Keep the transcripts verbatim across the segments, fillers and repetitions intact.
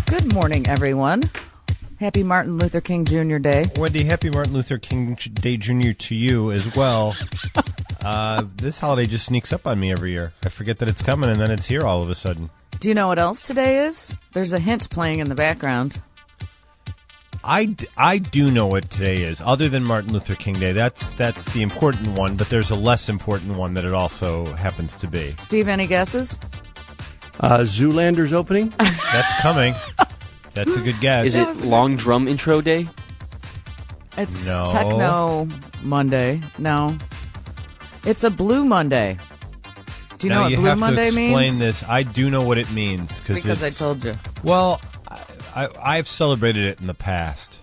Good morning, everyone. Happy Martin Luther King Junior Day. Wendy, happy Martin Luther King Day Junior to you as well. uh, this holiday just sneaks up on me every year. I forget that it's coming, and then it's here all of a sudden. Do you know what else today is? There's a hint playing in the background. I, I do know what today is, other than Martin Luther King Day. That's that's the important one, but there's a less important one that it also happens to be. Steve, any guesses? Uh, Zoolander's opening? That's coming. That's a good guess. Is it Long Drum Intro Day? It's No. Techno Monday. No. It's a Blue Monday. Do you now know what you Blue have Monday to explain means? this. I do know what it means. Cause Because I it's- told you. Well, I, I, I've celebrated it in the past.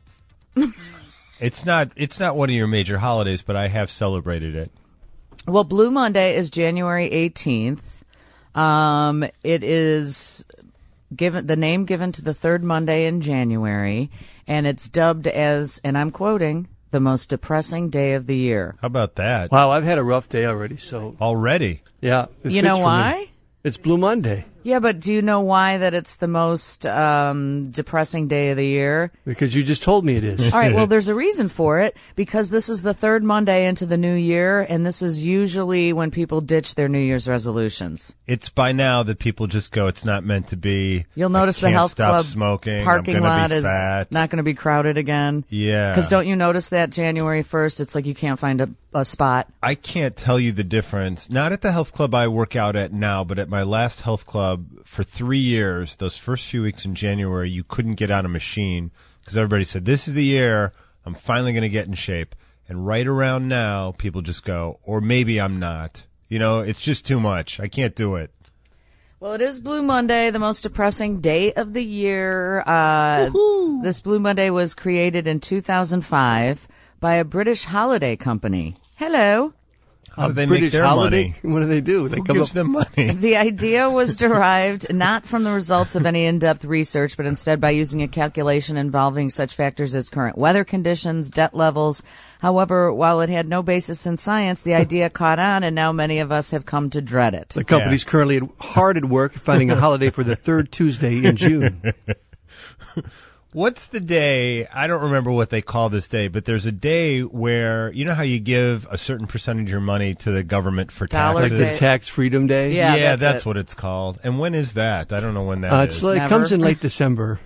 It's not it's not one of your major holidays, but I have celebrated it. Well, Blue Monday is January eighteenth. Um, it is given the name given to the third Monday in January, and it's dubbed as, and I'm quoting, the most depressing day of the year. How about that? Wow, I've had a rough day already, so Already? yeah. it You fits know for why? me. It's Blue Monday Yeah, but do you know why that it's the most um, depressing day of the year? because you just told me it is. All right, well, there's a reason for it, because this is the third Monday into the new year, and this is usually when people ditch their New Year's resolutions. It's by now that people just go, it's not meant to be. You'll notice I the can't health stop club smoking. parking I'm gonna lot be is fat. not going to be crowded again. Yeah. Because don't you notice that January first, it's like you can't find a, a spot. I can't tell you the difference. Not at the health club I work out at now, but at my last health club for three years, those first few weeks in January, you couldn't get on a machine because everybody said, this is the year I'm finally going to get in shape. And right around now, people just go, or maybe I'm not. You know, it's just too much. I can't do it. Well, it is Blue Monday, the most depressing day of the year. Uh, this Blue Monday was created in two thousand five by a British holiday company. Hello. How do they British make their holiday? money? What do they do? They Who come gives up. them money? The idea was derived not from the results of any in-depth research, but instead by using a calculation involving such factors as current weather conditions, debt levels. However, while it had no basis in science, the idea caught on, and now many of us have come to dread it. The company's Yeah. currently hard at work finding a holiday for the third Tuesday in June. What's the day? I don't remember what they call this day, but there's a day where, you know how you give a certain percentage of your money to the government for Dollar Like taxes? Day. the Tax Freedom Day. Yeah, yeah, that's that's, it. what it's called. And when is that? I don't know when that Uh, is. it's like, it Never. comes in late December.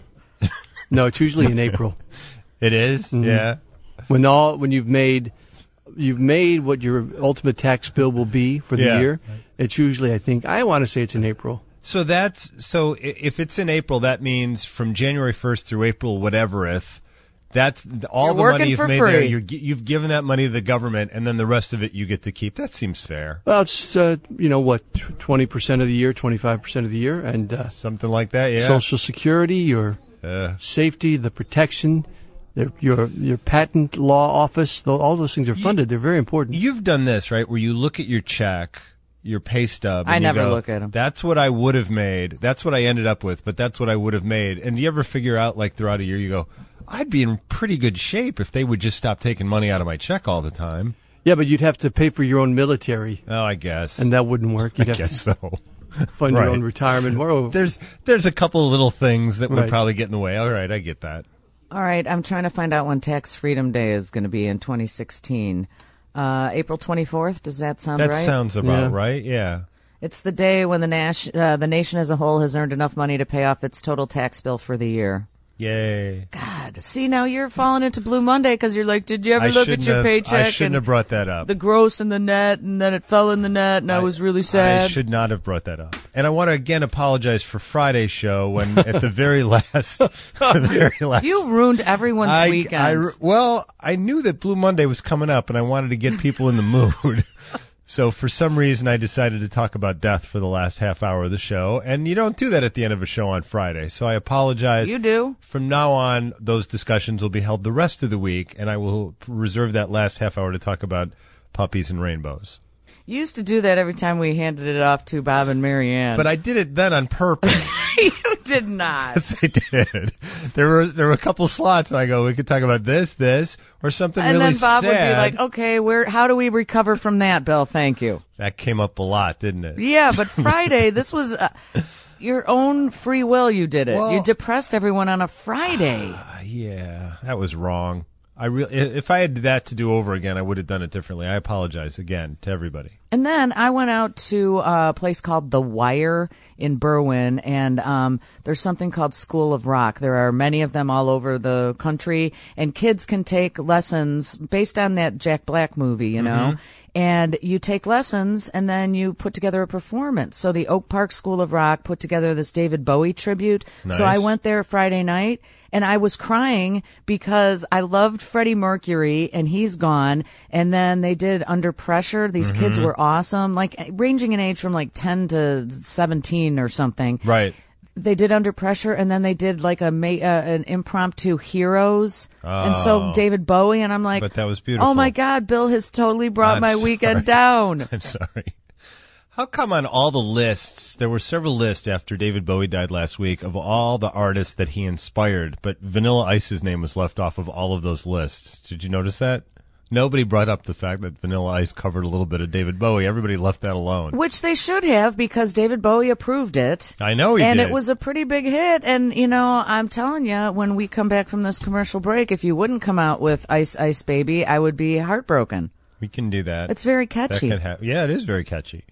No, it's usually in April. It is? Mm-hmm. Yeah. When all when you've made you've made what your ultimate tax bill will be for the Yeah. year. It's usually, I think, I want to say it's in April. So that's so i- if it's in April, that means from January first through April whatevereth, that's th- all You're the working money you've for made there. free. You're, gi- you've given that money to the government, and then the rest of it you get to keep. That seems fair. Well, it's uh, you know what, twenty percent of the year, twenty five percent of the year, and uh, Something like that, yeah. Social Security, your Uh, safety, the protection, the, your your patent law office, tho- all those things are funded. They're very important. You've done this, right, where you look at your check, your pay stub. I and you never go, look at 'em. That's what I would have made. That's what I ended up with, but that's what I would have made. And do you ever figure out, like, throughout a year, you go, I'd be in pretty good shape if they would just stop taking money out of my check all the time. Yeah, but you'd have to pay for your own military, Oh, I guess. and that wouldn't work. You'd I have guess to so. fund right. your own retirement. Whoa. There's there's a couple of little things that would Right. probably get in the way. All right, I get that. All right, I'm trying to find out when Tax Freedom Day is going to be in twenty sixteen. Uh, April twenty-fourth, does that sound That right? sounds about Yeah. right. Yeah. It's the day when the, nas- uh, the nation as a whole has earned enough money to pay off its total tax bill for the year. Yay. God, see, now you're falling into Blue Monday because you're like, did you ever I look at shouldn't your have, paycheck I shouldn't and have brought that up. the gross and the net, and then it fell in the net, and I, was really sad. I should not have brought that up. And I want to again apologize for Friday's show when at the very last, the very last. You ruined everyone's I, weekend. I, well, I knew that Blue Monday was coming up, and I wanted to get people in the mood. So for some reason, I decided to talk about death for the last half hour of the show, and you don't do that at the end of a show on Friday. So I apologize. You do. From now on, those discussions will be held the rest of the week, and I will reserve that last half hour to talk about puppies and rainbows. You used to do that every time we handed it off to Bob and Marianne. But I did it then on purpose. you did not. Yes, I did. There were there were a couple slots, and I go, we could talk about this, this, or something And really then Bob sad. would be like, okay, where? How do we recover from that, Bill? Thank you. That came up a lot, didn't it? Yeah, but Friday, this was, uh, your own free will you did it. Well- you depressed everyone on a Friday. Uh, yeah, that was wrong. I re- if I had that to do over again, I would have done it differently. I apologize again to everybody. And then I went out to a place called The Wire in Berwyn, and um, there's something called School of Rock. There are many of them all over the country, and kids can take lessons based on that Jack Black movie, you know. And you take lessons, and then you put together a performance. So the Oak Park School of Rock put together this David Bowie tribute. Nice. So I went there Friday night, and I was crying because I loved Freddie Mercury, and he's gone. And then they did Under Pressure. These Mm-hmm. kids were awesome, like ranging in age from like ten to seventeen or something. Right. They did Under Pressure, and then they did like a ma- uh, an impromptu Heroes, and so Oh. David Bowie, and I'm like, But that was beautiful. oh my God, Bill has totally brought I'm my sorry. weekend down. I'm sorry. How come on all the lists, there were several lists after David Bowie died last week of all the artists that he inspired, but Vanilla Ice's name was left off of all of those lists. Did you notice that? Nobody brought up the fact that Vanilla Ice covered a little bit of David Bowie. Everybody left that alone. Which they should have, because David Bowie approved it. I know he and did. it was a pretty big hit. And, you know, I'm telling you, when we come back from this commercial break, if you wouldn't come out with Ice Ice Baby, I would be heartbroken. We can do that. It's very That catchy. can hap- yeah, it is very catchy.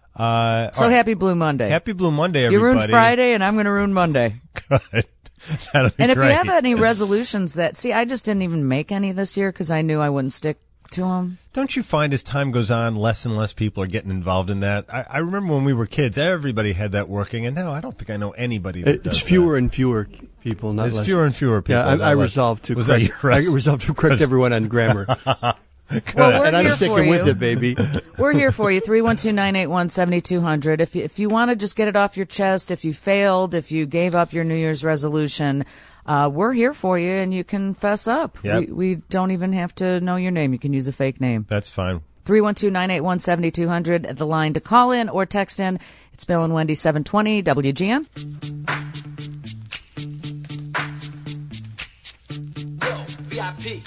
Uh, So all right. happy Blue Monday. Happy Blue Monday, you everybody. ruined Friday, and I'm going to ruin Monday. Good. That'll be And if great. you have any resolutions that, see, I just didn't even make any this year because I knew I wouldn't stick to them. Don't you find as time goes on, less and less people are getting involved in that? I, I remember when we were kids, everybody had that working, and now I don't think I know anybody that It's does fewer that. and fewer people, not It's less. fewer and fewer people. Yeah, I, not I less. resolved to Was that correct. your I res- resolved to correct everyone on grammar, Well, we're and I'm here for sticking you. with it, baby. We're here for you. three one two, nine eight one, seven two zero zero. If you, if you want to just get it off your chest, if you failed, if you gave up your New Year's resolution, uh, we're here for you, and you can fess up. Yep. We, we don't even have to know your name. You can use a fake name. That's fine. three one two, nine eight one, seven two zero zero, the line to call in or text in. It's Bill and Wendy, seven twenty W G N. Yo, V I P.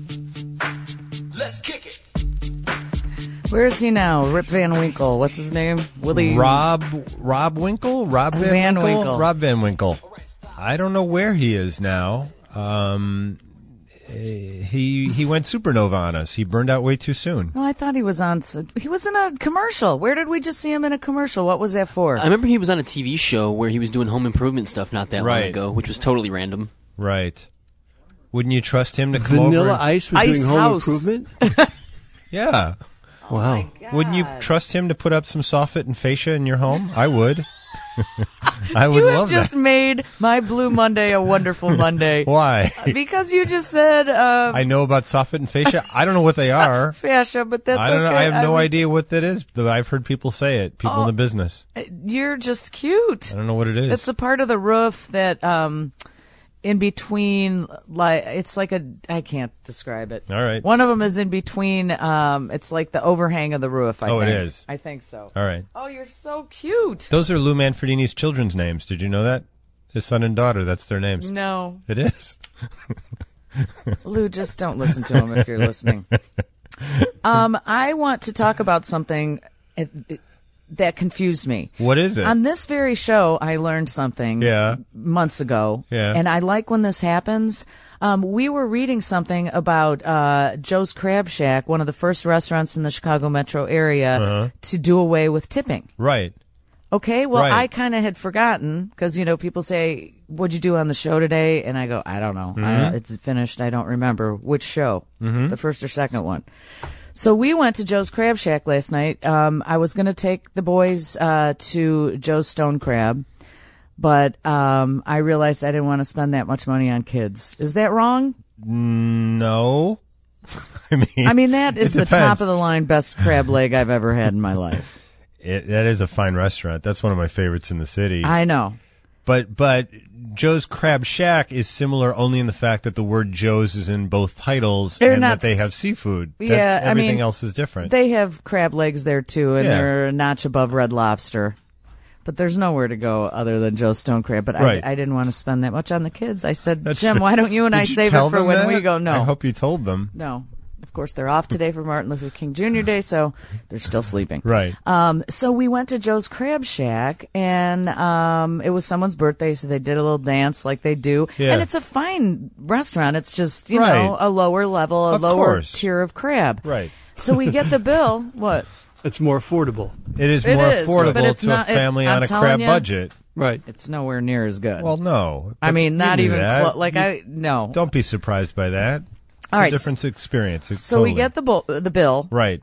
Let's kick it. Where is he now? Rip Van Winkle. What's his name? Willie. Rob Rob Winkle? Rob Van, Van Winkle? Winkle. Rob Van Winkle. I don't know where he is now. Um, eh, he he went supernova on us. He burned out way too soon. No, I thought he was on. He was in a commercial. Where did we just see him in a commercial? What was that for? I remember he was on a T V show where he was doing home improvement stuff not that Right. long ago, which was totally random. Right. Wouldn't you trust him to come Vanilla over? and- Ice was Ice doing home House. improvement. Yeah. Wow. Wouldn't you trust him to put up some soffit and fascia in your home? I would. I would You have love just that. made my Blue Monday a wonderful Monday. Why? Because you just said uh, I know about soffit and fascia. I don't know what they are. fascia, but that's I don't okay. know. I have no mean, idea what that is, but I've heard people say it. People in the business. You're just cute. I don't know what it is. It's a part of the roof that um, in between, like it's like a. I can't describe it. All right. One of them is in between. Um, it's like the overhang of the roof. I Oh, it think. is. I think so. All right. Oh, you're so cute. Those are Lou Manfredini's children's names. Did you know that? His son and daughter, that's their names. No, It is. Lou, just don't listen to him if you're listening. Um, I want to talk about something uh, that confused me. What is it? On this very show, I learned something Yeah. months ago, Yeah. and I like when this happens. Um, we were reading something about uh, Joe's Crab Shack, one of the first restaurants in the Chicago metro area Uh-huh. to do away with tipping. Right. Okay, well, Right. I kind of had forgotten because, you know, people say, what'd you do on the show today? And I go, I don't know. I don't, it's finished. I don't remember which show, the first or second one. So we went to Joe's Crab Shack last night. Um, I was going to take the boys uh, to Joe's Stone Crab, but um, I realized I didn't want to spend that much money on kids. Is that wrong? No. I mean, I mean, that is it the top depends. of the line best crab leg I've ever had in my life. It, that is a fine restaurant. That's one of my favorites in the city. I know. But but Joe's Crab Shack is similar only in the fact that the word Joe's is in both titles They're and not that they s- have seafood. That's, Yeah, I everything mean, else is different. They have crab legs there too, and Yeah. they're a notch above Red Lobster. But there's nowhere to go other than Joe's Stone Crab. But Right. I, I didn't want to spend that much on the kids. I said, That's Jim, true. why don't you and Did I you save tell it for them when that? we go? No, I hope you told them. no. Of course, they're off today for Martin Luther King Junior Day, so they're still sleeping. Right. Um, so we went to Joe's Crab Shack, and um, it was someone's birthday, so they did a little dance like they do. Yeah. And it's a fine restaurant. It's just, you Right. know, a lower level, a Of lower course. tier of crab. Right. So we get the bill. What? It's more affordable. It is It more is, affordable but it's to not- a it- family I'm on a telling crab ya. budget. Right. It's nowhere near as good. Well, no. I But mean, you not knew even that. clo- like You- I no. Don't be surprised by that. It's All a right. different experience. It's So totally. we get the bu- the bill, Right.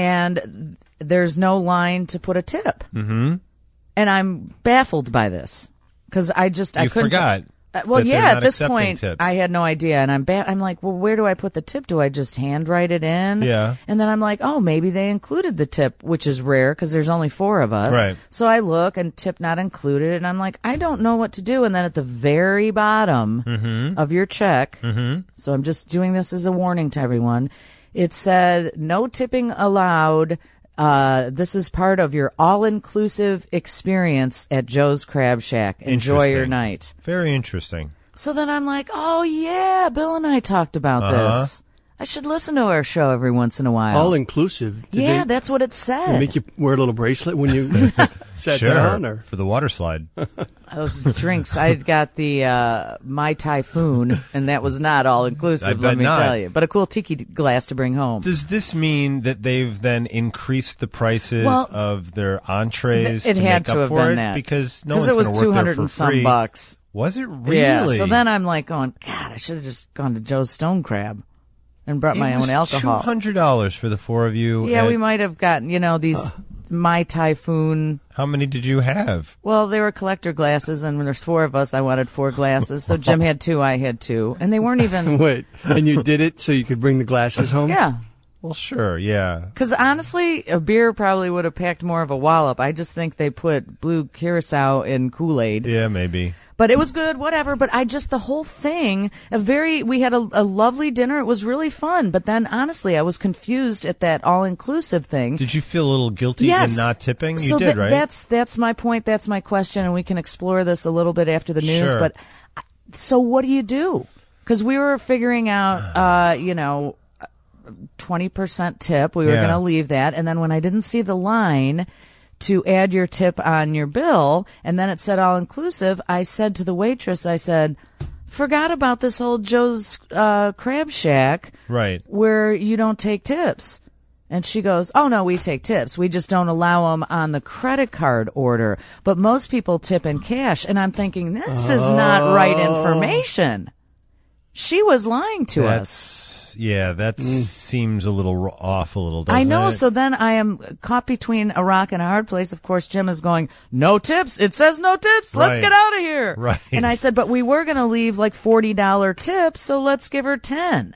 and there's no line to put a tip. Mm-hmm. And I'm baffled by this because I just I You couldn't. forgot. Uh, well, that they're yeah. At not this accepting point, tips. I had no idea, and I'm ba- I'm like, well, where do I put the tip? Do I just handwrite it in? Yeah. And then I'm like, oh, maybe they included the tip, which is rare because there's only four of us. Right. So I look and tip not included, and I'm like, I don't know what to do. And then at the very bottom Mm-hmm. of your check, so I'm just doing this as a warning to everyone. It said no tipping allowed. Uh, this is part of your all-inclusive experience at Joe's Crab Shack. Enjoy your Interesting. night. Very interesting. So then I'm like, oh yeah, Bill and I talked about Uh-huh. this. I should listen to our show every once in a while. All inclusive. Did yeah, they that's what it said. make you wear a little bracelet when you sat Sure. down? Or? For the water slide. Those drinks, I got the uh, Mai Typhoon, and that was not all inclusive. I let bet me not. tell you, but a cool tiki glass to bring home. Does this mean that they've then increased the prices Well, of their entrees it to had make to up have for been it? that Because no because one's it was going to two work there hundred for and some free. bucks. Was it really? Yeah. So then I'm like going, God, I should have just gone to Joe's Stone Crab and brought my it own was alcohol. two hundred dollars for the four of you. Yeah, at- we might have gotten, you know, these Mai Typhoon. How many did you have? Well, they were collector glasses, and when there's four of us, I wanted four glasses. So Jim had two, I had two, and they weren't even. Wait, and you did it so you could bring the glasses home? Yeah, Well, sure, yeah. because honestly, a beer probably would have packed more of a wallop. I just think they put blue curacao in Kool-Aid. Yeah, maybe. But it was good, whatever. But I just, the whole thing, a very, we had a, a lovely dinner. It was really fun. But then, honestly, I was confused at that all-inclusive thing. Did you feel a little guilty Yes. in not tipping? You so did, tha- right? That's that's my point. That's my question, and we can explore this a little bit after the news. Sure. But I- so, what do you do? Because we were figuring out, uh, you know, twenty percent tip. We were Yeah. going to leave that, and then when I didn't see the line to add your tip on your bill, and then it said all inclusive, I said to the waitress, I said, forgot about this whole Joe's uh, Crab Shack Right. where you don't take tips. And she goes, oh, no, we take tips. We just don't allow them on the credit card order. But most people tip in cash. And I'm thinking, this is not right information. She was lying to us. That's yeah. That seems a little ro- off, a little. Doesn't I know. it? So then I am caught between a rock and a hard place. Of course, Jim is going, no tips. It says no tips. Let's Right. get out of here. Right. And I said, but we were going to leave like forty dollars tips, so let's give her ten.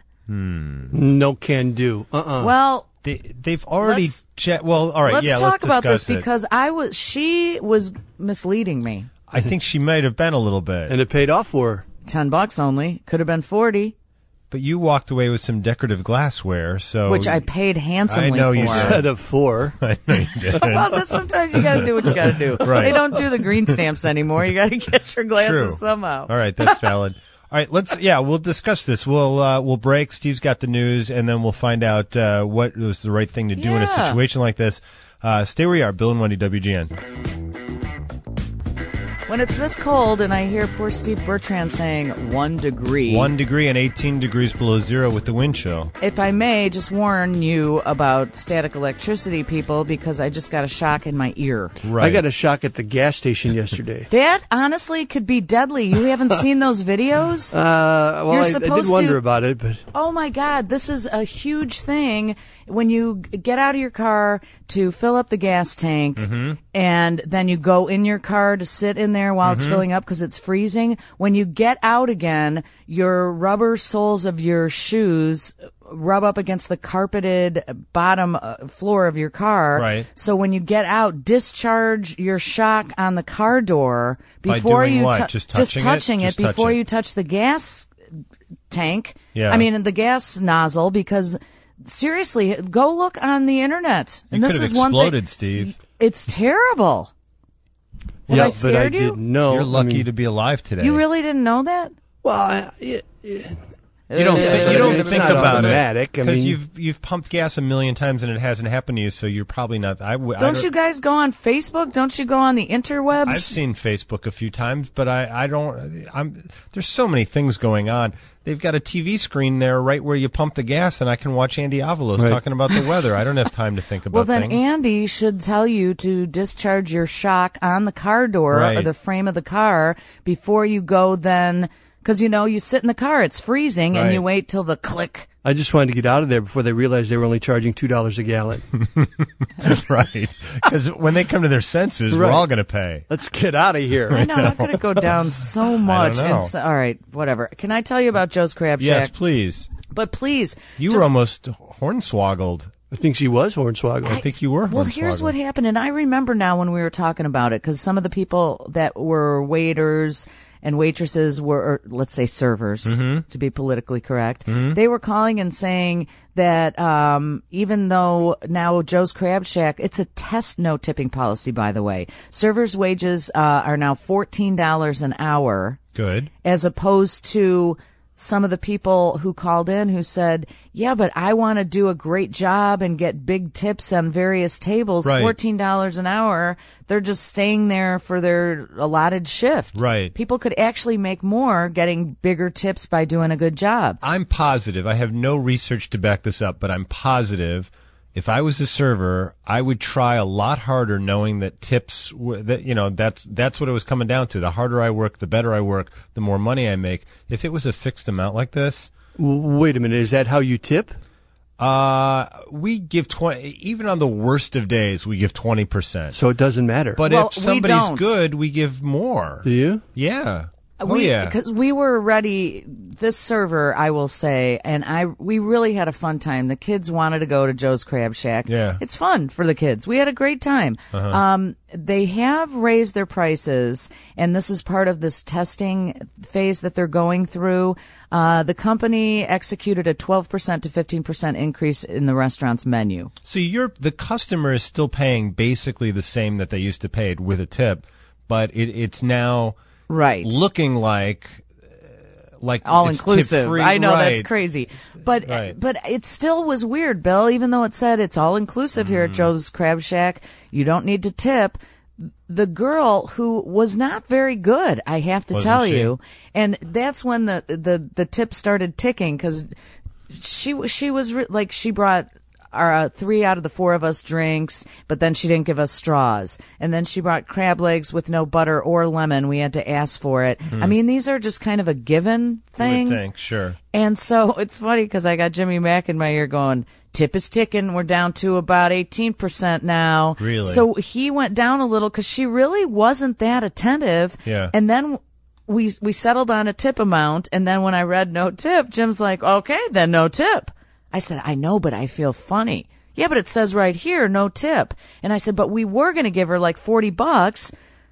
No can do. Uh-uh. Well, They, they've already Let's- checked. Well, all right. let's yeah, talk let's about this discuss it. because I was, she was misleading me. I think she might have been a little bit. and it paid off for her. Ten bucks only. Could have been forty, But you walked away with some decorative glassware, so which I paid handsomely I know for. you did. Instead of four. I know you did. Well, this, sometimes you got to do what you got to do. Right. They don't do the green stamps anymore. You got to get your glasses True. somehow. All right, that's valid. All right, let's yeah, we'll discuss this. We'll uh, we'll break. Steve's got the news, and then we'll find out uh, what was the right thing to do in a Yeah. situation like this. Uh, stay where you are, Bill and Wendy, W G N. When it's this cold and I hear poor Steve Bertrand saying one degree. One degree and eighteen degrees below zero with the wind chill. If I may just warn you about static electricity, people, because I just got a shock in my ear. Right. I got a shock at the gas station yesterday. That honestly could be deadly. You haven't seen those videos? Uh, well, You're I, I did supposed wonder to- about it, but Oh my God, this is a huge thing when you g- get out of your car to fill up the gas tank and then you go in your car to sit in there while it's filling up because it's freezing. When you get out again, your rubber soles of your shoes rub up against the carpeted bottom uh, floor of your car. Right. So when you get out, discharge your shock on the car door By before doing you what? tou- Just touching it? touching it Just touch before it. you touch the gas tank. Yeah. I mean, the gas nozzle, because seriously, go look on the internet. You And could this have is one exploded, thing. Steve. It's terrible. Have yeah, I but I scared you? didn't know. You're I lucky mean, to be alive today. You really didn't know that? Well, I, yeah, yeah. You don't. Th- you don't It's think not about automatic. it I because mean- you've you've pumped gas a million times and it hasn't happened to you. So you're probably not. I, w- I Don't you guys go on Facebook? Don't you go on the interwebs? I've seen Facebook a few times, but I, I don't. I'm. There's so many things going on. They've got a T V screen there right where you pump the gas, and I can watch Andy Avalos Right. talking about the weather. I don't have time to think about well, then things. Andy should tell you to discharge your shock on the car door Right. or the frame of the car before you go then, because, you know, you sit in the car, it's freezing, and Right. you wait till the click. I just wanted to get out of there before they realized they were only charging two dollars a gallon. Right, because when they come to their senses, we're Right. all going to pay. Let's get out of here. I know, I'm going to go down so much. know. And so, all right, whatever. Can I tell you about Joe's Crab Shack? Yes, please. But please. You just- were almost hornswoggled. I think she was Hornswoggle. I think you were. Well, here's hornswoggled. what happened, and I remember now when we were talking about it, because some of the people that were waiters and waitresses were, or let's say servers, Mm-hmm. to be politically correct, they were calling and saying that um, even though now Joe's Crab Shack, it's a test no tipping policy, by the way. Servers' wages uh, are now fourteen dollars an hour, Good. as opposed to some of the people who called in who said, yeah, but I want to do a great job and get big tips on various tables, Right. fourteen dollars an hour. They're just staying there for their allotted shift. Right. People could actually make more getting bigger tips by doing a good job. I'm positive. I have no research to back this up, but I'm positive. If I was a server, I would try a lot harder, knowing that tips, were, that you know, that's that's what it was coming down to. The harder I work, the better I work, the more money I make. If it was a fixed amount like this, W- Wait a minute. Is that how you tip? uh, we give twenty. Even on the worst of days, we give twenty percent. So it doesn't matter. But Well, if we somebody's don't. good, we give more. do you? Yeah. Oh we, yeah. because we were ready. This server, I will say, and I, we really had a fun time. The kids wanted to go to Joe's Crab Shack. Yeah. It's fun for the kids. We had a great time. Uh-huh. Um, they have raised their prices, and this is part of this testing phase that they're going through. Uh, the company executed a twelve percent to fifteen percent increase in the restaurant's menu. So you're the customer is still paying basically the same that they used to pay with a tip, but it, it's now Right. looking like uh, like all it's inclusive. tip-free. I know that's Right. crazy, but Right. but it still was weird, Bill. Even though it said it's all inclusive here at Mm. Joe's Crab Shack, you don't need to tip. The girl who was not very good, I have to Wasn't tell she? you, and that's when the the the tip started ticking because she she was re- like she brought. Our uh, three out of the four of us drinks, but then she didn't give us straws. And then she brought crab legs with no butter or lemon. We had to ask for it. I mean, these are just kind of a given You thing. would think, sure. And so it's funny because I got Jimmy Mack in my ear going, tip is ticking. We're down to about eighteen percent now. Really? So he went down a little because she really wasn't that attentive. Yeah. And then we we settled on a tip amount. And then when I read no tip, Jim's like, okay, then no tip. I said, I know, but I feel funny. Yeah, but it says right here, no tip. And I said, but we were going to give her like forty bucks.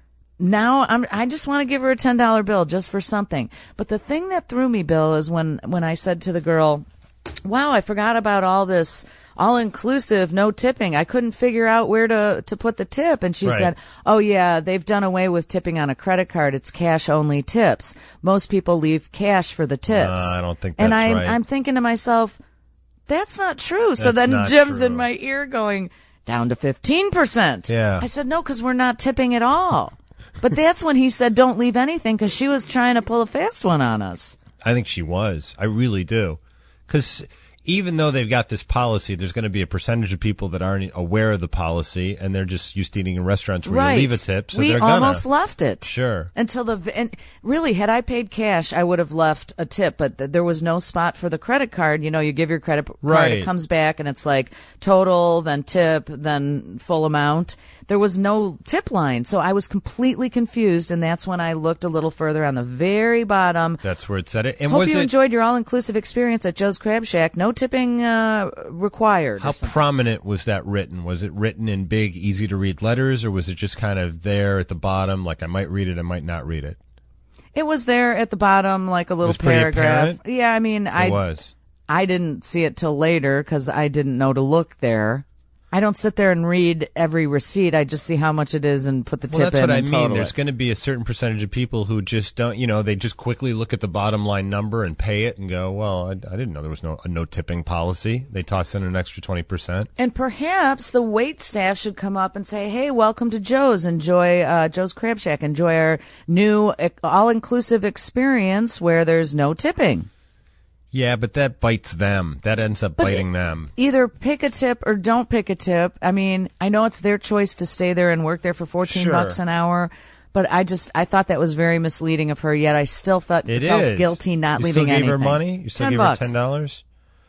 Now I'm, I just want to give her a ten dollar bill just for something. But the thing that threw me, Bill, is when, when I said to the girl, wow, I forgot about all this all inclusive, no tipping. I couldn't figure out where to, to put the tip. And she Right. said, oh yeah, they've done away with tipping on a credit card. It's cash only tips. Most people leave cash for the tips. Uh, I don't think and that's I'm, right. I'm thinking to myself, that's not true. so That's then not Jim's true. in my ear going, down to fifteen percent. Yeah. I said, no, because we're not tipping at all. But that's when he said, don't leave anything, because she was trying to pull a fast one on us. I think she was. I really do. Because even though they've got this policy, there's going to be a percentage of people that aren't aware of the policy, and they're just used to eating in restaurants where Right. you leave a tip. So we they're gonna. almost left it. Sure. Until the, and really, had I paid cash, I would have left a tip, but th- there was no spot for the credit card. You know, you give your credit card, Right. it comes back, and it's like total, then tip, then full amount. There was no tip line, so I was completely confused, and that's when I looked a little further on the very bottom. That's where it said it. And Hope was you it, enjoyed your all-inclusive experience at Joe's Crab Shack. No tipping uh, required. How or something. prominent was that written? Was it written in big, easy to read letters, or was it just kind of there at the bottom, like I might read it, I might not read it? It was there at the bottom, like a little was pretty paragraph. apparent? Yeah, I mean, It I was. I didn't see it till later because I didn't know to look there. I don't sit there and read every receipt. I just see how much it is and put the Well, tip that's in what I and mean. total There's it. going to be a certain percentage of people who just don't, you know, they just quickly look at the bottom line number and pay it and go, well, I, I didn't know there was no a no tipping policy. They toss in an extra twenty percent. And perhaps the wait staff should come up and say, hey, welcome to Joe's. Enjoy uh, Joe's Crab Shack. Enjoy our new uh, all-inclusive experience where there's no tipping. Yeah, but that bites them. That ends up But biting it- them. Either pick a tip or don't pick a tip. I mean, I know it's their choice to stay there and work there for fourteen Sure. bucks an hour, but I just I thought that was very misleading of her. Yet I still felt It felt is. guilty not you leaving still gave anything. her money? You still ten gave bucks. her ten dollars?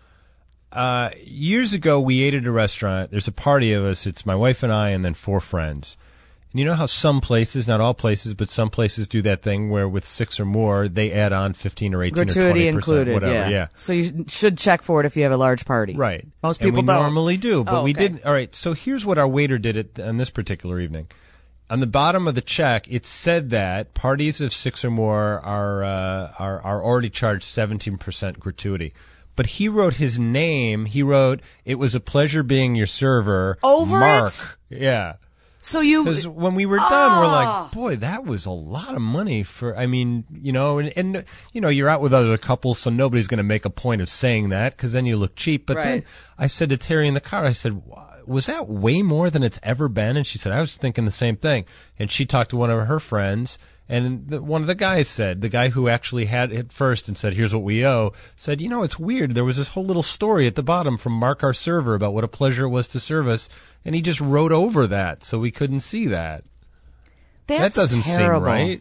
Uh, years ago, we ate at a restaurant. There's a party of us. It's my wife and I and then four friends. And you know how some places, not all places, but some places do that thing where with six or more, they add on fifteen or eighteen or Gratuity twenty percent, included, whatever. yeah. yeah. So you should check for it if you have a large party. Right. Most people and we don't. normally do, but Oh, we okay. didn't. All right. So here's what our waiter did it on this particular evening. On the bottom of the check, it said that parties of six or more are uh, are, are already charged seventeen percent gratuity. But he wrote his name. He wrote, "It was a pleasure being your server." Over Mark. it? Yeah. So you Because when we were done, we're Ah. like, boy, that was a lot of money for, I mean, you know, and, and you know, you're out with other couples, so nobody's going to make a point of saying that because then you look cheap. But then Right. I said to Terry in the car, I said, was that way more than it's ever been? And she said, I was thinking the same thing. And she talked to one of her friends, and the, one of the guys said, the guy who actually had it first and said, here's what we owe, said, you know, it's weird. There was this whole little story at the bottom from Mark, our server, about what a pleasure it was to serve us. And he just wrote over that, so we couldn't see that. that's that doesn't terrible. seem right.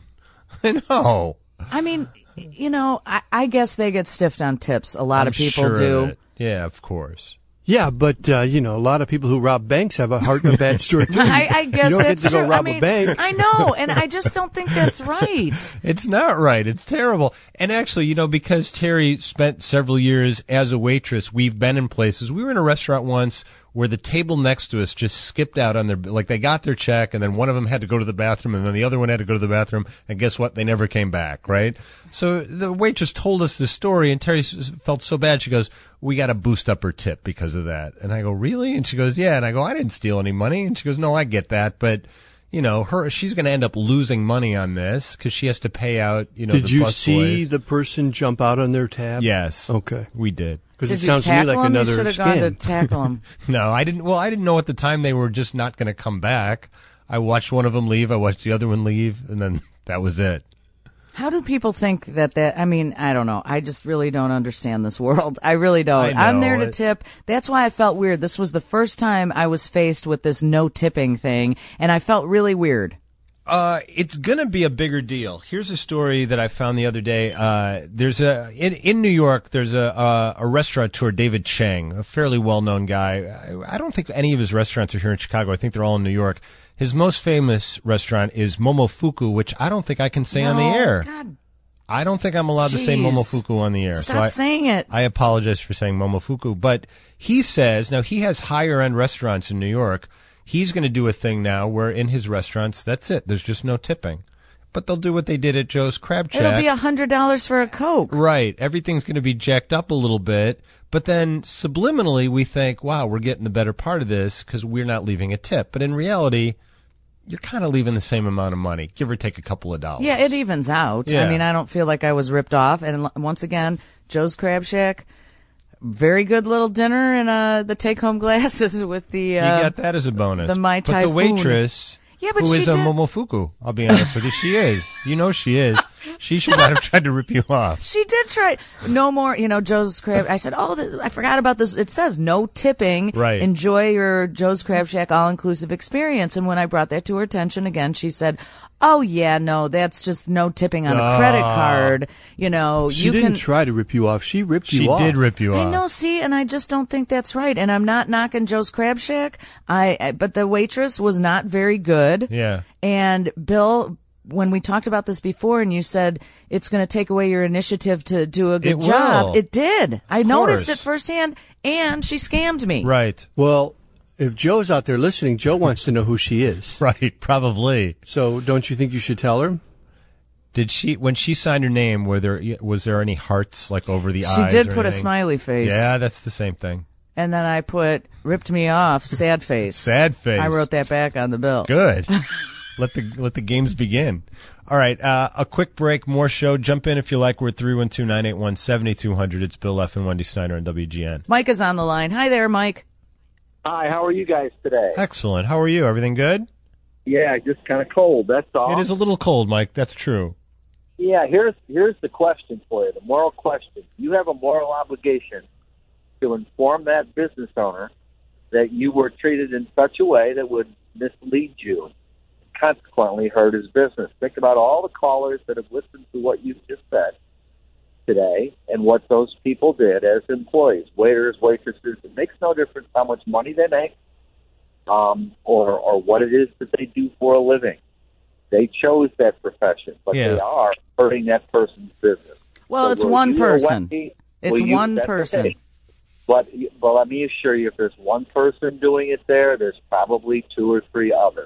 I know. I mean, you know, I, I guess they get stiffed on tips. A lot I'm of people sure do. of it. Yeah, of course. Yeah, but uh, you know, a lot of people who rob banks have a heart and a bad story too. I, I guess you don't that's get to go true. rob I mean, a bank. I know, and I just don't think that's right. It's not right. It's terrible. And actually, you know, because Terry spent several years as a waitress, we've been in places. We were in a restaurant once where the table next to us just skipped out on their, like they got their check and then one of them had to go to the bathroom and then the other one had to go to the bathroom and guess what? They never came back, right? So the waitress told us this story and Terry s- felt so bad. She goes, we got to boost up her tip because of that. And I go, really? And she goes, yeah. And I go, I didn't steal any money. And she goes, no, I get that. But, you know, her, she's going to end up losing money on this because she has to pay out, you know, Did the you bus see boys. the person jump out on their tab? Yes. Okay. We did. Because Did it you sounds to me tackle like him? another You should have gone to scam. tackle him. No, I didn't. Well, I didn't know at the time they were just not going to come back. I watched one of them leave. I watched the other one leave, and then that was it. How do people think that that, I mean, I don't know. I just really don't understand this world. I really don't. I I'm there know. to tip. That's why I felt weird. This was the first time I was faced with this no tipping thing, and I felt really weird. Uh, it's gonna be a bigger deal. Here's a story that I found the other day. Uh, there's a in in New York. There's a a, a restaurateur, David Chang, a fairly well-known guy. I, I don't think any of his restaurants are here in Chicago. I think they're all in New York. His most famous restaurant is Momofuku, which I don't think I can say on the No, air. God, I don't think I'm allowed to say Jeez. Momofuku on the air. stop so I, saying it. I apologize for saying Momofuku, but he says, now he has higher end restaurants in New York. He's going to do a thing now where in his restaurants, that's it. There's just no tipping. But they'll do what they did at Joe's Crab Shack. It'll be a hundred dollars for a Coke. Right. Everything's going to be jacked up a little bit. But then subliminally, we think, wow, we're getting the better part of this because we're not leaving a tip. But in reality, you're kind of leaving the same amount of money, give or take a couple of dollars. Yeah, it evens out. Yeah. I mean, I don't feel like I was ripped off. And l- once again, Joe's Crab Shack, very good little dinner and uh, the take-home glasses with the. Uh, You got that as a bonus. the Mai But the Typhoon. waitress, Yeah, but who she is a did- Momofuku, I'll be honest with you, she is. You know she is. She should not have tried to rip you off. She did try. No more, you know, Joe's Crab. I said, oh, this, I forgot about this. It says no tipping. Right. Enjoy your Joe's Crab Shack all-inclusive experience. And when I brought that to her attention again, she said, oh, yeah, no, that's just no tipping on a credit Ah. card. You know, She you didn't can. try to rip you off. She ripped She you off. did rip you off. I know, see, and I just don't think that's right. And I'm not knocking Joe's Crab Shack. I, I but the waitress was not very good. Yeah. And Bill, when we talked about this before, and you said it's going to take away your initiative to do a good It job, will. it did. I noticed course. it firsthand, and she scammed me. Right. Well, if Joe's out there listening, Joe wants to know who she is. Right. Probably. So don't you think you should tell her? Did she, when she signed her name, were there, was there any hearts like over the She eyes? did or put a anything? smiley face. Yeah, that's the same thing. And then I put ripped me off, sad face. Sad face. I wrote that back on the bill. Good. let the let the games begin. All right, uh, a quick break, more show. Jump in if you like. We're at three one two, nine eight one, seven two zero zero. It's Bill F. and Wendy Snyder on W G N. Mike is on the line. Hi there, Mike. Hi, how are you guys today? Excellent. How are you? Everything good? Yeah, just kind of cold, that's all. It is a little cold, Mike. That's true. Yeah, here's here's the question for you, the moral question. You have a moral obligation to inform that business owner that you were treated in such a way that would mislead you, consequently hurt his business. Think about all the callers that have listened to what you've just said today and what those people did as employees, waiters, waitresses. It makes no difference how much money they make um, or, or what it is that they do for a living. They chose that profession, but Yeah. they are hurting that person's business. Well, So it's will one you or person. Wendy- It's will you- one that's person. okay. But, but let me assure you, if there's one person doing it there, there's probably two or three others.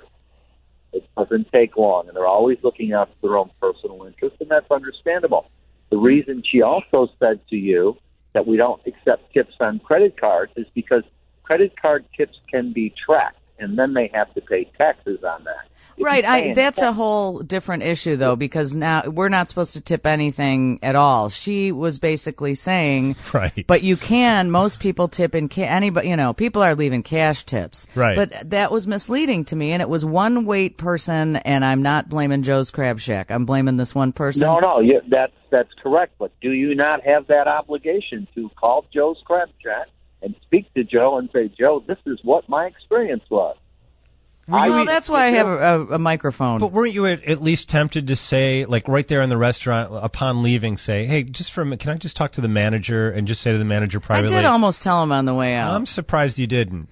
It doesn't take long, and they're always looking out for their own personal interest, and that's understandable. The reason she also said to you that we don't accept tips on credit cards is because credit card tips can be tracked, and then they have to pay taxes on that. If Right. you I, pay that's in a whole different issue, though, because now we're not supposed to tip anything at all. She was basically saying, Right. but you can. Most people tip in ca- anybody. You know, people are leaving cash tips. Right. But that was misleading to me, and it was one wait person. And I'm not blaming Joe's Crab Shack. I'm blaming this one person. No, no, you, that's that's correct. But do you not have that obligation to call Joe's Crab Shack and speak to Joe and say, Joe, this is what my experience was? Well, I- that's why I have a, a, a microphone. But weren't you at, at least tempted to say, like right there in the restaurant, upon leaving, say, hey, just for a minute, can I just talk to the manager and just say to the manager I privately? did almost tell him on the way out. I'm surprised you didn't.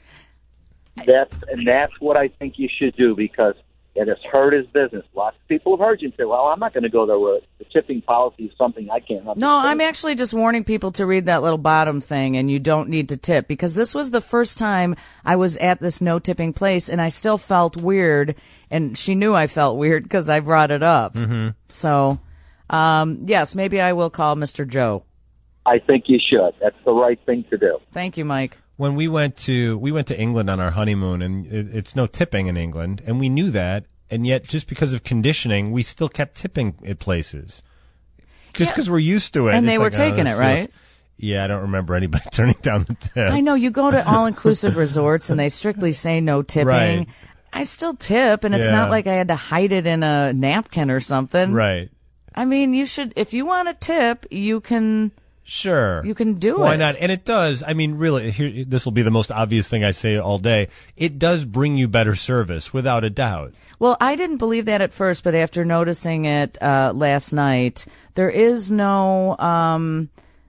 That's and that's what I think you should do because it has hurt his business. Lots of people have heard you say, "Well, I'm not going to go there where the tipping policy is something I can't." No, I'm actually just warning people to read that little bottom thing, and you don't need to tip, because this was the first time I was at this no tipping place, and I still felt weird, and she knew I felt weird because I brought it up. Mm-hmm. So, um, yes, maybe I will call Mister Joe. I think you should. That's the right thing to do. Thank you, Mike. When we went to we went to England on our honeymoon, and it, it's no tipping in England, and we knew that, and yet just because of conditioning, we still kept tipping at places, just because Yeah. we're used to it. And It's they were like, oh, taking this it, right? feels- Yeah, I don't remember anybody turning down the tip. I know you go to all-inclusive resorts, and they strictly say no tipping. Right. I still tip, and it's Yeah. not like I had to hide it in a napkin or something. Right. I mean, you should, if you want to tip, you can. Sure. You can do Why it. not? And it does. I mean, really, here, this will be the most obvious thing I say all day. It does bring you better service, without a doubt. Well, I didn't believe that at first, but after noticing it uh, last night, there is no um,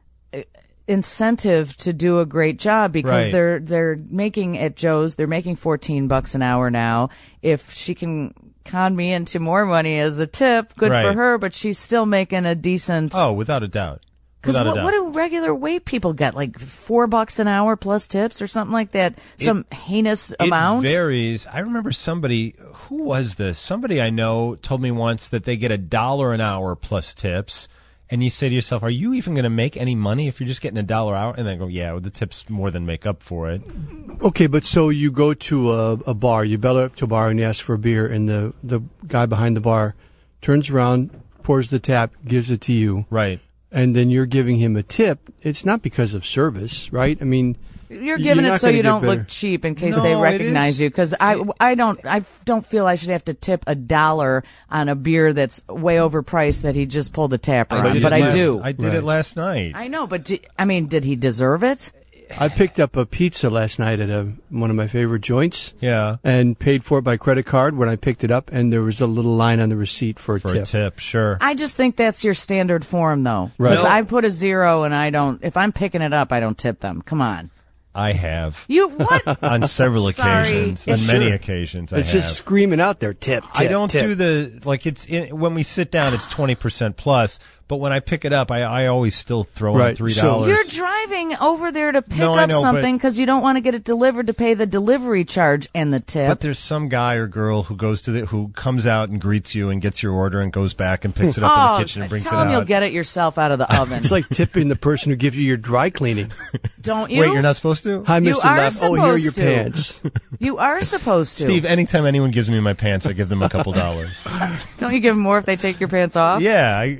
incentive to do a great job because Right. they're they're making at Joe's, they're making fourteen bucks an hour now. If she can con me into more money as a tip, good for Right. her. But she's still making a decent. Oh, without a doubt. Because Without a what, doubt. what do regular wait people get? Like four bucks an hour plus tips or something like that? Some heinous amount? It varies. I remember somebody, who was this? Somebody I know told me once that they get a dollar an hour plus tips. And you say to yourself, are you even going to make any money if you're just getting a dollar hour? And then go, yeah, well, the tips more than make up for it. Okay, but so you go to a, a bar, you bell up to a bar and you ask for a beer, and the, the guy behind the bar turns around, pours the tap, gives it to you. Right. And then you're giving him a tip. It's not because of service, right? I mean, You're giving you're it not so gonna you get don't better. look cheap in case No, they it recognize is- you. Because I, I don't, I don't feel I should have to tip a dollar on a beer that's way overpriced that he just pulled a tapper on. did But it I last- do. I did Right. it last night. I know, but do, I mean, did he deserve it? I picked up a pizza last night at a one of my favorite joints. Yeah. And paid for it by credit card when I picked it up, and there was a little line on the receipt for a For tip. a tip, sure. I just think that's your standard form, though. Right. Because No. I put a zero, and I don't. If I'm picking it up, I don't tip them. Come on, I have. you what? On several Sorry. occasions. It's On many sure. occasions, I It's have. just screaming out there, tip, tip, I don't tip. do the, like, it's in, when we sit down, it's twenty percent plus, But when I pick it up, I, I always still throw Right. in three So- dollars. You're driving over there to pick No, I up know, something because you don't want to get it delivered to pay the delivery charge and the tip. But there's some guy or girl who goes to the who comes out and greets you and gets your order and goes back and picks it up in oh, the kitchen and brings it tell them out. you'll get it yourself out of the oven. It's like tipping the person who gives you your dry cleaning. Don't you? Wait, you're not supposed to? Hi, You Mister are Left. Oh, here are your supposed to. pants. You are supposed to. Steve, anytime anyone gives me my pants, I give them a couple dollars. Don't you give them more if they take your pants off? Yeah. I,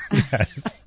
yes.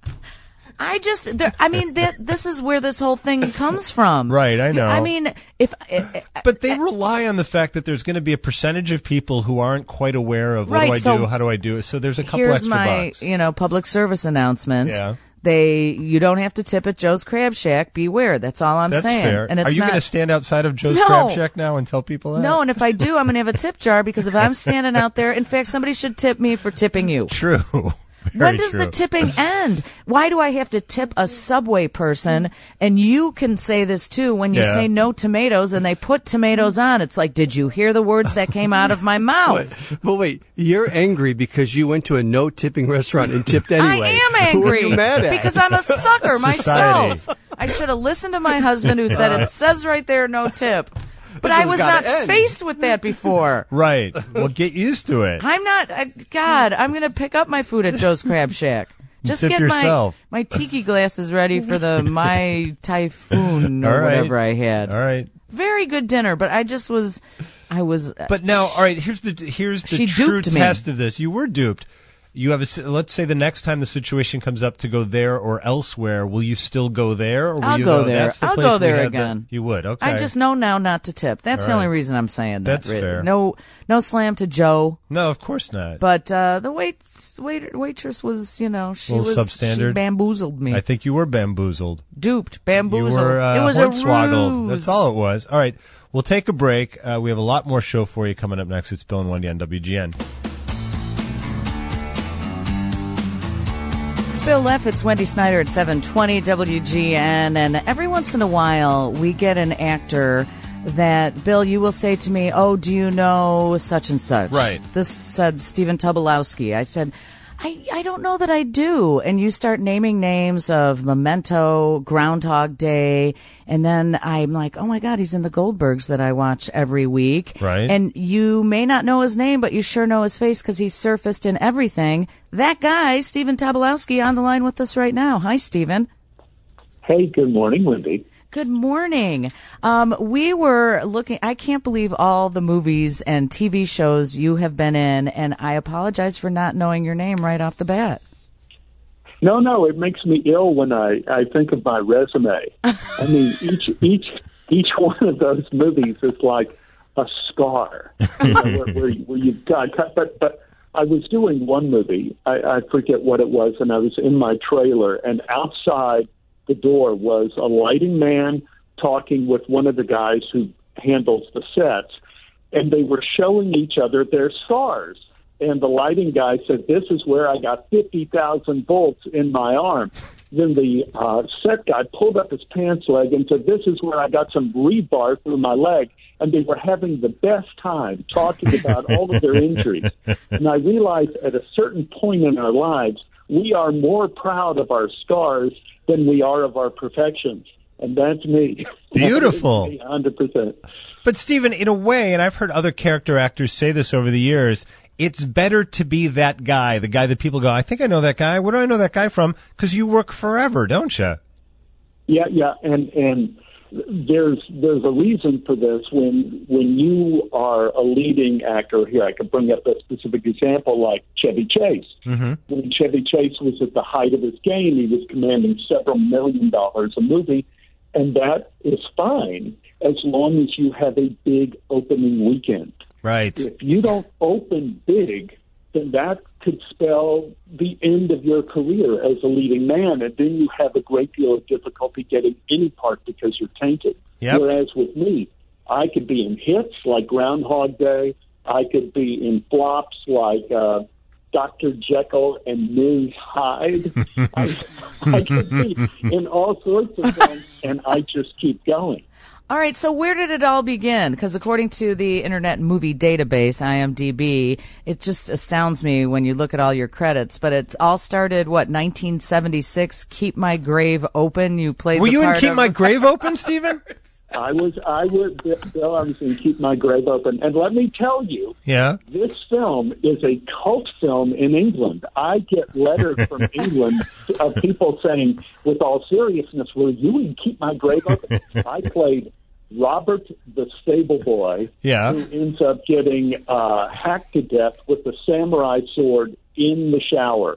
I just, there- I mean, that this is where this whole thing comes from. Right, I know. I mean, if I- I- But they rely on the fact that there's going to be a percentage of people who aren't quite aware of what Right, do I so do, how do I do it. So there's a couple here's extra my, bucks. you know, public service announcement. Yeah. They, you don't have to tip at Joe's Crab Shack. Beware. That's all I'm That's saying. fair. And it's Are you not, going to stand outside of Joe's No. Crab Shack now and tell people that? No, and if I do, I'm going to have a tip jar because if I'm standing out there, in fact, somebody should tip me for tipping you. True. When Very does true. the tipping end? Why do I have to tip a Subway person? And you can say this too when you Yeah. say no tomatoes and they put tomatoes on. It's like, did you hear the words that came out of my mouth? But wait, you're angry because you went to a no tipping restaurant and tipped anyway. I am Who are angry you mad at? because I'm a sucker Society. myself. I should have listened to my husband who said it says right there no tip. But This I has was gotta not end. faced with that before. Right. Well, get used to it. I'm not. I, God, I'm going to pick up my food at Joe's Crab Shack. Just Tip get yourself. my my tiki glasses ready for the my typhoon or All right. whatever I had. All right. Very good dinner, but I just was, I was. But now, all right, here's the here's the She true duped me. test of this. You were duped. You have a, s- let's say the next time the situation comes up to go there or elsewhere, will you still go there? Or will I'll you go go there. That's the I'll place go we there had again. The, you would, okay. I just know now not to tip. That's All the only right. reason I'm saying that. That's really. fair. No, no slam to Joe. No, of course not. But uh, the wait, wait waitress was, you know, she Little was substandard? She bamboozled me, I think you were bamboozled. duped, bamboozled. You were uh, it was a hornswoggled. ruse. That's all it was. All right, we'll take a break. Uh, we have a lot more show for you coming up next. It's Bill and Wendy on W G N. It's Bill Leff. It's Wendy Snyder at seven twenty W G N. And every once in a while, we get an actor that, Bill, you will say to me, oh, do you know such and such? Right. This said Stephen Tobolowsky. I said, I, I don't know that I do. And you start naming names of Memento, Groundhog Day, and then I'm like, oh my God, he's in the Goldbergs that I watch every week. Right. And you may not know his name, but you sure know his face because he's surfaced in everything. That guy, Stephen Tobolowsky, on the line with us right now. Hi, Stephen. Hey, good morning, Wendy. Good morning. Um, we were looking, I can't believe all the movies and T V shows you have been in, and I apologize for not knowing your name right off the bat. No, no, it makes me ill when I, I think of my resume. I mean, each each each one of those movies is like a scar, you know, where, where, where you've got. But but I was doing one movie, I, I forget what it was, and I was in my trailer, and outside the door was a lighting man talking with one of the guys who handles the sets, and they were showing each other their scars. And the lighting guy said, this is where I got fifty thousand volts in my arm. Then the uh, set guy pulled up his pants leg and said, this is where I got some rebar through my leg. And they were having the best time talking about all of their injuries. And I realized at a certain point in our lives, we are more proud of our scars than we are of our perfections. And that's me. Beautiful. one hundred percent. But, Stephen, in a way, and I've heard other character actors say this over the years, it's better to be that guy, the guy that people go, I think I know that guy. Where do I know that guy from? Because you work forever, don't you? Yeah, yeah, and and there's there's a reason for this. When when you are a leading actor, here I could bring up a specific example like Chevy Chase. Mm-hmm. When Chevy Chase was at the height of his game, he was commanding several million dollars a movie, and that is fine as long as you have a big opening weekend. Right. If you don't open big, then that could spell the end of your career as a leading man, and then you have a great deal of difficulty getting any part because you're tainted. Yep. Whereas with me, I could be in hits like Groundhog Day. I could be in flops like uh, Doctor Jekyll and Miz Hyde. I, I could be in all sorts of things, and I just keep going. All right, so where did it all begin? Because according to the Internet Movie Database, I M D B, it just astounds me when you look at all your credits. But it all started, what, nineteen seventy-six, Keep My Grave Open? You played Were the you in part Keep of- My Grave Open, Stephen? I was, I was, Bill, I was in Keep My Grave Open. And let me tell you, Yeah. this film is a cult film in England. I get letters from England of people saying, with all seriousness, were you in Keep My Grave Open? I played Robert the Stable Boy, Yeah. who ends up getting uh, hacked to death with a samurai sword in the shower.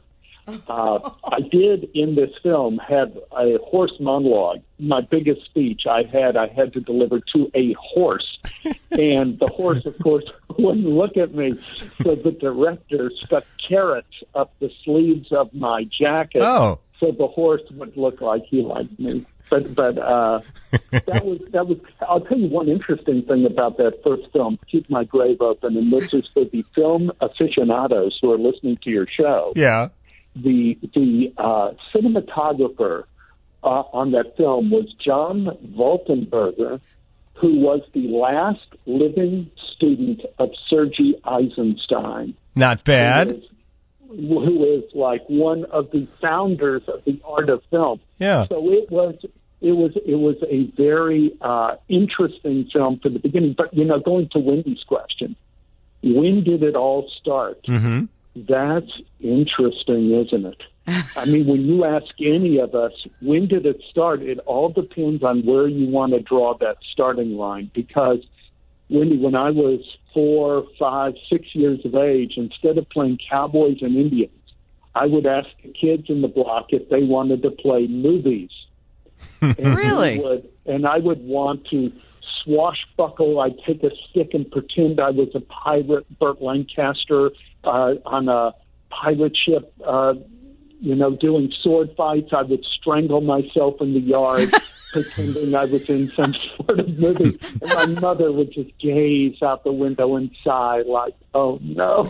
Uh, I did in this film have a horse monologue. My biggest speech I had, I had to deliver to a horse. And the horse, of course, wouldn't look at me. So the director stuck carrots up the sleeves of my jacket. Oh. So the horse would look like he liked me. But but uh, that was that was. I'll tell you one interesting thing about that first film, Keep My Grave Open, and this is for the film aficionados who are listening to your show. Yeah. The the uh, cinematographer uh, on that film was John Waltenberger, who was the last living student of Sergei Eisenstein. Not bad. Who is, who is like one of the founders of the art of film. Yeah. So it was it was it was a very uh, interesting film from the beginning. But you know, going to Wendy's question, when did it all start? Mm-hmm. That's interesting, isn't it? I mean, when you ask any of us, when did it start? It all depends on where you want to draw that starting line. Because, Wendy, when I was four, five, six years of age, instead of playing cowboys and Indians, I would ask the kids in the block if they wanted to play movies. And Really? we would, and I would want to swashbuckle. I'd take a stick and pretend I was a pirate, Burt Lancaster, uh, on a pirate ship, uh, you know, doing sword fights. I would strangle myself in the yard, pretending I was in some sort of movie. And my mother would just gaze out the window and sigh like, oh, no.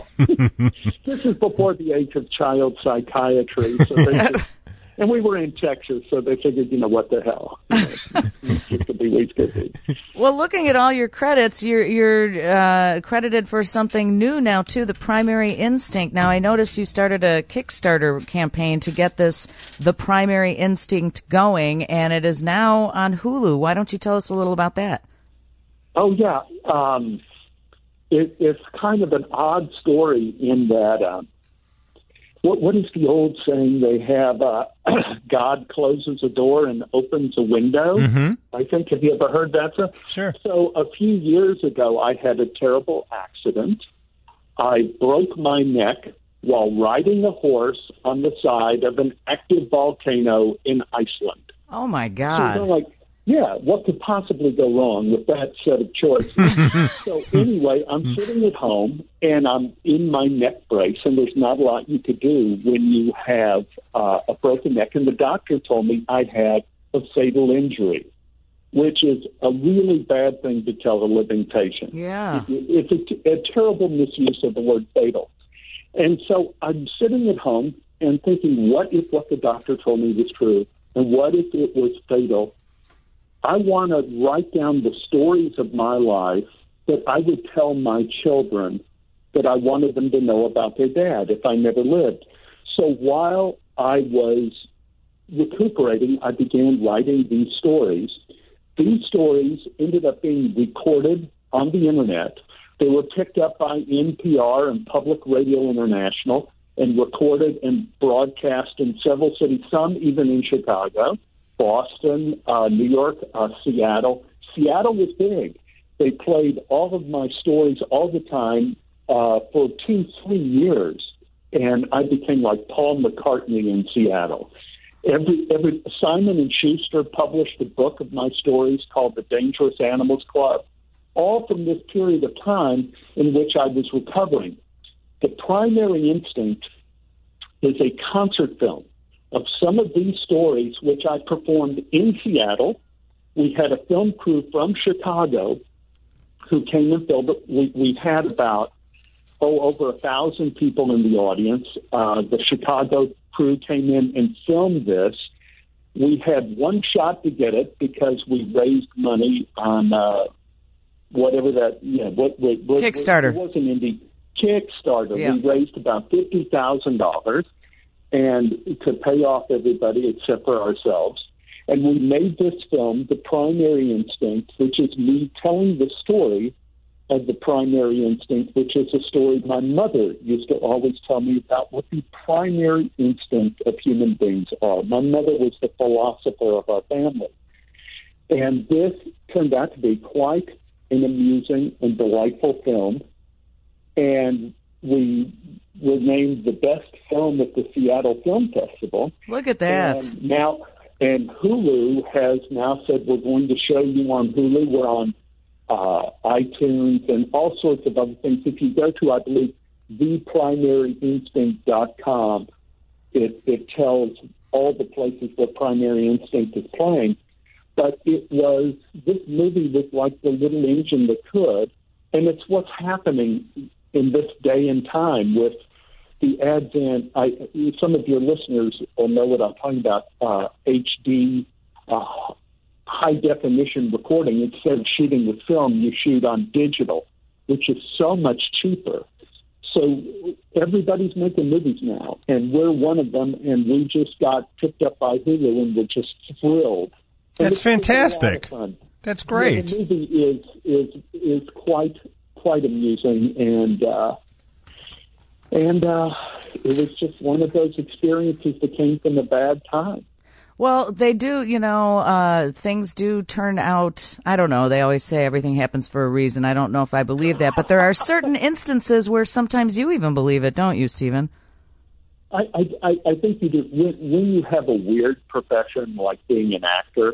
This is before the age of child psychiatry. So they just, and we were in Texas, so they figured, you know, what the hell. You know, it could be, we could be. Well, looking at all your credits, you're you're uh, credited for something new now too, the Primary Instinct. Now, I noticed you started a Kickstarter campaign to get this, the Primary Instinct, going, and it is now on Hulu. Why don't you tell us a little about that? Oh yeah, um, it, it's kind of an odd story in that. Um, what what is the old saying they have? Uh, God closes a door and opens a window. Mm-hmm. I think. Have you ever heard that? Sir? Sure. So a few years ago, I had a terrible accident. I broke my neck while riding a horse on the side of an active volcano in Iceland. Oh my So God! they're like, yeah, what could possibly go wrong with that set of choices? So anyway, I'm sitting at home and I'm in my neck brace, and there's not a lot you could do when you have uh, a broken neck. And the doctor told me I had a fatal injury, which is a really bad thing to tell a living patient. Yeah. It's a, a terrible misuse of the word fatal. And so I'm sitting at home and thinking, what if what the doctor told me was true? And what if it was fatal? I want to write down the stories of my life that I would tell my children that I wanted them to know about their dad if I never lived. So while I was recuperating, I began writing these stories. These stories ended up being recorded on the Internet. They were picked up by N P R and Public Radio International and recorded and broadcast in several cities, some even in Chicago, Boston, uh, New York, uh, Seattle. Seattle was big. They played all of my stories all the time uh, for two, three years, and I became like Paul McCartney in Seattle. Every, every Simon and Schuster published a book of my stories called The Dangerous Animals Club, all from this period of time in which I was recovering. The Primary Instinct is a concert film of some of these stories, which I performed in Seattle. We had a film crew from Chicago who came and filmed it. We, we had about, oh, over a thousand people in the audience. Uh, the Chicago crew came in and filmed this. we had one shot to get it because we raised money on uh, whatever that, yeah, what, what, what Kickstarter. It wasn't indie Kickstarter. Yeah. We raised about fifty thousand dollars and to pay off everybody except for ourselves. And we made this film, The Primary Instinct, which is me telling the story of the primary instinct, which is a story my mother used to always tell me about what the primary instinct of human beings are. My mother was the philosopher of our family. And this turned out to be quite an amusing and delightful film. And we were named the best film at the Seattle Film Festival. Look at that. And now, and Hulu has now said we're going to show you on Hulu. We're on uh, iTunes and all sorts of other things. If you go to, I believe, the primary instinct dot com, it, it tells all the places where Primary Instinct is playing. But it was, this movie was like the little engine that could, and it's what's happening in this day and time with the advent. I, some of your listeners will know what I'm talking about, uh, H D, uh, high-definition recording. Instead of shooting with film, you shoot on digital, which is so much cheaper. So everybody's making movies now, and we're one of them, and we just got picked up by Hulu, and we're just thrilled. That's fantastic. That's great. Yeah, the movie is is is quite quite amusing, and uh, and uh, it was just one of those experiences that came from a bad time. Well, they do, you know, uh, things do turn out, I don't know, they always say everything happens for a reason. I don't know if I believe that, but there are certain instances where sometimes you even believe it, don't you, Stephen? I, I, I think you do. When, when you have a weird profession like being an actor,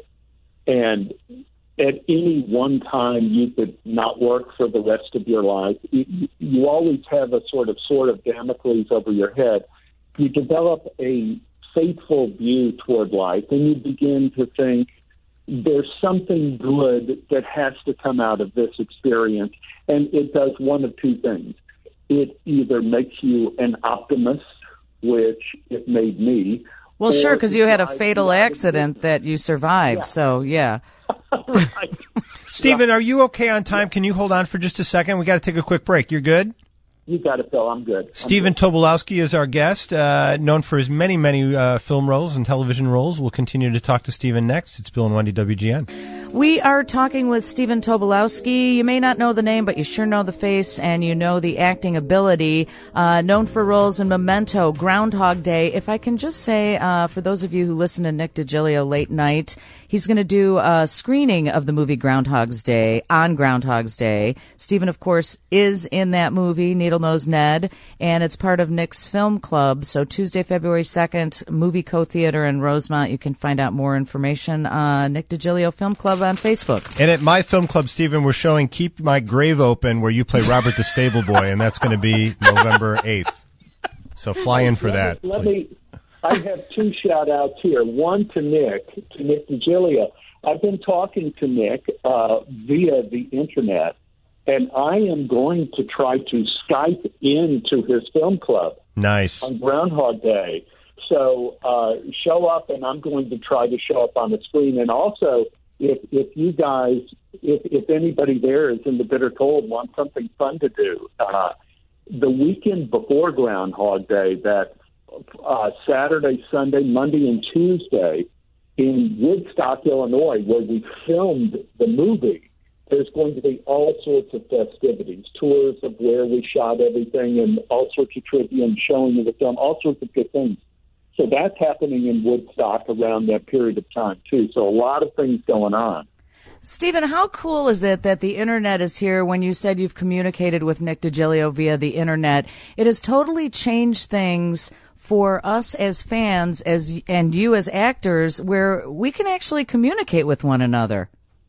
and at any one time you could not work for the rest of your life, you, you always have a sort of sword of Damocles over your head. You develop a faithful view toward life, and you begin to think there's something good that has to come out of this experience, and it does one of two things. It either makes you an optimist, which it made me. Well, sure, because you had a fatal accident that you survived, yeah. So yeah. Right. Stephen, are you okay on time? Can you hold on for just a second? We got to take a quick break. You're good? You got it, Phil. I'm good. Stephen Tobolowsky is our guest, uh, known for his many, many uh, film roles and television roles. We'll continue to talk to Stephen next. It's Bill and Wendy, W G N. We are talking with Stephen Tobolowsky. You may not know the name, but you sure know the face, and you know the acting ability. Uh, known for roles in Memento, Groundhog Day. If I can just say, uh, for those of you who listen to Nick DiGilio late night, he's going to do a screening of the movie Groundhog's Day on Groundhog's Day. Stephen, of course, is in that movie, Needle-Nosed Ned, and it's part of Nick's Film Club. So Tuesday, February second, Movie Co Theater in Rosemont. You can find out more information on Nick DiGilio Film Club on Facebook. And at my film club, Stephen, we're showing Keep My Grave Open, where you play Robert the Stable Boy, and that's going to be November eighth. So fly in for that. Let me, I have two shout-outs here. One to Nick, to Nick DiGilio. I've been talking to Nick uh, via the Internet, and I am going to try to Skype into his film club. Nice. On Groundhog Day. So uh, show up, and I'm going to try to show up on the screen. And also, if if you guys, if, if anybody there is in the bitter cold, want something fun to do, uh, the weekend before Groundhog Day, that uh, Saturday, Sunday, Monday, and Tuesday in Woodstock, Illinois, where we filmed the movie, there's going to be all sorts of festivities, tours of where we shot everything, and all sorts of trivia and showing of the film, all sorts of good things. So that's happening in Woodstock around that period of time, too. So a lot of things going on. Stephen, how cool is it that the Internet is here? When you said you've communicated with Nick DiGilio via the Internet, it has totally changed things for us as fans as and you as actors, where we can actually communicate with one another.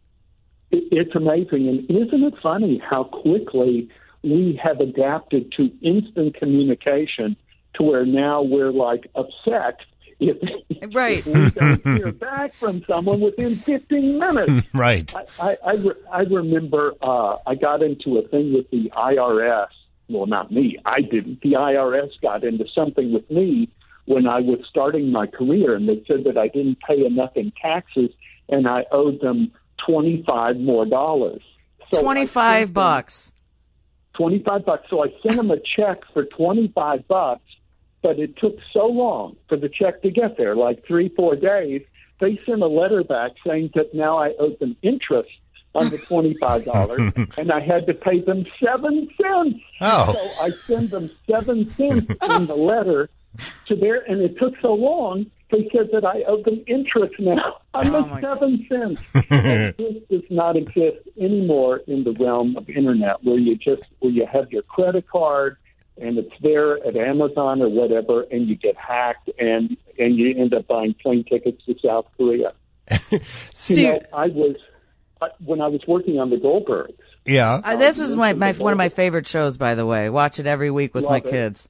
It's amazing. And isn't it funny how quickly we have adapted to instant communication, to where now we're like upset if, right. if we don't hear back from someone within fifteen minutes. Right. I, I, I, re- I remember uh, I got into a thing with the I R S. Well, not me. I didn't. The I R S got into something with me when I was starting my career, and they said that I didn't pay enough in taxes, and I owed them twenty-five more dollars. So twenty-five bucks. twenty-five bucks. So I sent them a check for twenty-five bucks, but it took so long for the check to get there, like three, four days. They sent a letter back saying that now I owed them interest on the twenty-five dollars, and I had to pay them seven cents. Oh. So I sent them seven cents in the letter to their, and it took so long, they said that I owe them interest now on the my seven cents. And this does not exist anymore in the realm of internet, where you just where you have your credit card and it's there at Amazon or whatever, and you get hacked and and you end up buying plane tickets to South Korea. Steve, You know, I was I- when I was working on the Goldbergs. yeah. Uh, this is my, my one of my favorite shows, by the way. Watch it every week with Love my it. kids.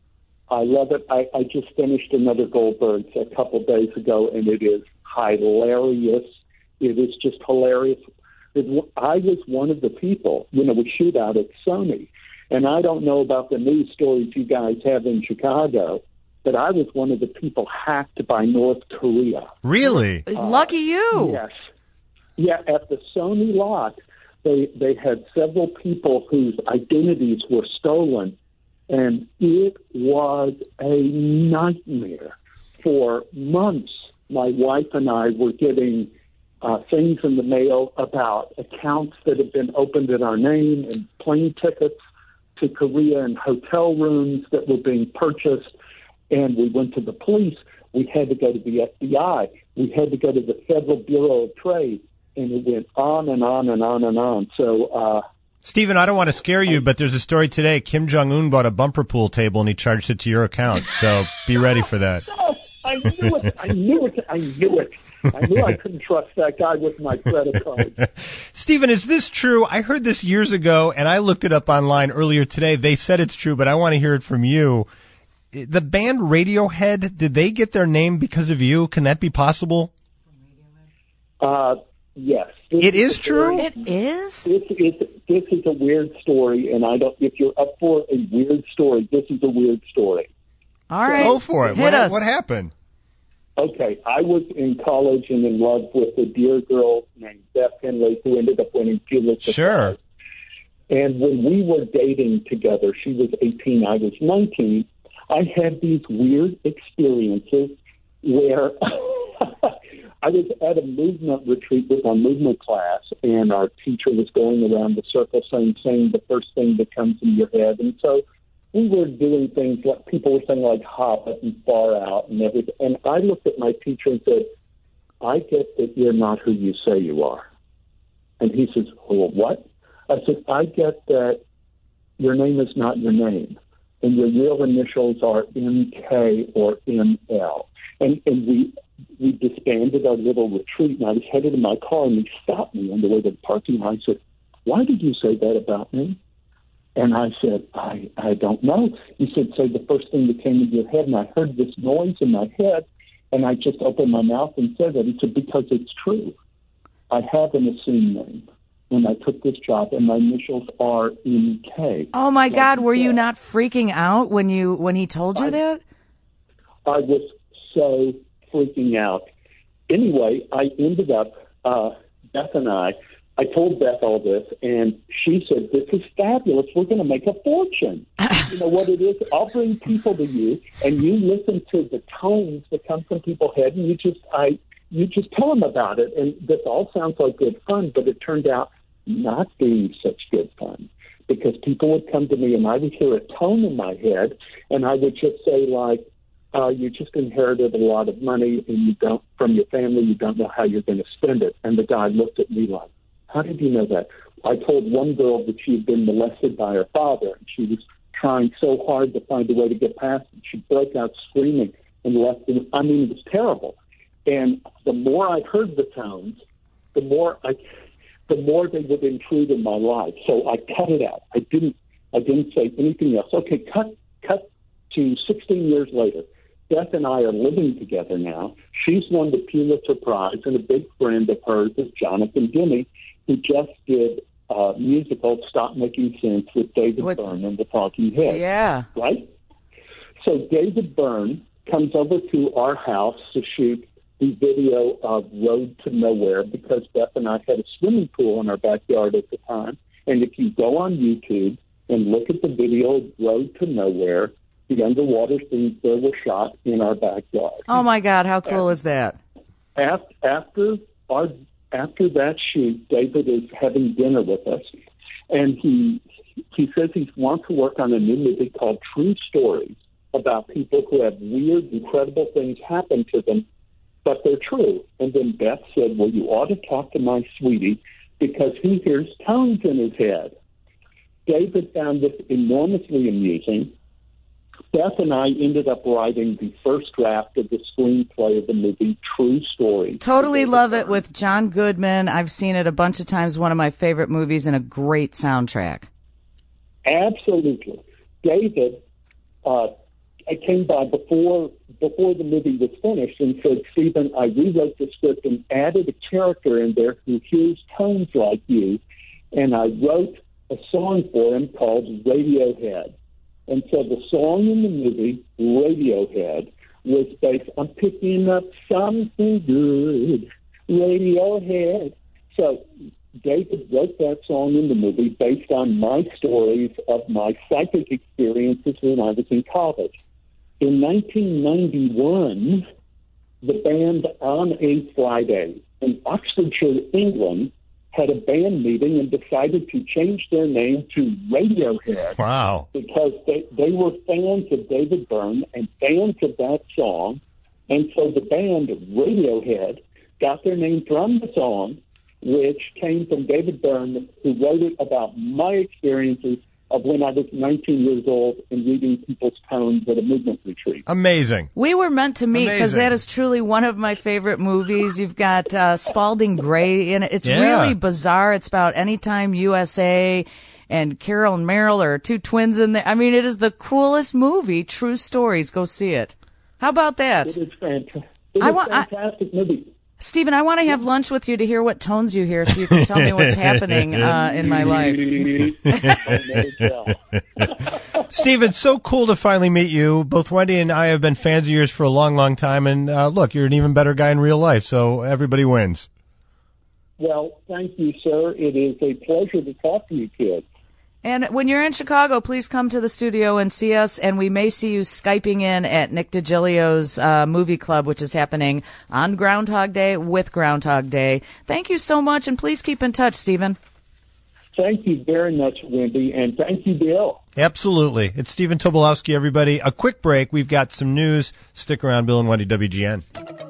I love it. I, I just finished another Goldbergs a couple days ago, and it is hilarious. It is just hilarious. It, I was one of the people, you know, we shoot out at Sony, and I don't know about the news stories you guys have in Chicago, but I was one of the people hacked by North Korea. Really? Lucky you. Yes. Yeah, at the Sony lot, they they had several people whose identities were stolen, and it was a nightmare. For months, my wife and I were getting uh, things in the mail about accounts that had been opened in our name and plane tickets to Korea and hotel rooms that were being purchased. And we went to the police. We had to go to the F B I. We had to go to the Federal Bureau of Trade. And it went on and on and on and on. So, uh, Stephen, I don't want to scare you, but there's a story today. Kim Jong-un bought a bumper pool table and he charged it to your account. So be ready for that. oh, I knew it. I knew it. I knew it. I knew I couldn't trust that guy with my credit card. Stephen, is this true? I heard this years ago, and I looked it up online earlier today. They said it's true, but I want to hear it from you. The band Radiohead, did they get their name because of you? Can that be possible? Uh, yes. This It is a true? very- It is? This is this is a weird story, and I don't. If you're up for a weird story, this is a weird story. All right. Go for it. Hit What, us. what happened? Okay, I was in college and in love with a dear girl named Beth Henley, who ended up winning Pulitzer Sure. Prize. And when we were dating together, she was eighteen, I was nineteen. I had these weird experiences where I was at a movement retreat with our movement class, and our teacher was going around the circle saying, saying the first thing that comes in your head. And so we were doing things like people were saying like Hobbit and Far Out and everything. And I looked at my teacher and said, I get that you're not who you say you are. And he says, well, what? I said, I get that your name is not your name, and your real initials are M K or M L. And, and we we disbanded our little retreat, and I was headed in my car, and he stopped me on the way to the parking lot. I said, why did you say that about me? And I said, I, I don't know. He said, say the first thing that came into your head, and I heard this noise in my head, and I just opened my mouth and said that. He said, because it's true. I have an assumed name when I took this job, and my initials are M K. Oh my God, were you Yeah. not freaking out when you when he told you I- that? I was so freaking out. Anyway, I ended up, uh, Beth and I, I told Beth all this, and she said, this is fabulous. We're going to make a fortune. You know what it is? I'll bring people to you, and you listen to the tones that come from people's head, and you just, I, you just tell them about it. And this all sounds like good fun, but it turned out not being such good fun, because people would come to me, and I would hear a tone in my head, and I would just say, like, uh, you just inherited a lot of money, and you don't, from your family, you don't know how you're going to spend it. And the guy looked at me like, how did you know that? I told one girl that she had been molested by her father, and she was trying so hard to find a way to get past it. She broke out screaming and left. And, I mean, it was terrible. And the more I heard the tones, the more I, the more they would intrude in my life. So I cut it out. I didn't. I didn't say anything else. Okay, cut. Cut to sixteen years later. Beth and I are living together now. She's won the Pulitzer Prize, and a big friend of hers is Jonathan Demme, who just did a musical, Stop Making Sense, with David What? Byrne and the Talking Heads. Yeah. Right? So David Byrne comes over to our house to shoot the video of Road to Nowhere because Beth and I had a swimming pool in our backyard at the time. And if you go on YouTube and look at the video of Road to Nowhere, the underwater scenes there were shot in our backyard. Oh, my God. How cool and is that? After, after, our, after that shoot, David is having dinner with us, and he he says he wants to work on a new movie called True Stories about people who have weird, incredible things happen to them, but they're true. And then Beth said, well, you ought to talk to my sweetie because he hears tones in his head. David found this enormously amusing. Beth and I ended up writing the first draft of the screenplay of the movie True Stories. Totally love it with John Goodman. I've seen it a bunch of times, one of my favorite movies, and a great soundtrack. Absolutely. David uh, I came by before before the movie was finished and said, Stephen, I rewrote the script and added a character in there who hears tones like you, and I wrote a song for him called Radiohead. And so the song in the movie, Radiohead, was based on picking up something good, Radiohead. So David wrote that song in the movie based on my stories of my psychic experiences when I was in college. In nineteen ninety-one, the band On a Friday in Oxfordshire, England, had a band meeting and decided to change their name to Radiohead. Wow. Because they, they were fans of David Byrne and fans of that song. And so the band Radiohead got their name from the song, which came from David Byrne, who wrote it about my experiences of when I was nineteen years old and reading people's tones at a movement retreat. Amazing. We were meant to meet because Amazing. that is truly one of my favorite movies. You've got uh, Spalding Gray in it. It's Yeah. really bizarre. It's about Anytime U S A, and Carol and Meryl are two twins in there. I mean, it is the coolest movie. True Stories. Go see it. How about that? It is fantastic. It I is want- I- fantastic movie. Stephen, I want to have lunch with you to hear what tones you hear so you can tell me what's happening uh, in my life. Steve, it's so cool to finally meet you. Both Wendy and I have been fans of yours for a long, long time. And uh, look, you're an even better guy in real life, so everybody wins. Well, thank you, sir. It is a pleasure to talk to you, kids. And when you're in Chicago, please come to the studio and see us. And we may see you Skyping in at Nick DiGilio's uh, movie club, which is happening on Groundhog Day with Groundhog Day. Thank you so much, and please keep in touch, Stephen. Thank you very much, Wendy, and thank you, Bill. Absolutely. It's Stephen Tobolowsky, everybody. A quick break. We've got some news. Stick around, Bill and Wendy, W G N.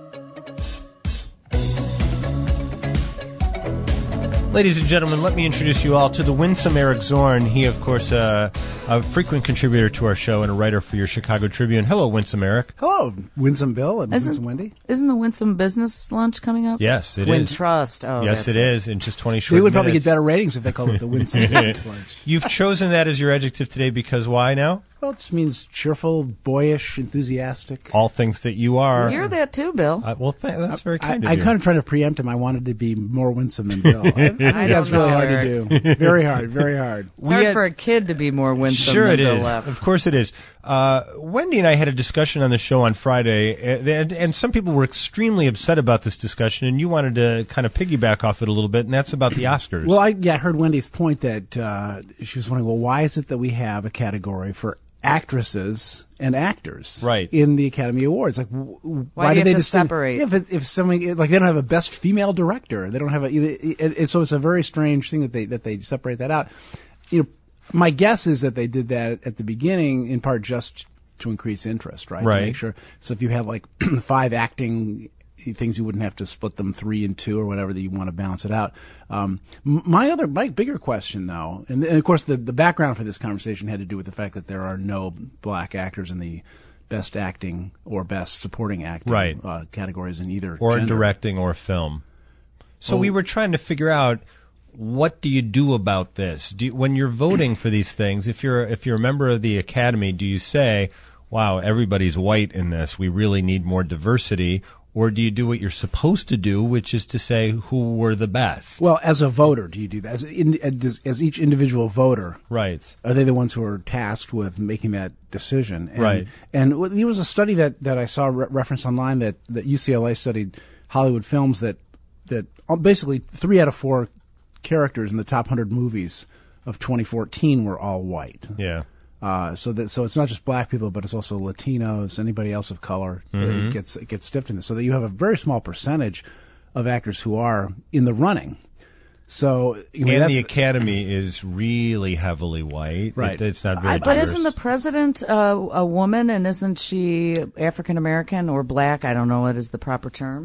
Ladies and gentlemen, let me introduce you all to the winsome Eric Zorn. He, of course, uh, a frequent contributor to our show and a writer for your Chicago Tribune. Hello, winsome Eric. Hello, Winsome Bill and Isn't- Winsome Wendy. Isn't the Winsome Business Lunch coming up? Yes, it Win is. Trust. Oh, yes, that's it is. In just twenty short They would probably minutes. get better ratings if they called it the Winsome Business Lunch. You've chosen that as your adjective today because why now? Well, it just means cheerful, boyish, enthusiastic. All things that you are. You're that too, Bill. Uh, well, th- that's very I, kind of I you. kind of tried to preempt him. I wanted to be more winsome than Bill. I, I think don't that's really know, hard Eric. to do. Very hard, very hard. It's We hard had- for a kid to be more winsome Sure, than it Bill is. Leff. Of course, it is. Uh, Wendy and I had a discussion on the show on Friday, and, and some people were extremely upset about this discussion, and you wanted to kind of piggyback off it a little bit, and that's about the Oscars. Well, I, yeah, I heard Wendy's point that uh, she was wondering, well, why is it that we have a category for actresses and actors Right. in the Academy Awards? Like, w- w- Why why, do you did they have to distinguish- separate? Yeah, if, it, if somebody like they don't have a best female director, they don't have a. It, it, it, so it's a very strange thing that they that they separate that out. You know, my guess is that they did that at the beginning in part just to increase interest, right? Right. To make sure. So if you have like five acting things, you wouldn't have to split them three and two or whatever, that you want to balance it out. Um, m- my other, my bigger question though, and, and of course the, the background for this conversation had to do with the fact that there are no black actors in the best acting or best supporting acting Right. uh, categories in either or gender. directing or film. So Oh. we were trying to figure out, what do you do about this? Do you, when you're voting for these things, if you're if you're a member of the Academy, do you say, wow, everybody's white in this, we really need more diversity? Or do you do what you're supposed to do, which is to say who were the best? Well, as a voter, do you do that? As, in, as, as each individual voter, right? Are they the ones who are tasked with making that decision? And, right. And there was a study that, that I saw re- referenced online that, that U C L A studied Hollywood films that that basically three out of four characters in the top one hundred movies of twenty fourteen were all white. Yeah. Uh, so that so it's not just black people, but it's also Latinos, anybody else of color mm-hmm. that gets gets stiffed in this. So that you have a very small percentage of actors who are in the running. So I mean, and that's, the Academy is really heavily white. Right. It, it's not very. I, but diverse. isn't the president uh, a woman, and isn't she African American or black? I don't know what is the proper term.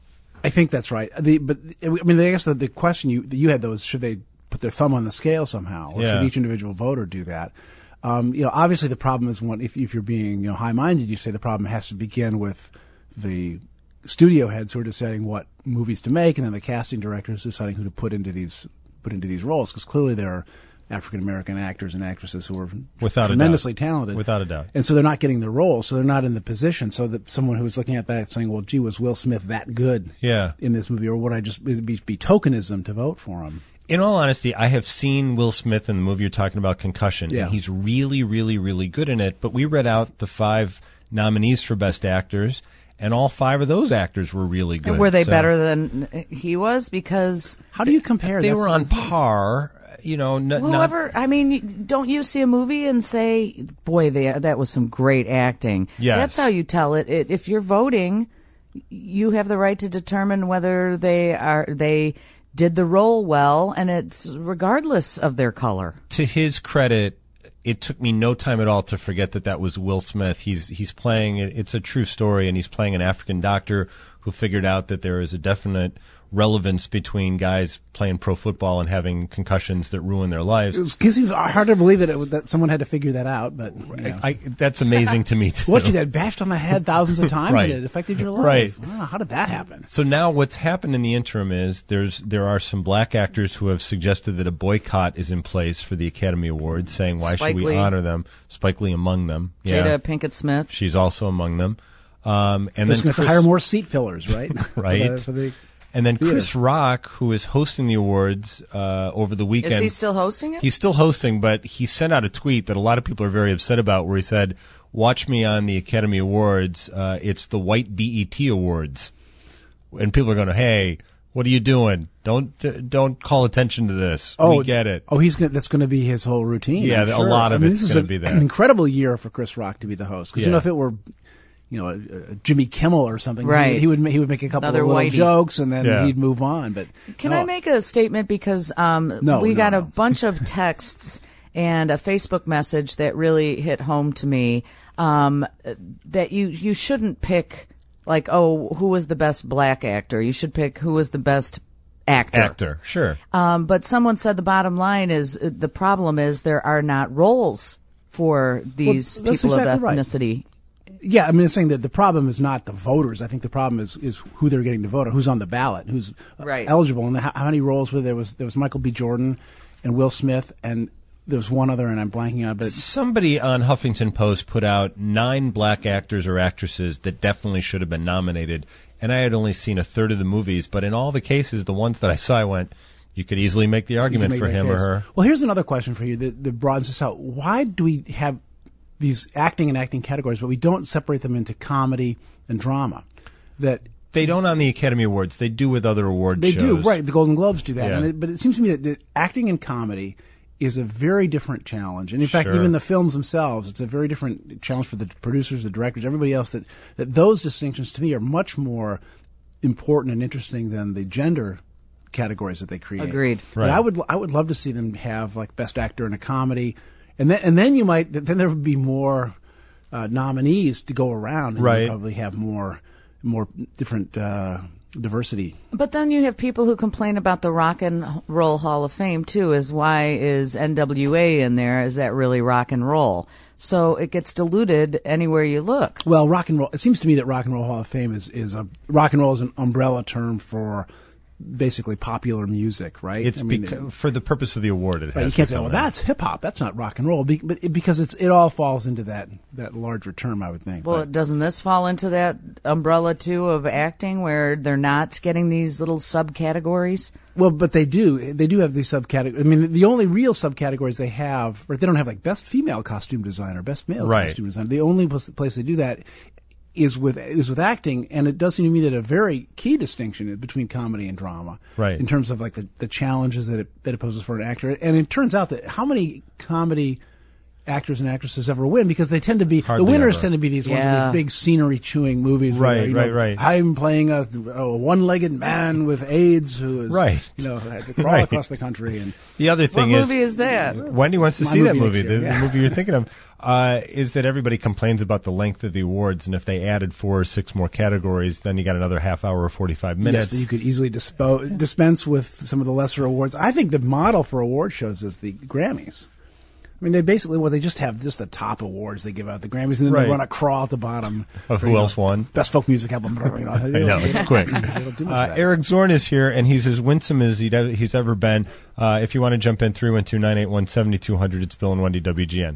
I think that's right. The, but I mean, I guess the, the question you that you had though is should they put their thumb on the scale somehow, or yeah. should each individual voter do that? Um, you know, obviously the problem is one, if, if you're being, you know, high-minded, you say the problem has to begin with the studio heads who are deciding what movies to make, and then the casting directors deciding who to put into these, put into these roles, because clearly there are African-American actors and actresses who are Without tremendously a doubt. talented. Without a doubt. And so they're not getting the roles, so they're not in the position, so that someone who's looking at that saying, well, gee, was Will Smith that good yeah. in this movie, or would I just be, be tokenism to vote for him? In all honesty, I have seen Will Smith in the movie you're talking about, Concussion. Yeah. And he's really, really, really good in it. But we read out the five nominees for Best Actors, and all five of those actors were really good. And were they so, better than he was? Because how do you compare? They That's, were on par. You know, n- whoever. not, I mean, don't you see a movie and say, "Boy, they, that was some great acting." Yes. That's how you tell it. it. If you're voting, you have the right to determine whether they are they. did the role well, and it's regardless of their color. To his credit, it took me no time at all to forget that that was Will Smith. He's he's playing, it's a true story, and he's playing an African doctor who figured out that there is a definite relevance between guys playing pro football and having concussions that ruin their lives. It seems hard to believe that, it, that someone had to figure that out, but you know. I, that's amazing to me, too. What, you got bashed on the head thousands of times right. and it affected your life? Right. Wow, how did that happen? So now what's happened in the interim is there's there are some black actors who have suggested that a boycott is in place for the Academy Awards, saying why Spike should we Lee. honor them? Spike Lee among them. Jada Yeah. Pinkett Smith. She's also among them. Um, and They're then going to hire more seat fillers, right? right. For the, for the and then theater. Chris Rock, who is hosting the awards uh, over the weekend. Is he still hosting it? He's still hosting, but he sent out a tweet that a lot of people are very upset about, where he said, "Watch me on the Academy Awards. Uh, it's the White B E T Awards," and people are going, "Hey, what are you doing? Don't uh, don't call attention to this. Oh, we get it." Oh, he's gonna, that's going to be his whole routine. Yeah, I'm a sure. lot of I mean, it's this is gonna a- be that. an incredible year for Chris Rock to be the host. Because Yeah. you know, if it were, you know, a, a Jimmy Kimmel or something, Right. he would he would, he would make a couple Another of little whitey. jokes and then Yeah. he'd move on. But Can no. I make a statement, because um, No, we no, got no. a bunch of texts and a Facebook message that really hit home to me, um, that you you shouldn't pick like, oh, who was the best black actor? You should pick who was the best actor. Actor, sure. Um, but someone said the bottom line is uh, the problem is there are not roles for these Well, that's people exactly of right. ethnicity. Yeah, I mean, it's saying that the problem is not the voters. I think the problem is is who they're getting to vote, or who's on the ballot, who's uh, Right. eligible, and how, how many roles were there? Was there was Michael B. Jordan and Will Smith, and there was one other, and I'm blanking on, but Somebody on Huffington Post put out nine black actors or actresses that definitely should have been nominated, and I had only seen a third of the movies, but in all the cases, the ones that I saw, I went, you could easily make the you can argument make for that him or case. her. Well, here's another question for you that, that broadens this out. Why do we have these acting and acting categories, but we don't separate them into comedy and drama? That They don't on the Academy Awards. They do with other award They shows. do, right. The Golden Globes do that. Yeah. And it, but it seems to me that, that acting and comedy is a very different challenge. And in fact, Sure. even the films themselves, it's a very different challenge for the producers, the directors, everybody else, that, that those distinctions to me are much more important and interesting than the gender categories that they create. Agreed. But Right. I would I would love to see them have like best actor in a comedy, and then and then you might then there would be more uh, nominees to go around, and Right. you'd probably have more more different uh, diversity. But then you have people who complain about the Rock and Roll Hall of Fame too. Is why is N W A in there? Is that really rock and roll? So it gets diluted anywhere you look. Well, rock and roll. It seems to me that Rock and Roll Hall of Fame is is a rock and roll is an umbrella term for basically popular music, right? It's I mean, beca- it- for the purpose of the award. It Right, has you can't to say, come well, in. that's hip hop. That's not rock and roll, Be- but it, because it's it all falls into that that larger term, I would think. Well, But- doesn't this fall into that umbrella too of acting, where they're not getting these little subcategories? well, but they do. They do have these subcategories. I mean, the only real subcategories they have, or they don't have like best female costume designer, best male Right. costume designer. The only place place they do that is with is with acting, and it does seem to me that a very key distinction is between comedy and drama, Right. in terms of like the, the challenges that it that it poses for an actor. And it turns out that how many comedy actors and actresses ever win, because they tend to be Hardly the winners ever. tend to be these ones Yeah. of these big scenery chewing movies. Right, where, you right, know, right. I'm playing a, a one legged man with AIDS who is Right. you know had to crawl Right. across the country and. The other What thing is, movie is that? Wendy wants to My see that movie next movie. year, The, yeah. the movie you're thinking of uh, is that everybody complains about the length of the awards, and if they added four or six more categories, then you got another half hour or forty-five Yes, minutes. but you could easily dispo- dispense with some of the lesser awards. I think the model for award shows is the Grammys. I mean, they basically, well, they just have just the top awards they give out, the Grammys, and then Right. they run a crawl at the bottom. Of for, who you know, else won? Best folk music album. You know, I know, it's quick. They don't do much Uh, of that. Eric Zorn is here, and he's as winsome as he'd ever, he's ever been. Uh, if you want to jump in, three one two, nine eight one, seven two zero zero. It's Bill and Wendy, W G N.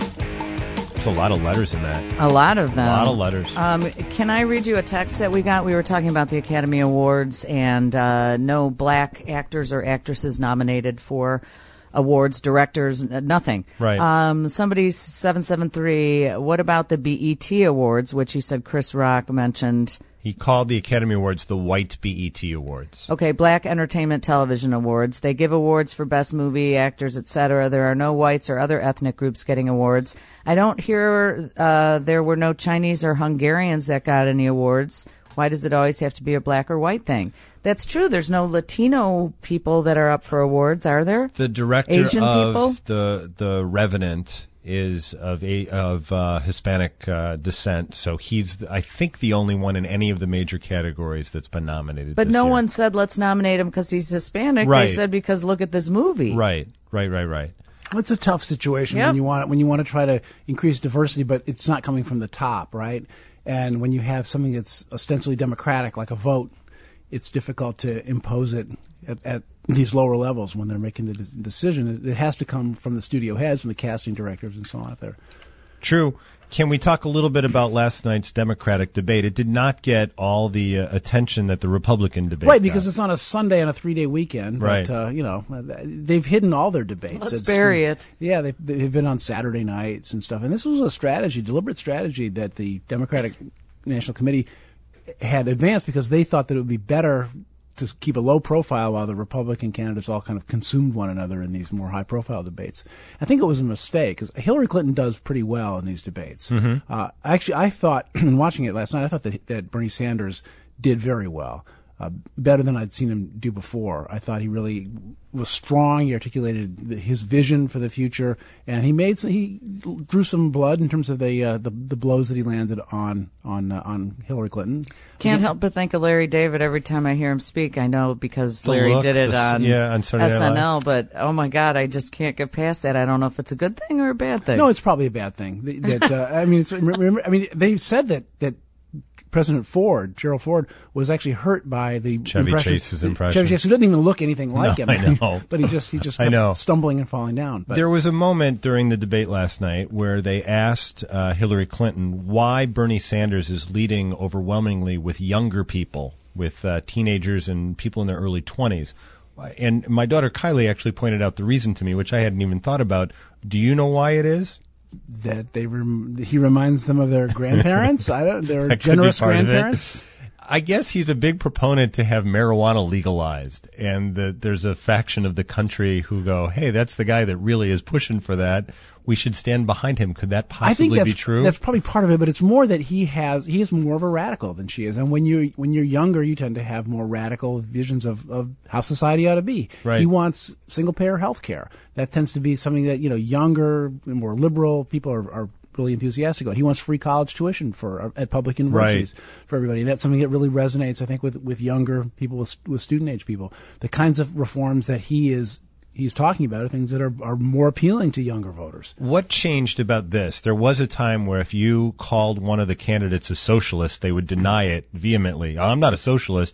There's a lot of letters in that. A lot of them. A lot of letters. Um, can I read you a text that we got? We were talking about the Academy Awards and uh, no black actors or actresses nominated for awards, directors, n- nothing. Right. Um, somebody seven seven three. What about the B E T Awards, which you said Chris Rock mentioned? He called the Academy Awards the White B E T Awards. Okay, Black Entertainment Television Awards. They give awards for best movie, actors, et cetera. There are no whites or other ethnic groups getting awards. I don't hear uh, there were no Chinese or Hungarians that got any awards. Why does it always have to be a black or white thing? That's true. There's no Latino people that are up for awards, are there? The director Asian of people? the the Revenant is of a, of uh, Hispanic uh, descent, so he's I think the only one in any of the major categories that's been nominated. But this no year. one said let's nominate him because he's Hispanic. Right. They said because look at this movie. Right, right, right, right. It's a tough situation Yep. when you want when you want to try to increase diversity, but it's not coming from the top, right? And when you have something that's ostensibly democratic, like a vote, it's difficult to impose it at, at these lower levels when they're making the de- decision. It, it has to come from the studio heads, from the casting directors, and so on. Up there. True. Can we talk a little bit about last night's Democratic debate? It did not get all the uh, attention that the Republican debate Right, because got. it's on a Sunday on a three-day weekend. Right. But, uh, you know, they've hidden all their debates. Let's It's- bury it. Yeah, they've, they've been on Saturday nights and stuff. And this was a strategy, deliberate strategy that the Democratic National Committee had advanced because they thought that it would be better to keep a low profile while the Republican candidates all kind of consumed one another in these more high-profile debates. I think it was a mistake because Hillary Clinton does pretty well in these debates. Mm-hmm. Uh, actually, I thought, in watching it last night, I thought that, that Bernie Sanders did very well. Uh, better than I'd seen him do before. I thought he really was strong. He articulated his vision for the future, and he made some, he drew some blood in terms of the uh, the, the blows that he landed on on uh, on Hillary Clinton. Can't help but think of Larry David every time I hear him speak. I know because The Larry look, did it the s- on, yeah, on Saturday Night S N L, but oh my God, I just can't get past that. I don't know if it's a good thing or a bad thing. No, it's probably a bad thing. That, that uh, I mean, it's, remember, I mean, they said that that. President Ford, Gerald Ford, was actually hurt by the Chevy impressions- Chase's impression. Chevy Chase, who doesn't even look anything like No, him. I know. but he just he just I kept know. stumbling and falling down. But There was a moment during the debate last night where they asked uh, Hillary Clinton why Bernie Sanders is leading overwhelmingly with younger people, with uh, teenagers and people in their early twenties. And my daughter Kylie actually pointed out the reason to me, which I hadn't even thought about. Do you know why it is? that they rem- he reminds them of their grandparents. I don't. Their That could be generous part of it. grandparents. I guess he's a big proponent to have marijuana legalized, and the, there's a faction of the country who go, "Hey, that's the guy that really is pushing for that. We should stand behind him." Could that I think possibly that's, be true? That's probably part of it, but it's more that he has he is more of a radical than she is. And when you're when you're younger, you tend to have more radical visions of, of how society ought to be. Right. He wants single payer health care. That tends to be something that, you know, younger, more liberal people are, are really enthusiastic about. He wants free college tuition for at public universities for everybody. That's something that really resonates, I think, with with younger people, with with student age people. The kinds of reforms that he is he's talking about are things that are, are more appealing to younger voters. What changed about this? There was a time where if you called one of the candidates a socialist, they would deny it vehemently. I'm not a socialist.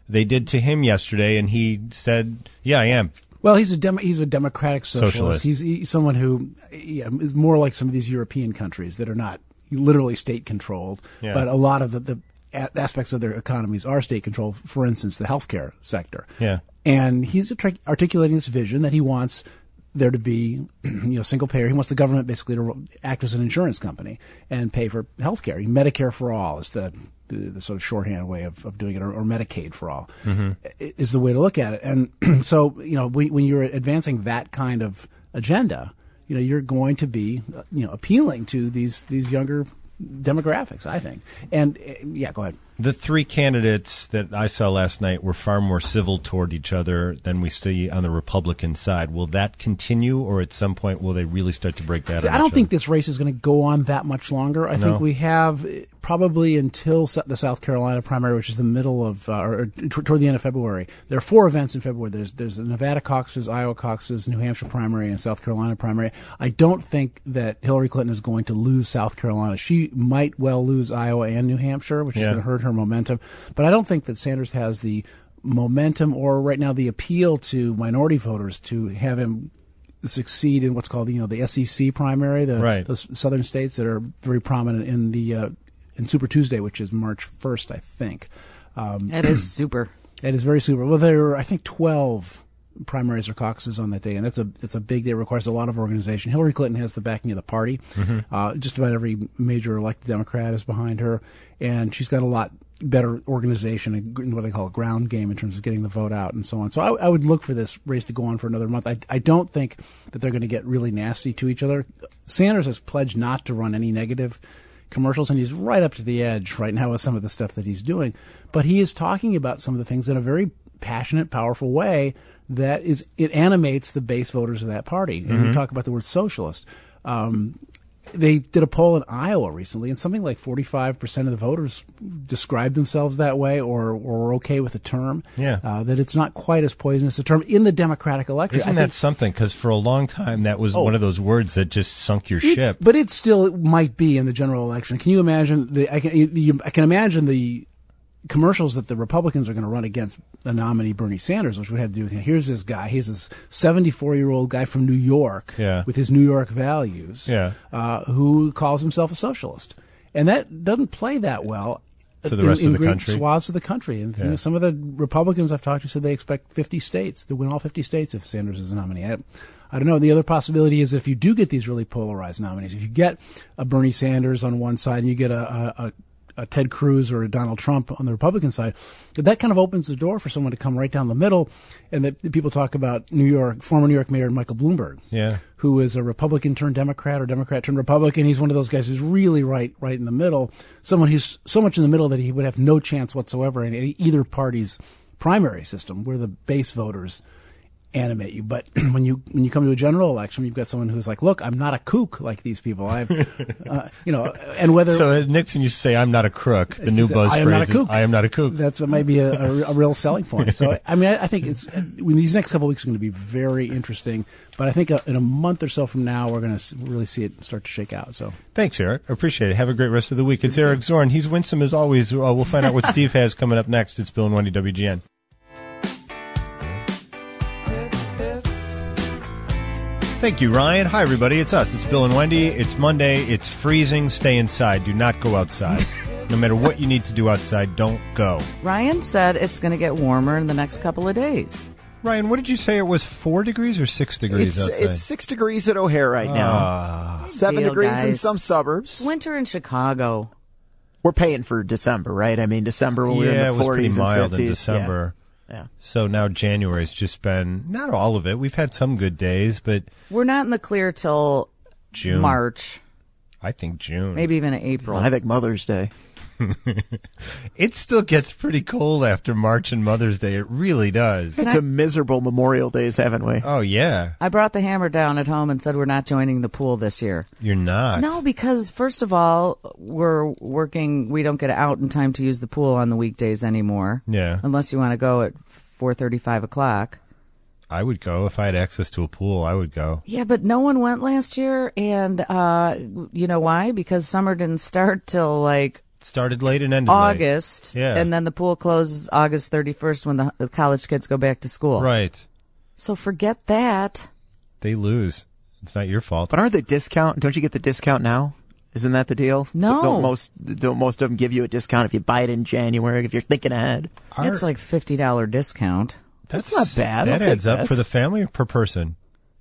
they did to him yesterday, and he said, yeah, I am. Well, he's a dem- he's a democratic socialist. Socialist. He's, he's someone who yeah, is more like some of these European countries that are not literally state controlled, Yeah. but a lot of the, the a- aspects of their economies are state controlled. For instance, the healthcare sector. Yeah. And he's attra- articulating this vision that he wants there to be, you know, single payer. He wants the government basically to act as an insurance company and pay for healthcare. Medicare for all is the the, the sort of shorthand way of, of doing it, or, or Medicaid for all Mm-hmm. is the way to look at it. And so, you know, when, when you're advancing that kind of agenda, you know, you're going to be, uh, you know, appealing to these these younger demographics, I think. And uh, yeah, go ahead. The three candidates that I saw last night were far more civil toward each other than we see on the Republican side. Will that continue, or at some point will they really start to break that? See, I don't think this race is going to go on that much longer. I No? think we have uh, probably until s- the South Carolina primary, which is the middle of, uh, or t- toward the end of February. There are four events in February. There's there's the Nevada caucuses, Iowa caucuses, New Hampshire primary, and South Carolina primary. I don't think that Hillary Clinton is going to lose South Carolina. She might well lose Iowa and New Hampshire, which is Yeah. going to hurt her momentum. But I don't think that Sanders has the momentum or right now the appeal to minority voters to have him succeed in what's called, you know, the S E C primary, the, Right. the southern states that are very prominent in the uh, in Super Tuesday, which is March first, I think. Um, It is super. it is very super. Well, there are, I think, twelve primaries or caucuses on that day, and that's a it's a big day. It requires a lot of organization. Hillary Clinton has the backing of the party. Uh, just about every major elected Democrat is behind her, and she's got a lot better organization and what they call a ground game in terms of getting the vote out and so on. So I, I would look for this race to go on for another month. I, I don't think that they're going to get really nasty to each other. Sanders has pledged not to run any negative commercials, and he's right up to the edge right now with some of the stuff that he's doing. But he is talking about some of the things in a very passionate, powerful way that is it animates the base voters of that party. And Mm-hmm. you talk about the word socialist. Um, they did a poll in Iowa recently, and something like forty-five percent of the voters described themselves that way, or, or were okay with the term. Yeah. Uh, that it's not quite as poisonous a term in the Democratic electorate. Isn't I that think, something? Because for a long time, that was Oh. one of those words that just sunk your It- ship. But it still might be in the general election. Can you imagine the? I can. You, I can imagine the commercials that the Republicans are going to run against the nominee Bernie Sanders, which would have to do with, here's this guy. He's this seventy-four-year-old guy from New York Yeah. with his New York values, Yeah. uh, who calls himself a socialist, and that doesn't play that well. To the in- rest of in the great country. swaths of the country. And you Yeah. know, some of the Republicans I've talked to said they expect fifty states to win all fifty states if Sanders is the nominee. I, I don't know. The other possibility is if you do get these really polarized nominees, if you get a Bernie Sanders on one side and you get a, a, a a Ted Cruz or a Donald Trump on the Republican side, that kind of opens the door for someone to come right down the middle. And that that people talk about New York, former New York Mayor Michael Bloomberg, Yeah. who is a Republican turned Democrat or Democrat turned Republican. He's one of those guys who's really right, right in the middle. Someone who's so much in the middle that he would have no chance whatsoever in any, either party's primary system, where the base voters animate you. But when you when you come to a general election, you've got someone who's like, "Look, I'm not a kook like these people. I've, uh, you know," and whether So as Nixon used to say, "I'm not a crook." The new buzz I am phrase not a is, kook. "I am not a kook." That's what might be a, a, a real selling point. So, I mean, I, I think it's when these next couple of weeks are going to be very interesting. But I think uh, in a month or so from now, we're going to really see it start to shake out. So, Thanks, Eric. I appreciate it. Have a great rest of the week. It's Eric Zorn. He's winsome as always. Uh, we'll find out what Steve has coming up next. It's Bill and Wendy, W G N. Thank you, Ryan. Hi, everybody. It's us. It's Bill and Wendy. It's Monday. It's freezing. Stay inside. Do not go outside. No matter what you need to do outside, don't go. Ryan said it's going to get warmer in the next couple of days. Ryan, what did you say? It was four degrees or six degrees It's outside? it's six degrees at O'Hare right now. Ah. Seven Deal, degrees in guys. some suburbs. Winter in Chicago. We're paying for December, right? I mean, December when we were in yeah, the it was pretty forties and mild fifties. in December. Yeah. Yeah. So now January's just been, not all of it. We've had some good days, but We're not in the clear till June. March, I think June. maybe even April. I think Mother's Day. It still gets pretty cold after March and Mother's Day. It really does. It's a miserable Memorial Days, haven't we? Oh, yeah. I brought the hammer down at home and said we're not joining the pool this year. You're not. No, because first of all, we're working. We don't get out in time to use the pool on the weekdays anymore. Yeah. Unless you want to go at four thirty, five o'clock. I would go. If I had access to a pool, I would go. Yeah, but no one went last year, and uh, you know why? Because summer didn't start till like started late and ended late. August, Yeah. and then the pool closes August thirty-first when the, the college kids go back to school. Right. So forget that. They lose. It's not your fault. But aren't they discount? Don't you get the discount now? Isn't that the deal? No. Don't most don't most of them give you a discount if you buy it in January if you're thinking ahead? Our- It's like fifty dollars discount. That's not bad. That I'll take adds up that. for the family or per person?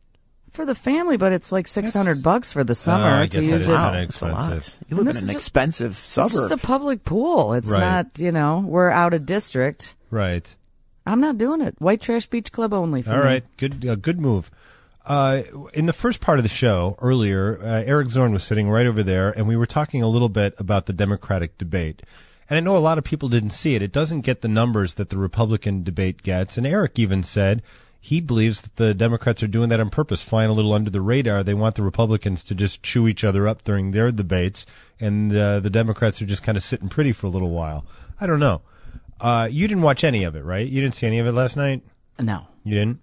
For the family, but it's like six hundred That's- bucks for the summer Oh, I to guess that use is it. kinda Wow, that's a lot. expensive. You And live this in an is just- expensive It's suburb. just a public pool. It's Right. not, you know, we're out of district. Right. I'm not doing it. White Trash Beach Club only for All me. right. Good uh, good move. Uh, in the first part of the show earlier, uh, Eric Zorn was sitting right over there, and we were talking a little bit about the Democratic debate. And I know a lot of people didn't see it. It doesn't get the numbers that the Republican debate gets. And Eric even said he believes that the Democrats are doing that on purpose, flying a little under the radar. They want the Republicans to just chew each other up during their debates, and uh, the Democrats are just kind of sitting pretty for a little while. I don't know. Uh, you didn't watch any of it, right? You didn't see any of it last night? No. You didn't?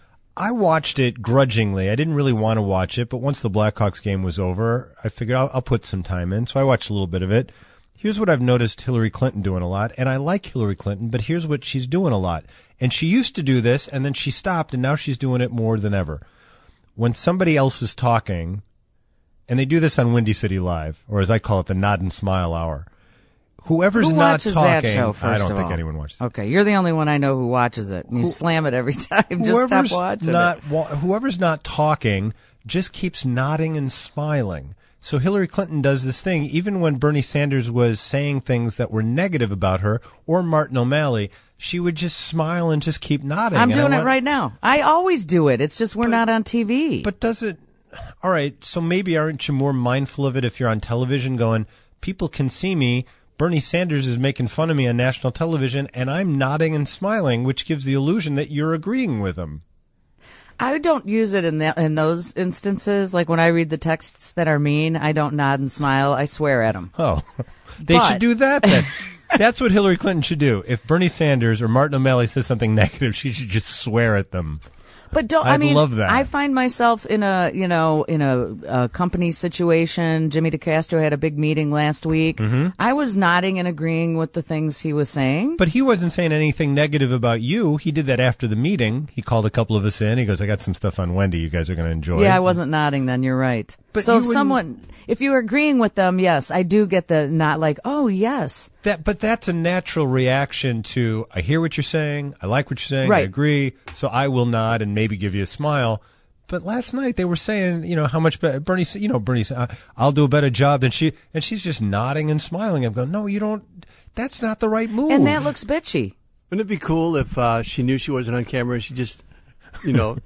I watched it grudgingly. I didn't really want to watch it, but once the Blackhawks game was over, I figured I'll, I'll put some time in. So I watched a little bit of it. Here's what I've noticed Hillary Clinton doing a lot, and I like Hillary Clinton, but here's what she's doing a lot. And she used to do this, and then she stopped, and now she's doing it more than ever. When somebody else is talking, and they do this on Windy City Live, or as I call it, the Nod and Smile Hour, whoever's Who not watches talking, that show, I first don't of think all? anyone watches it. Okay, you're the only one I know who watches it. And you Who- slam it every time. Just stop Whoever's watching not, it. wa- whoever's not talking just keeps nodding and smiling. So Hillary Clinton does this thing, even when Bernie Sanders was saying things that were negative about her, or Martin O'Malley, she would just smile and just keep nodding. I'm And I doing it want- right now. I always do it. It's just we're not on T V. But does it? All right. So maybe aren't you more mindful of it if you're on television, going, people can see me. Bernie Sanders is making fun of me on national television, and I'm nodding and smiling, which gives the illusion that you're agreeing with him. I don't use it in that in those instances. Like when I read the texts that are mean, I don't nod and smile. I swear at them. Oh, they But- should do that then. That's what Hillary Clinton should do. If Bernie Sanders or Martin O'Malley says something negative, she should just swear at them. But don't, I I'd mean, love that. I find myself in a, you know, in a, a company situation. Jimmy DeCastro had a big meeting last week. Mm-hmm. I was nodding and agreeing with the things he was saying. But he wasn't saying anything negative about you. He did that after the meeting. He called a couple of us in. He goes, I got some stuff on Wendy you guys are going to enjoy. Yeah, I wasn't nodding then. You're right. But so you if wouldn't- someone, if you're agreeing with them, yes, I do get the not like, oh, yes. That, but that's a natural reaction to, I hear what you're saying. I like what you're saying. I Right. agree. So I will nod and maybe give you a smile. But last night they were saying, you know, how much better Bernie, you know, Bernie, uh, I'll do a better job than she, and she's just nodding and smiling. I'm going, no, you don't, that's not the right move. And that looks bitchy. Wouldn't it be cool if uh, she knew she wasn't on camera and she just, you know,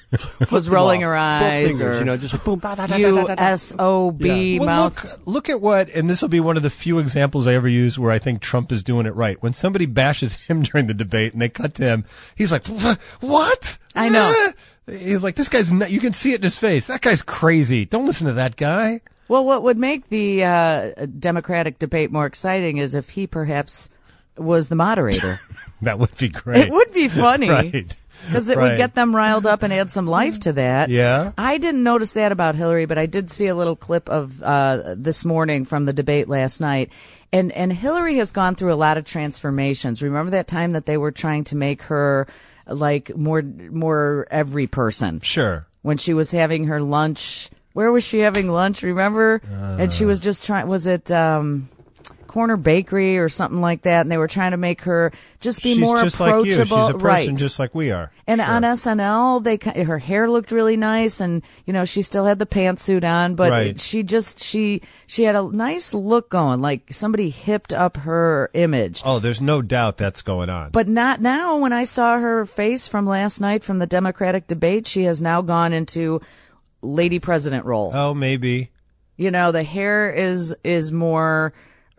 Was rolling her eyes fingers, or you know, just boom, ba, da, da, da, U da, da. S O B Well, mouth. look, look at what, and this will be one of the few examples I ever use where I think Trump is doing it right. When somebody bashes him during the debate and they cut to him, he's like, "Wha- what? I know. Eh." He's like, this guy's, nut- you can see it in his face. That guy's crazy. Don't listen to that guy. Well, what would make the uh, Democratic debate more exciting is if he perhaps was the moderator. That would be great. It would be funny. Right. Because it Right. would get them riled up and add some life to that. Yeah. I didn't notice that about Hillary, but I did see a little clip of uh, this morning from the debate last night. And, and Hillary has gone through a lot of transformations. Remember that time that they were trying to make her like more more every person? Sure. When she was having her lunch. Where was she having lunch? Remember? Uh. And she was just trying, was it um, Corner Bakery or something like that? And they were trying to make her just be She's more just like you. She's approachable. a person right. just like we are. And Sure. on S N L, they ki- her hair looked really nice, and you know she still had the pantsuit on, but Right. she just she she had a nice look going, like somebody hipped up her image. Oh, there's no doubt that's going on. But not now. When I saw her face from last night from the Democratic debate, she has now gone into lady president role. Oh, maybe. You know, the hair is is more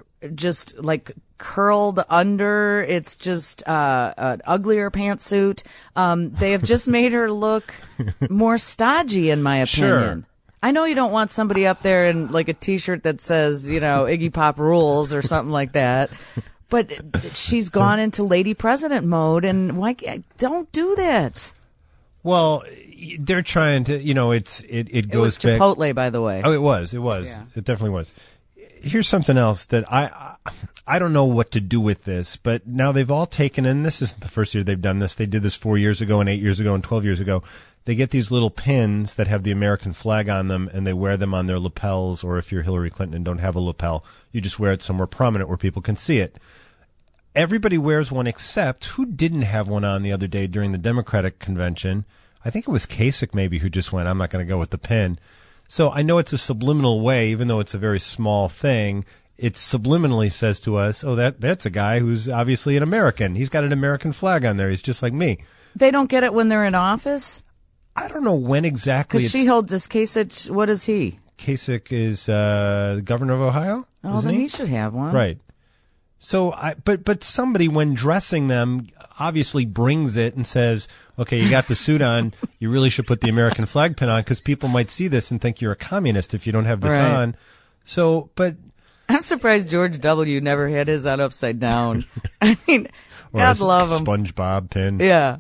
just like curled under. It's just uh, an uglier pantsuit. Um, they have just made her look more stodgy, in my opinion. Sure. I know you don't want somebody up there in like a T-shirt that says, you know, Iggy Pop rules or something like that. But she's gone into lady president mode, and why ca- don't do that? Well, they're trying to, you know, it's it, it It goes was back. Chipotle, by the way. Oh, it was. It was. Yeah. It definitely was. here's something else that I I don't know what to do with this, but now they've all taken, and this isn't the first year they've done this. They did this four years ago and eight years ago and twelve years ago. They get these little pins that have the American flag on them, and they wear them on their lapels, or if you're Hillary Clinton and don't have a lapel, you just wear it somewhere prominent where people can see it. Everybody wears one except who didn't have one on the other day during the Democratic convention. I think it was Kasich maybe who just went, I'm not going to go with the pin. So I know it's a subliminal way, even though it's a very small thing. It subliminally says to us, oh, that that's a guy who's obviously an American. He's got an American flag on there. He's just like me. They don't get it when they're in office? I don't know when exactly. Because she holds this Kasich. What is he? Kasich is uh, the governor of Ohio. Oh, then he? he should have one. Right. So, I, but but somebody, when dressing them, obviously brings it and says, okay, you got the suit on, you really should put the American flag pin on because people might see this and think you're a communist if you don't have this Right. on. So, but... I'm surprised George W. never had his on upside down. I mean, or God a love him. SpongeBob pin. Yeah.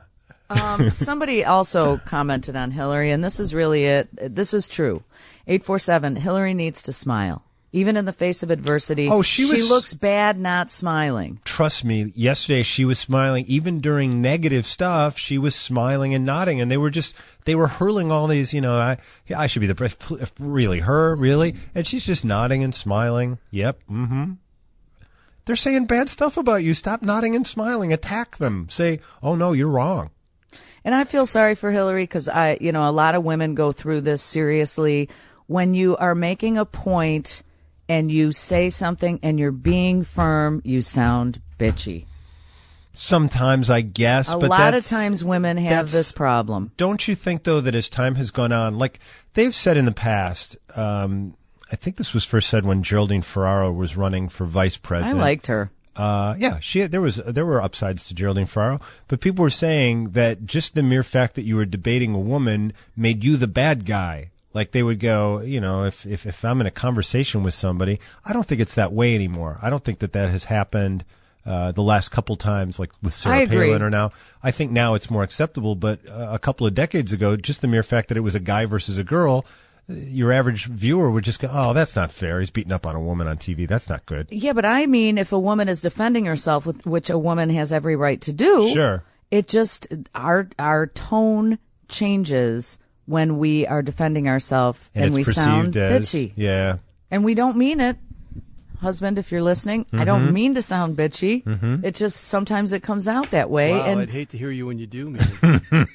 Um, somebody also commented on Hillary, and this is really it. This is true. eight four seven, Hillary needs to smile. Even in the face of adversity, Oh, she was- looks bad not smiling. Trust me, yesterday she was smiling. Even during negative stuff, she was smiling and nodding. And they were just, they were hurling all these, you know, I yeah, I should be the president. Really? Her? Really? And she's just nodding and smiling. Yep. Mm-hmm. They're saying bad stuff about you. Stop nodding and smiling. Attack them. Say, oh, no, you're wrong. And I feel sorry for Hillary because I, you know, a lot of women go through this seriously. When you are making a point and you say something and you're being firm, you sound bitchy. Sometimes, I guess. A but lot of that's- times women have that's- this problem. Don't you think, though, that as time has gone on, like they've said in the past, um, I think this was first said when Geraldine Ferraro was running for vice I president. liked her. Uh, yeah, she there was there were upsides to Geraldine Ferraro, but people were saying that just the mere fact that you were debating a woman made you the bad guy. Like they would go, you know, if, if, if I'm in a conversation with somebody, I don't think it's that way anymore. I don't think that that has happened uh, the last couple times, like with Sarah I agree. Palin or now. I think now it's more acceptable, but uh, a couple of decades ago, just the mere fact that it was a guy versus a girl, your average viewer would just go, oh, that's not fair. He's beating up on a woman on T V. That's not good. Yeah, but I mean, if a woman is defending herself, with which a woman has every right to do, Sure. it just our our tone changes when we are defending ourselves and, And, we it's sound perceived as, bitchy, yeah. and we don't mean it. Husband, if you're listening, I don't mean to sound bitchy. Mhm. It just sometimes it comes out that way, Wow, and I'd hate to hear you when you do mean it.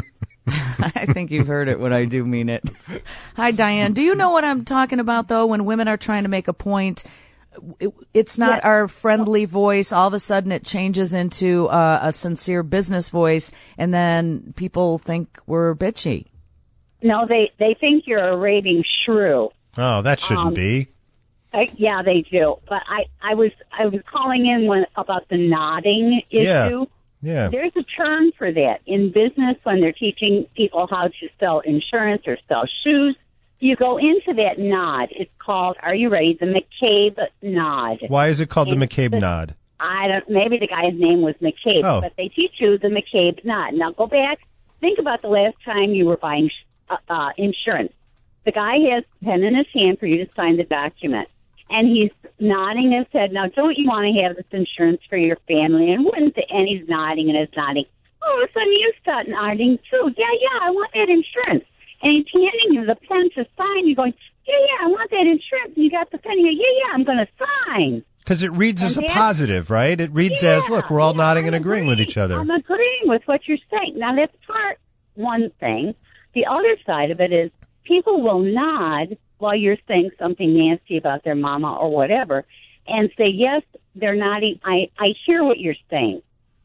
I think you've heard it when I do mean it. Hi, Diane. Do you know what I'm talking about, though, when women are trying to make a point? It, it's not Yes. our friendly voice. All of a sudden, it changes into uh, a sincere business voice, and then people think we're bitchy. No, they they think you're a raving shrew. Oh, that shouldn't Um, be. I, yeah, they do. But I, I was I was calling in when about the nodding issue. Yeah. Yeah. There's a term for that in business when they're teaching people how to sell insurance or sell shoes. You go into that nod. It's called, are you ready? The McCabe nod. Why is it called the And McCabe the- nod? I don't. Maybe the guy's name was McCabe, Oh. but they teach you the McCabe nod. Now go back. Think about the last time you were buying uh, uh, insurance. The guy has a pen in his hand for you to sign the document, and he's nodding his head. Now, don't you want to have this insurance for your family? And wouldn't the, and he's nodding and he's nodding. All of a sudden, you start nodding too. Yeah, yeah, I want that insurance. And he's handing you the pen to sign. You're going, yeah, yeah, I want that insurance. And you got the pen. You go, yeah, yeah, I'm going to sign. Because it reads as a And that- positive, right? It reads as, look, we're all nodding and agreeing with each other. I'm agreeing with what you're saying. Now, that's part one thing. The other side of it is people will nod while you're saying something nasty about their mama or whatever and say, yes, they're nodding. I, I hear what you're saying.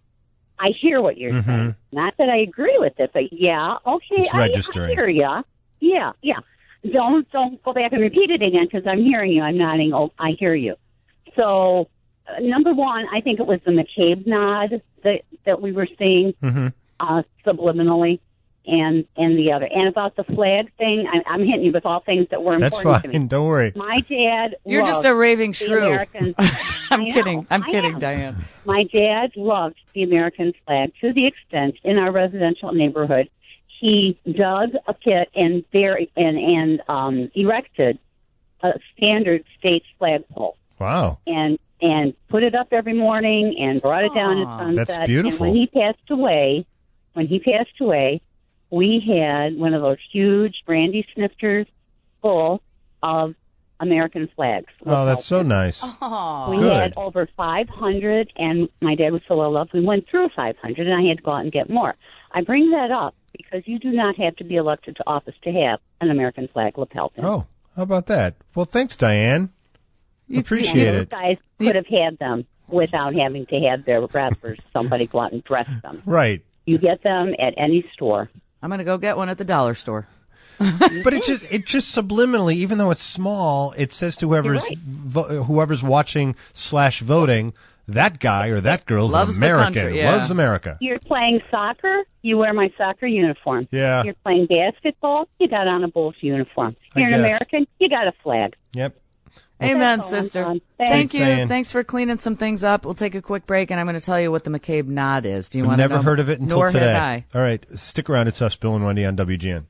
I hear what you're Mhm. saying. Not that I agree with it, but yeah, okay, It's I, I registering. hear ya. Yeah, yeah. Don't don't go back and repeat it again because I'm hearing you. I'm nodding. Oh, I hear you. So, uh, number one, I think it was the McCabe nod that that we were seeing Mhm. uh, subliminally, and and the other. And about the flag thing, I, I'm hitting you with all things that were That's important to me. fine. Don't worry. My dad. You're just loved a raving the shrew. American- I'm I know, kidding. I'm I kidding, am. Diane. My dad loved the American flag to the extent in our residential neighborhood he dug a pit and buried and and um, erected a standard state's flagpole. Wow. And and put it up every morning and brought it down at sunset. That's beautiful. And when he passed away, when he passed away, we had one of those huge brandy snifters full of American flags. Oh, that's so nice. Oh, we good. had over five hundred, and my dad was so well loved, we went through five hundred, and I had to go out and get more. I bring that up because you do not have to be elected to office to have an American flag lapel pin. Oh, how about that? Well, thanks, Diane. Appreciate and those it. guys could have had them without having to have their wrappers, somebody go out and dress them. Right. You get them at any store. I'm going to go get one at the dollar store. But it just it just subliminally, even though it's small, it says to whoever's You're right. vo- whoever's watching slash voting, that guy or that girl's Loves an the American, country, yeah. loves America. You're playing soccer, you wear my soccer uniform. Yeah. You're playing basketball, you got on a Bulls uniform. I You're an guess. American, you got a flag. Yep. Amen, That's all I'm sister. done. Thank Thanks, you. Diane. Thanks for cleaning some things up. We'll take a quick break, and I'm going to tell you what the McCabe nod is. Do you I've want to never know? heard of it until Nor today. have I. All right, stick around. It's us, Bill and Wendy on W G N.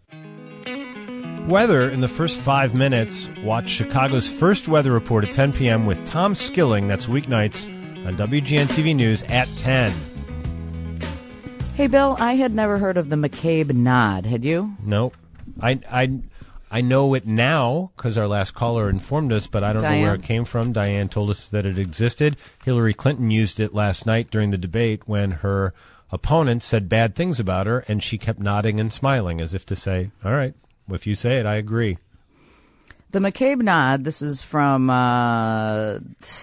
Weather in the first five minutes. Watch Chicago's first weather report at ten p.m. with Tom Skilling. That's weeknights on W G N T V News at ten. Hey, Bill, I had never heard of the McCabe nod. Had you? Nope. I, I, I know it now because our last caller informed us, but I don't Diane? know where it came from. Diane told us that it existed. Hillary Clinton used it last night during the debate when her opponent said bad things about her, and she kept nodding and smiling as if to say, all right, if you say it, I agree. The McCabe nod, this is from uh,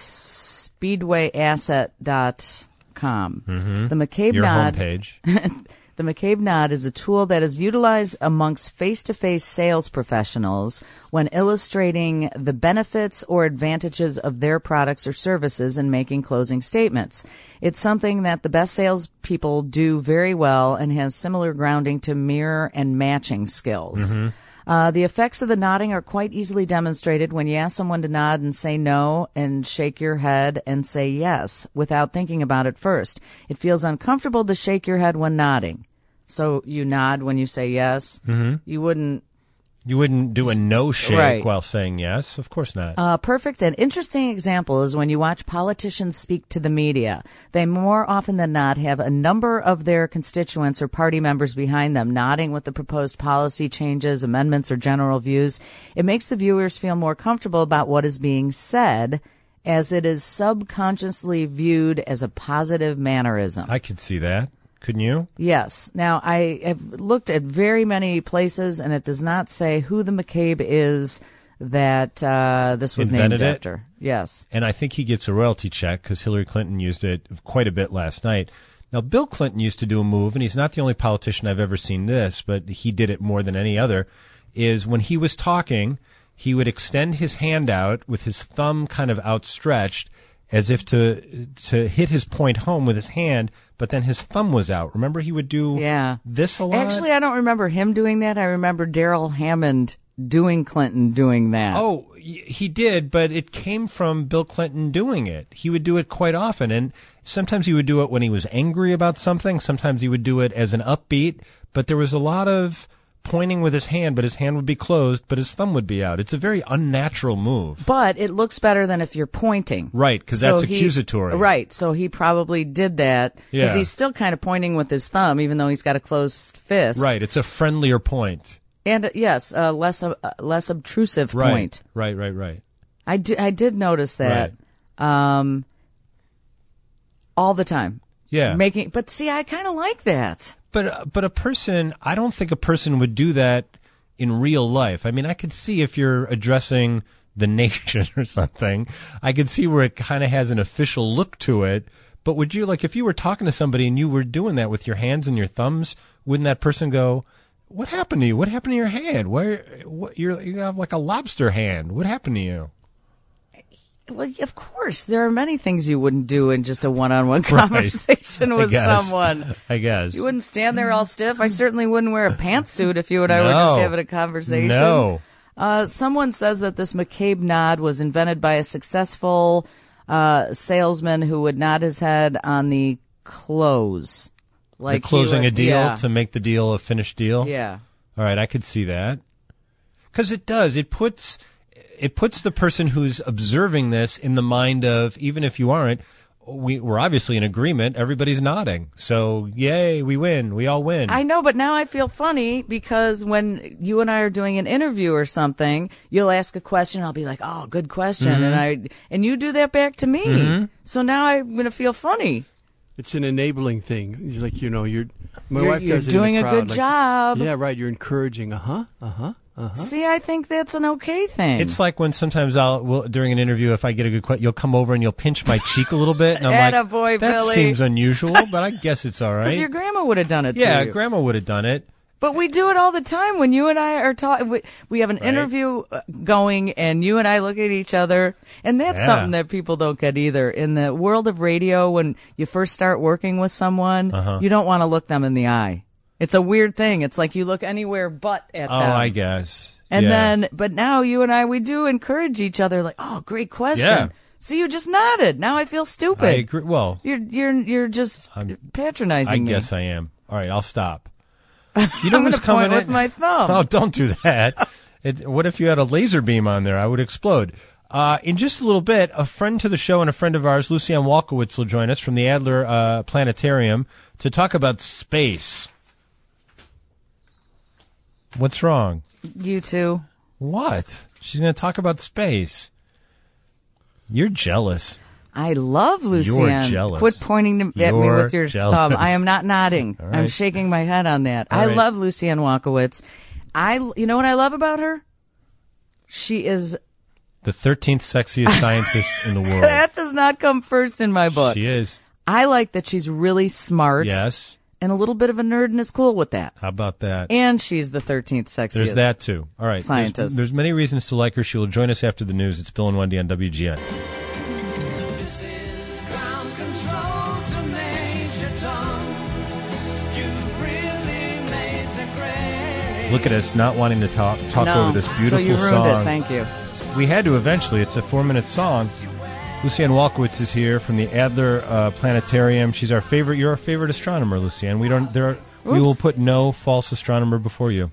speedway asset dot com. Mm-hmm. The McCabe Your nod. homepage. The McCabe nod is a tool that is utilized amongst face-to-face sales professionals when illustrating the benefits or advantages of their products or services and making closing statements. It's something that the best salespeople do very well and has similar grounding to mirror and matching skills. Mm-hmm. Uh, the effects of the nodding are quite easily demonstrated when you ask someone to nod and say no and shake your head and say yes without thinking about it first. It feels uncomfortable to shake your head when nodding. So you nod when you say yes. Mm-hmm. You wouldn't. You wouldn't do a no shake Right. while saying yes. Of course not. A perfect and interesting example is when you watch politicians speak to the media. They more often than not have a number of their constituents or party members behind them, nodding with the proposed policy changes, amendments, or general views. It makes the viewers feel more comfortable about what is being said, as it is subconsciously viewed as a positive mannerism. I could see that. Couldn't you? Yes. Now, I have looked at very many places, and it does not say who the McCabe is that uh, this was Invented named it? after. Yes. And I think he gets a royalty check because Hillary Clinton used it quite a bit last night. Now, Bill Clinton used to do a move, and he's not the only politician I've ever seen this, but he did it more than any other, is when he was talking, he would extend his hand out with his thumb kind of outstretched as if to to hit his point home with his hand, but then his thumb was out. Remember, he would do Yeah. this a lot? Actually, I don't remember him doing that. I remember Daryl Hammond doing Clinton doing that. Oh, y- he did, but it came from Bill Clinton doing it. He would do it quite often, and sometimes he would do it when he was angry about something. Sometimes he would do it as an upbeat, but there was a lot of pointing with his hand, but his hand would be closed, but his thumb would be out. It's a very unnatural move. But it looks better than if you're pointing. Right, because So that's he- accusatory. Right, so he probably did that because Yeah. he's still kind of pointing with his thumb, even though he's got a closed fist. Right, it's a friendlier point. And uh, yes, a less uh, less obtrusive Right, point. right, right, right. I, do, I did notice that um, all the time. Yeah. Making, but see, I kind of like that. But uh, but a person, I don't think a person would do that in real life. I mean, I could see if you're addressing the nation or something, I could see where it kind of has an official look to it. But would you, like, if you were talking to somebody and you were doing that with your hands and your thumbs, wouldn't that person go, "What happened to you? What happened to your hand? Where, what, you're, you have like a lobster hand. What happened to you?" Well, of course, there are many things you wouldn't do in just a one-on-one Right. conversation I with guess. someone. I guess. You wouldn't stand there all stiff. I certainly wouldn't wear a pantsuit if you and I were No. just having a conversation. No. Uh, someone says that this McCabe nod was invented by a successful uh, salesman who would nod his head on the close. Like the closing he a would- deal yeah. to make the deal a finished deal? Yeah. All right, I could see that. Because it does. It puts, it puts the person who's observing this in the mind of, even if you aren't, we, we're obviously in agreement. Everybody's nodding. So, yay, we win. We all win. I know, but now I feel funny because when you and I are doing an interview or something, you'll ask a question, I'll be like, "Oh, good question," Mm-hmm. and I and you do that back to me. Mm-hmm. So now I'm gonna feel funny. It's an enabling thing. It's like, you know, you're my You're- wife you're does it doing in a the crowd, good like, job. Yeah, right. You're encouraging. Uh huh. Uh huh. Uh huh. See, I think that's an okay thing. It's like when sometimes I'll, well, during an interview, if I get a good question, you'll come over and you'll pinch my cheek a little bit. And I'm like, Attaboy, that Billy. seems unusual, but I guess it's all right. Because your grandma would have done it yeah, to you. Grandma would have done it. But we do it all the time when you and I are talking. We, we have an Right. interview uh, going, and you and I look at each other, and that's Yeah. something that people don't get either. In the world of radio, when you first start working with someone, Uh-huh. you don't want to look them in the eye. It's a weird thing. It's like you look anywhere but at Oh, them. I guess. And Yeah. then, but now you and I, we do encourage each other. Like, oh, great question. Yeah. So you just nodded. Now I feel stupid. I agree. Well, You're you're you're just I'm- patronizing I me. guess I am. All right, I'll stop. You know I'm who's gonna coming point in? with my thumb. Oh, don't do that. It, what if you had a laser beam on there? I would explode. Uh, in just a little bit, a friend to the show and a friend of ours, Lucianne Walkowitz, will join us from the Adler uh, Planetarium to talk about space. What's wrong? You too. What? She's going to talk about space. You're jealous. I love Lucianne. jealous. Quit pointing to, at me You're with your jealous. thumb. I am not nodding. All I'm right. shaking my head on that. All I right. love Lucianne Walkowitz. I, you know what I love about her? She is. The thirteenth sexiest scientist in the world. That does not come first in my book. She is. I like that she's really smart. Yes. And a little bit of a nerd and is cool with that. How about that? And she's the thirteenth sexiest. There's that, too. All right. There's, Scientist. there's many reasons to like her. She will join us after the news. It's Bill and Wendy on W G N. This is ground control to Major Tom. You've really made the grade. Look at us not wanting to talk talk No. over this beautiful So you ruined song. it. Thank you. We had to eventually. It's a four-minute song. Lucianne Walkowitz is here from the Adler uh, Planetarium. She's our favorite. You're our favorite astronomer, Lucianne. We don't. There. Are, we will put no false astronomer before you.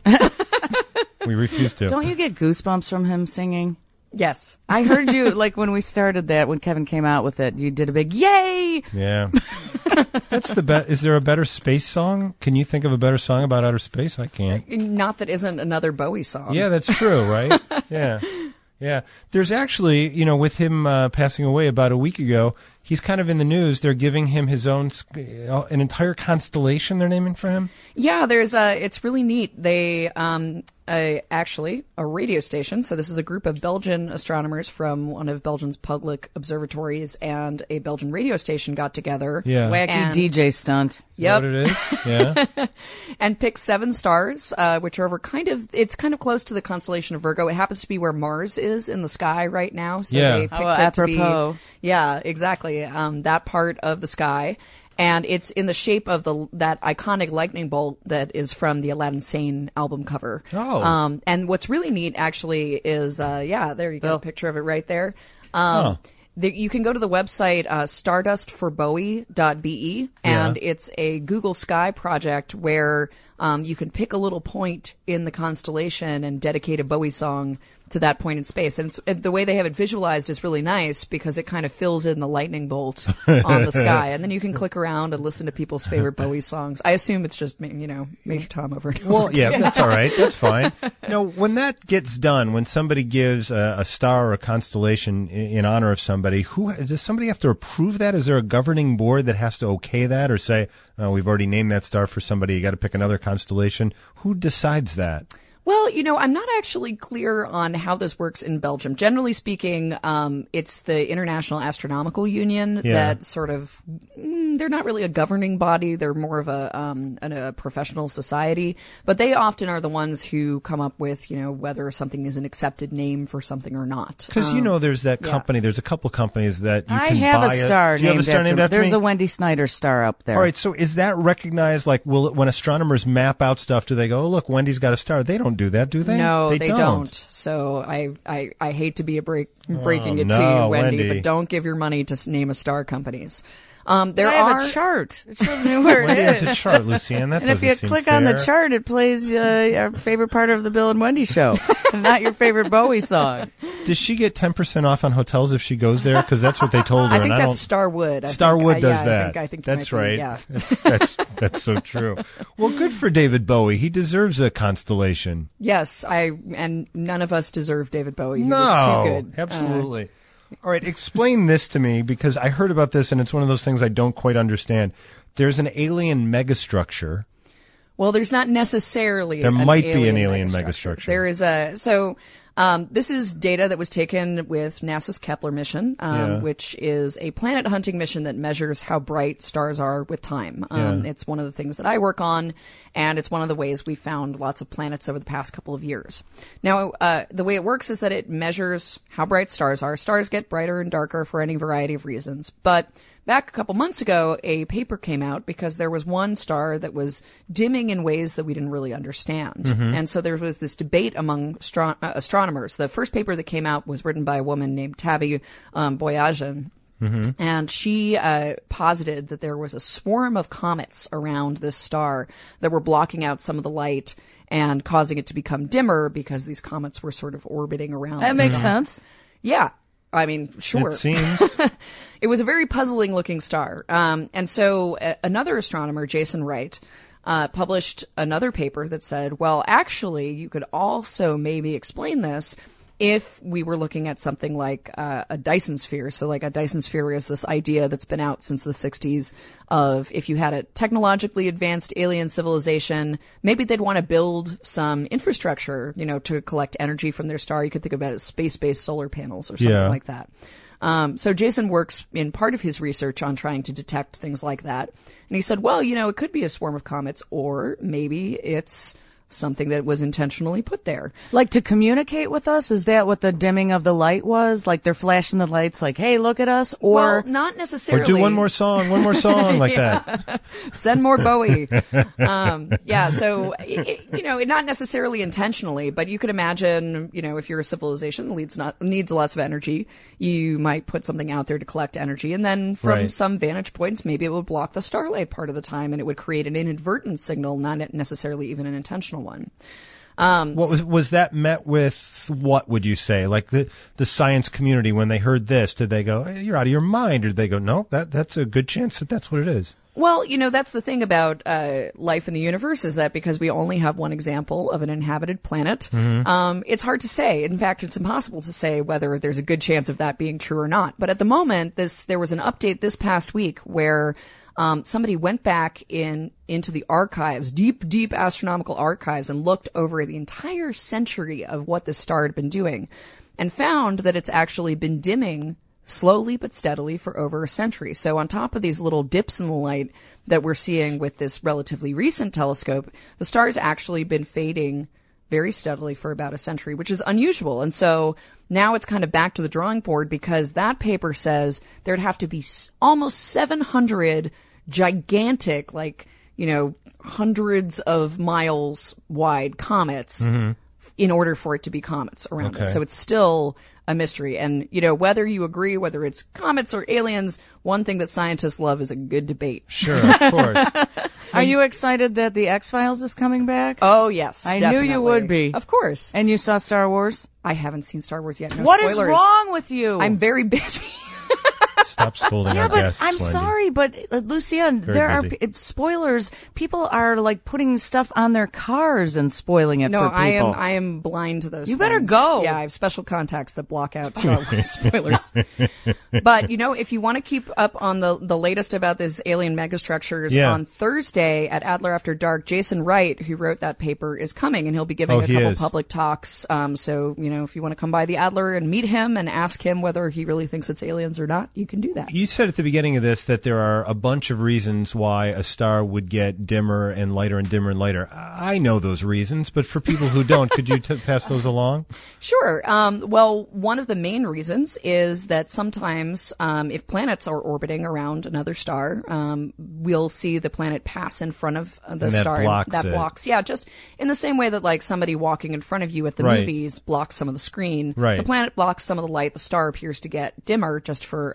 We refuse to. Don't you get goosebumps from him singing? Yes. I heard you, like, when we started that, when Kevin came out with it, you did a big yay! Yeah. That's the bet. Is there a better space song? Can you think of a better song about outer space? I can't. Not that isn't another Bowie song. Yeah, that's true, right? Yeah. Yeah. There's actually, you know, with him uh, passing away about a week ago, he's kind of in the news. They're giving him his own, uh, an entire constellation they're naming for him. Yeah, there's a. It's really neat. They um, a, actually a radio station. So this is a group of Belgian astronomers from one of Belgium's public observatories and a Belgian radio station got together. Yeah. Wacky And- D J stunt. Yep. Is that what it is? Yeah. And picked seven stars, uh, which are over kind of. It's kind of close to the constellation of Virgo. It happens to be where Mars is in the sky right now. So Yeah. they picked Oh, it to be. apropos. Yeah, exactly. Um, that part of the sky. And it's in the shape of the that iconic lightning bolt that is from the Aladdin Sane album cover. Oh. Um, and what's really neat, actually, is uh, yeah, there you go, Bill. a picture of it right there. Um, Oh. the, you can go to the website uh, stardust for bowie dot b e, and Yeah. it's a Google Sky project where um, you can pick a little point in the constellation and dedicate a Bowie song to that point in space. And, it's, and the way they have it visualized is really nice because it kind of fills in the lightning bolt on the sky. And then you can click around and listen to people's favorite Bowie songs. I assume it's just, you know, Major Tom over and over. Well, yeah, that's all right. That's fine. No, when that gets done, when somebody gives a, a star or a constellation in, in honor of somebody, who does somebody have to approve that? Is there a governing board that has to okay that, or say, oh, we've already named that star for somebody, you got to pick another constellation? Who decides that? Well, you know, I'm not actually clear on how this works in Belgium. Generally speaking, um, it's the International Astronomical Union Yeah. that sort of, mm, they're not really a governing body. They're more of a, um, an, a professional society. But they often are the ones who come up with, you know, whether something is an accepted name for something or not. Because you Um, know, there's that yeah. company. There's a couple companies that you I can have buy a star, Do you have named, a star after, named after There's me? a Wendy Snyder star up there. All right, so is that recognized? Like, will when astronomers map out stuff, do they go, "Oh, look, Wendy's got a star"? They don't do that, do they? No, they, they, don't. So I, I, I hate to be a break, breaking Oh, it to no, you, Wendy, Wendy. but don't give your money to s- name a star companies. Um, there I have are a chart. It shows me where it Wendy is. has a chart, Lucianne. That And if doesn't you seem click on the fair. chart, it plays uh, our favorite part of the Bill and Wendy show, not your favorite Bowie song. Does she get ten percent off on hotels if she goes there? Because that's what they told her. I think and I that's don't... Starwood. I Starwood think, uh, does yeah, that. I think, I think you that's might be, right. yeah. That's, that's that's so true. Well, good for David Bowie. He deserves a constellation. Yes, I and none of us deserve David Bowie. He no, was too good. absolutely. Uh, All right, explain this to me because I heard about this and it's one of those things I don't quite understand. There's an alien megastructure. Well, there's not necessarily. There an might be alien an alien megastructure. megastructure. There is a so. Um, this is data that was taken with NASA's Kepler mission, um, Yeah. which is a planet hunting mission that measures how bright stars are with time. Um, Yeah. It's one of the things that I work on, and it's one of the ways we found lots of planets over the past couple of years. Now, uh, the way it works is that it measures how bright stars are. Stars get brighter and darker for any variety of reasons, but back a couple months ago, a paper came out because there was one star that was dimming in ways that we didn't really understand. Mhm. And so there was this debate among astro- uh, astronomers. The first paper that came out was written by a woman named Tabby um, Boyajian. Mhm. And she uh, posited that there was a swarm of comets around this star that were blocking out some of the light and causing it to become dimmer because these comets were sort of orbiting around. That the makes star. sense. Yeah. I mean, sure. It seems. It was a very puzzling looking star. Um, and so uh, another astronomer, Jason Wright, uh, published another paper that said, well, actually, you could also maybe explain this if we were looking at something like uh, a Dyson sphere. So like a Dyson sphere is this idea that's been out since the sixties of if you had a technologically advanced alien civilization, maybe they'd want to build some infrastructure, you know, to collect energy from their star. You could think about it as space-based solar panels or something Yeah. like that. Um, so Jason works in part of his research on trying to detect things like that. And he said, well, you know, it could be a swarm of comets, or maybe it's something that was intentionally put there. Like to communicate with us? Is that what the dimming of the light was? Like they're flashing the lights like, hey, look at us? Or Well, not necessarily. Or do one more song, one more song like Yeah. that. Send more Bowie. um, yeah, so, it, it- you know, it, not necessarily intentionally, but you could imagine, you know, if you're a civilization that needs, not, needs lots of energy, you might put something out there to collect energy. And then from Right. some vantage points, maybe it would block the starlight part of the time and it would create an inadvertent signal, not necessarily even an intentional one. Um, What was was that met with? What would you say? Like the the science community when they heard this, did they go, hey, "You're out of your mind," or did they go, "No, that that's a good chance that that's what it is"? Well, you know, that's the thing about uh, life in the universe is that because we only have one example of an inhabited planet, Mhm. um, it's hard to say. In fact, it's impossible to say whether there's a good chance of that being true or not. But at the moment, this there was an update this past week where um, somebody went back in into the archives, deep, deep astronomical archives, and looked over the entire century of what this star had been doing, and found that it's actually been dimming slowly but steadily for over a century. So on top of these little dips in the light that we're seeing with this relatively recent telescope, the star's actually been fading very steadily for about a century, which is unusual. And so now it's kind of back to the drawing board because that paper says there'd have to be s- almost seven hundred gigantic, like, you know, hundreds of miles wide comets Mhm. in order for it to be comets around Okay. it. So it's still a mystery. And, you know, whether you agree, whether it's comets or aliens, one thing that scientists love is a good debate. Sure, of course. are you excited that the X-Files is coming back? Oh, yes. I definitely. knew you would be. Of course. And you saw Star Wars? I haven't seen Star Wars yet. No What is spoilers. wrong with you? I'm very busy. Stop scolding Yeah, our but guests, I'm Wendy. sorry, but uh, Lucian, Very there busy. are p- spoilers. People are like putting stuff on their cars and spoiling it No, for people. I am I am blind to those You better things. go. Yeah, I have special contacts that block out Star Wars spoilers. But, you know, if you want to keep up on the, the latest about these alien megastructures, Yeah. on Thursday at Adler After Dark, Jason Wright, who wrote that paper, is coming, and he'll be giving Oh, a he couple is. public talks. Um, so, you know, if you want to come by the Adler and meet him and ask him whether he really thinks it's aliens or not, you can do that. You said at the beginning of this that there are a bunch of reasons why a star would get dimmer and lighter and dimmer and lighter. I I know those reasons, but for people who don't, could you t- pass those along? Sure. Um, well, one of the main reasons is that sometimes um, if planets are orbiting around another star, um, we'll see the planet pass in front of uh, the And that star. blocks that it. blocks. Yeah, just in the same way that like somebody walking in front of you at the Right. movies blocks some of the screen. Right. The planet blocks some of the light. The star appears to get dimmer just for a couple of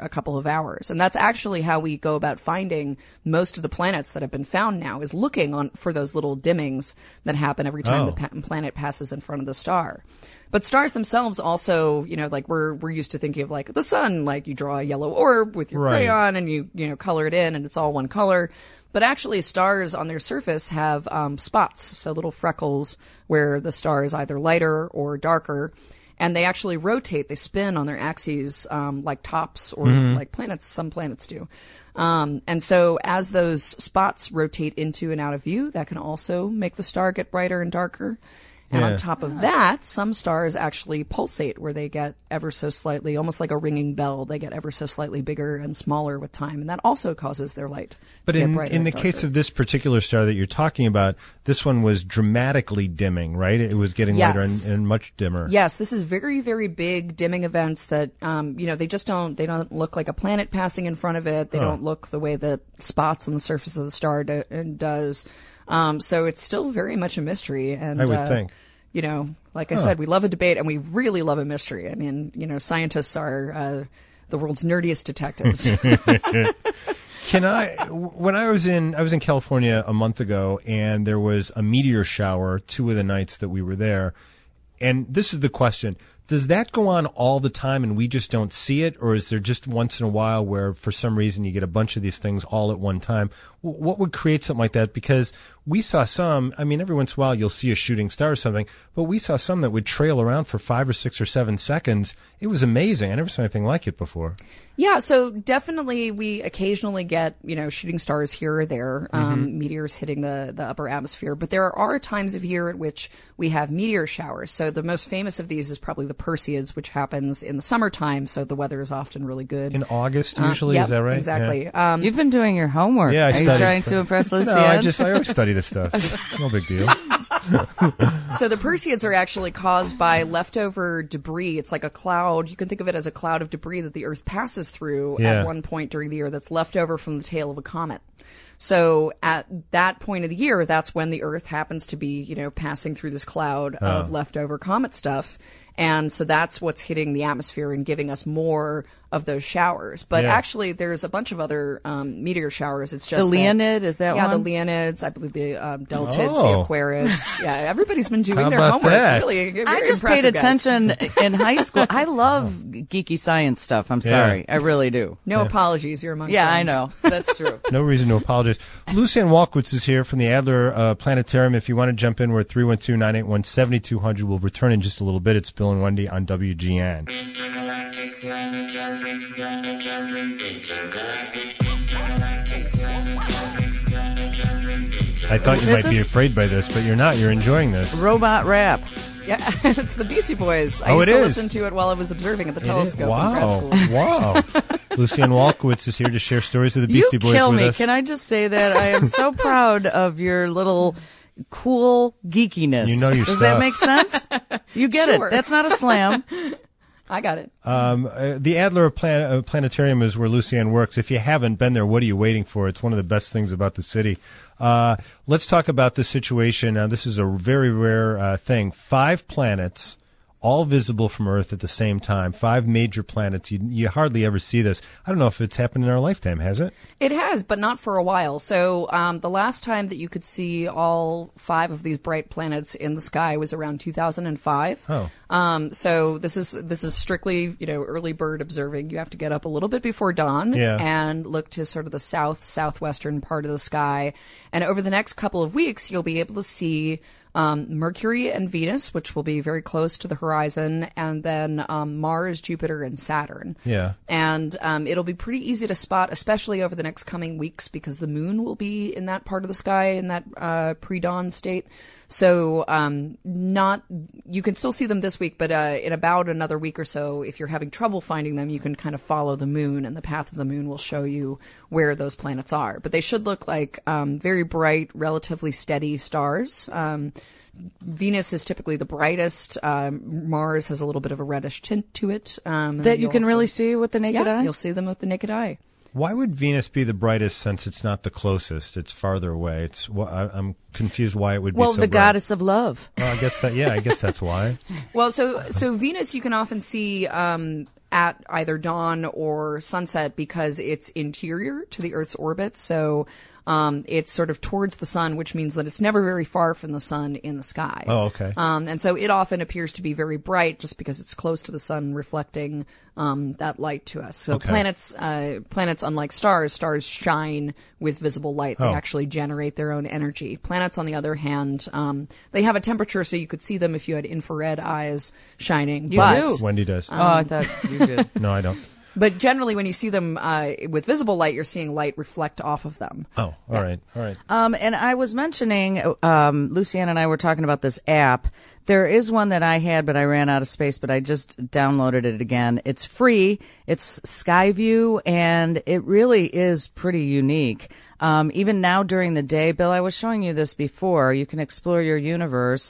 of hours. And that's actually how we go about finding most of the planets that have been found now, is looking on for those little dimmings that happen every time Oh. the pa- planet passes in front of the star. But stars themselves also, you know, like we're we're used to thinking of like the sun, like you draw a yellow orb with your Right. crayon and you you know color it in and it's all one color. But actually, stars on their surface have um, spots, so little freckles where the star is either lighter or darker, and they actually rotate. They spin on their axes um, like tops or Mhm. like planets. Some planets do. Um, and so as those spots rotate into and out of view, that can also make the star get brighter and darker. And Yeah. on top of that, some stars actually pulsate, where they get ever so slightly, almost like a ringing bell, they get ever so slightly bigger and smaller with time. And that also causes their light But to get in, brighter in and the darker. case of this particular star that you're talking about, this one was dramatically dimming, right? It was getting Yes. lighter and, and much dimmer. Yes, this is very, very big dimming events that, um, you know, they just don't, they don't look like a planet passing in front of it. They Huh. don't look the way that spots on the surface of the star do, does. Um, so it's still very much a mystery. And, I would uh, think. You know, like I Huh. said, we love a debate and we really love a mystery. I mean, you know, scientists are uh, the world's nerdiest detectives. Can I? When I was in, I was in California a month ago, and there was a meteor shower two of the nights that we were there. And this is the question: does that go on all the time, and we just don't see it, or is there just once in a while where, for some reason, you get a bunch of these things all at one time? W- What would create something like that? Because we saw some. I mean, every once in a while you'll see a shooting star or something, but we saw some that would trail around for five or six or seven seconds. It was amazing. I never saw anything like it before. Yeah, so definitely we occasionally get, you know, shooting stars here or there, um, Mhm. meteors hitting the, the upper atmosphere. But there are times of year at which we have meteor showers. So the most famous of these is probably the Perseids, which happens in the summertime. So the weather is often really good. In August, Uh, usually, yep, is that right? Exactly. Yeah. Um, You've been doing your homework. Yeah, I Are you studied trying for- to impress Lucianne? No, I just I always study this stuff. No big deal. So the Perseids are actually caused by leftover debris. It's like a cloud. You can think of it as a cloud of debris that the Earth passes through Yeah. at one point during the year that's left over from the tail of a comet. So at that point of the year, that's when the Earth happens to be, you know, passing through this cloud of Oh. leftover comet stuff. And so that's what's hitting the atmosphere and giving us more of those showers. But Yeah. actually, there's a bunch of other um, meteor showers. It's just The that- Leonid, is that yeah, one? the Leonids. I believe the um, Deltids, Oh. the Aquarids. Yeah, everybody's been doing How their about homework. that? Really, very I just paid impressive, guys. attention in high school. I love geeky science stuff. I'm Yeah. sorry. I really do. No Yeah. apologies. You're among Yeah, I friends. know. That's true. No reason to apologize. Lucianne Walkowitz is here from the Adler uh, Planetarium. If you want to jump in, we're at three one two, nine eight one, seven two zero zero. We'll return in just a little bit. It's Bill and Wendy on W G N. I thought you Is might be this- afraid by this, but you're not. You're enjoying this. Robot rap. Yeah, it's the Beastie Boys. I Oh, used it to is. listen to it while I was observing at the It is- telescope in Wow. grad school. Wow. Lucianne Walkowitz is here to share stories of the Beastie you Boys kill with me. us. Can I just say that I am so proud of your little cool geekiness. You know your Does stuff. that make sense? You get Sure. it. That's not a slam. I got it. Um, uh, the Adler Plan- uh, Planetarium is where Lucianne works. If you haven't been there, what are you waiting for? It's one of the best things about the city. Uh, let's talk about the situation. Uh, this is a very rare uh, thing. Five planets, all visible from Earth at the same time. Five major planets. You, you hardly ever see this. I don't know if it's happened in our lifetime, has it? It has, but not for a while. So um, the last time that you could see all five of these bright planets in the sky was around two thousand five. Oh. Um, so this is this is strictly, you know, early bird observing. You have to get up a little bit before dawn Yeah. and look to sort of the south southwestern part of the sky. And over the next couple of weeks, you'll be able to see um, Mercury and Venus, which will be very close to the horizon, and then um, Mars, Jupiter, and Saturn. Yeah. And um, it'll be pretty easy to spot, especially over the next coming weeks, because the moon will be in that part of the sky in that uh, pre-dawn state. So um, not you can still see them this week, but uh, in about another week or so, if you're having trouble finding them, you can kind of follow the moon, and the path of the moon will show you where those planets are. But they should look like um, very bright, relatively steady stars. Um, Venus is typically the brightest. Um, Mars has a little bit of a reddish tint to it. Um, and That then you you'll can also- really see with the naked yeah, eye? You'll see them with the naked eye. Why would Venus be the brightest since it's not the closest? It's farther away. It's. wh- I- I'm confused why it would be Well, so the bright. goddess of love. Well, I guess that. Yeah, I guess that's why. Well, so so Venus you can often see um, at either dawn or sunset because it's interior to the Earth's orbit. So um, it's sort of towards the sun, which means that it's never very far from the sun in the sky. Oh, okay. Um, and so it often appears to be very bright just because it's close to the sun, reflecting um, that light to us. So Okay. planets, uh, planets, unlike stars, stars shine with visible light. They Oh. actually generate their own energy. Planets, on the other hand, um, they have a temperature, so you could see them if you had infrared eyes shining. You but, do. Wendy does. Oh, I thought you did. No, I don't. But generally, when you see them uh, with visible light, you're seeing light reflect off of them. Oh, all right, all right. Um, and I was mentioning, um, Lucianne and I were talking about this app. There is one that I had, but I ran out of space, but I just downloaded it again. It's free. It's Skyview, and it really is pretty unique. Um, even now during the day, Bill, I was showing you this before. You can explore your universe,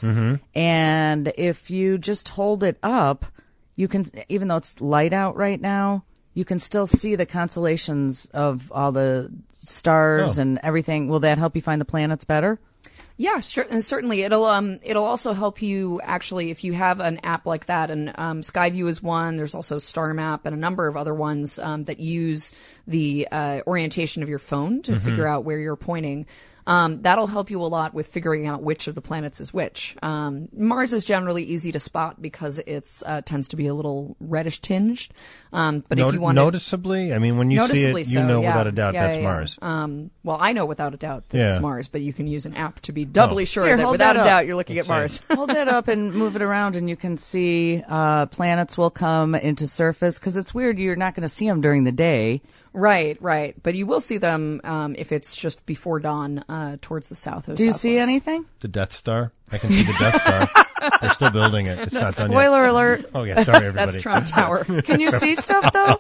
and if you just hold it up, you can, even though it's light out right now, you can still see the constellations of all the stars Oh. and everything. Will that help you find the planets better? Yeah, sure, and certainly it'll um it'll also help you actually if you have an app like that, and um, Skyview is one. There's also Star Map and a number of other ones um, that use the uh, orientation of your phone to figure out where you're pointing. Um, that'll help you a lot with figuring out which of the planets is which. Um, Mars is generally easy to spot because it's uh, tends to be a little reddish tinged. Um, but Not- if you want noticeably, I mean, when you see Noticeably it, so, you know yeah. without a doubt Yeah, that's yeah, yeah. Mars. Um, well, I know without a doubt that Yeah. it's Mars, but you can use an app to be doubly Oh. sure Here, that hold without that a up. doubt you're looking Let's at Mars. Hold that up and move it around, and you can see uh, planets will come into surface because it's weird. You're not going to see them during the day. Right, right. But you will see them um, if it's just before dawn uh, towards the south. or Do you see southwest. anything? The Death Star. I can see the Death Star. They're still building it. It's not done yet. Spoiler alert. Oh yeah, sorry everybody. That's Trump Tower. Can you see stuff though?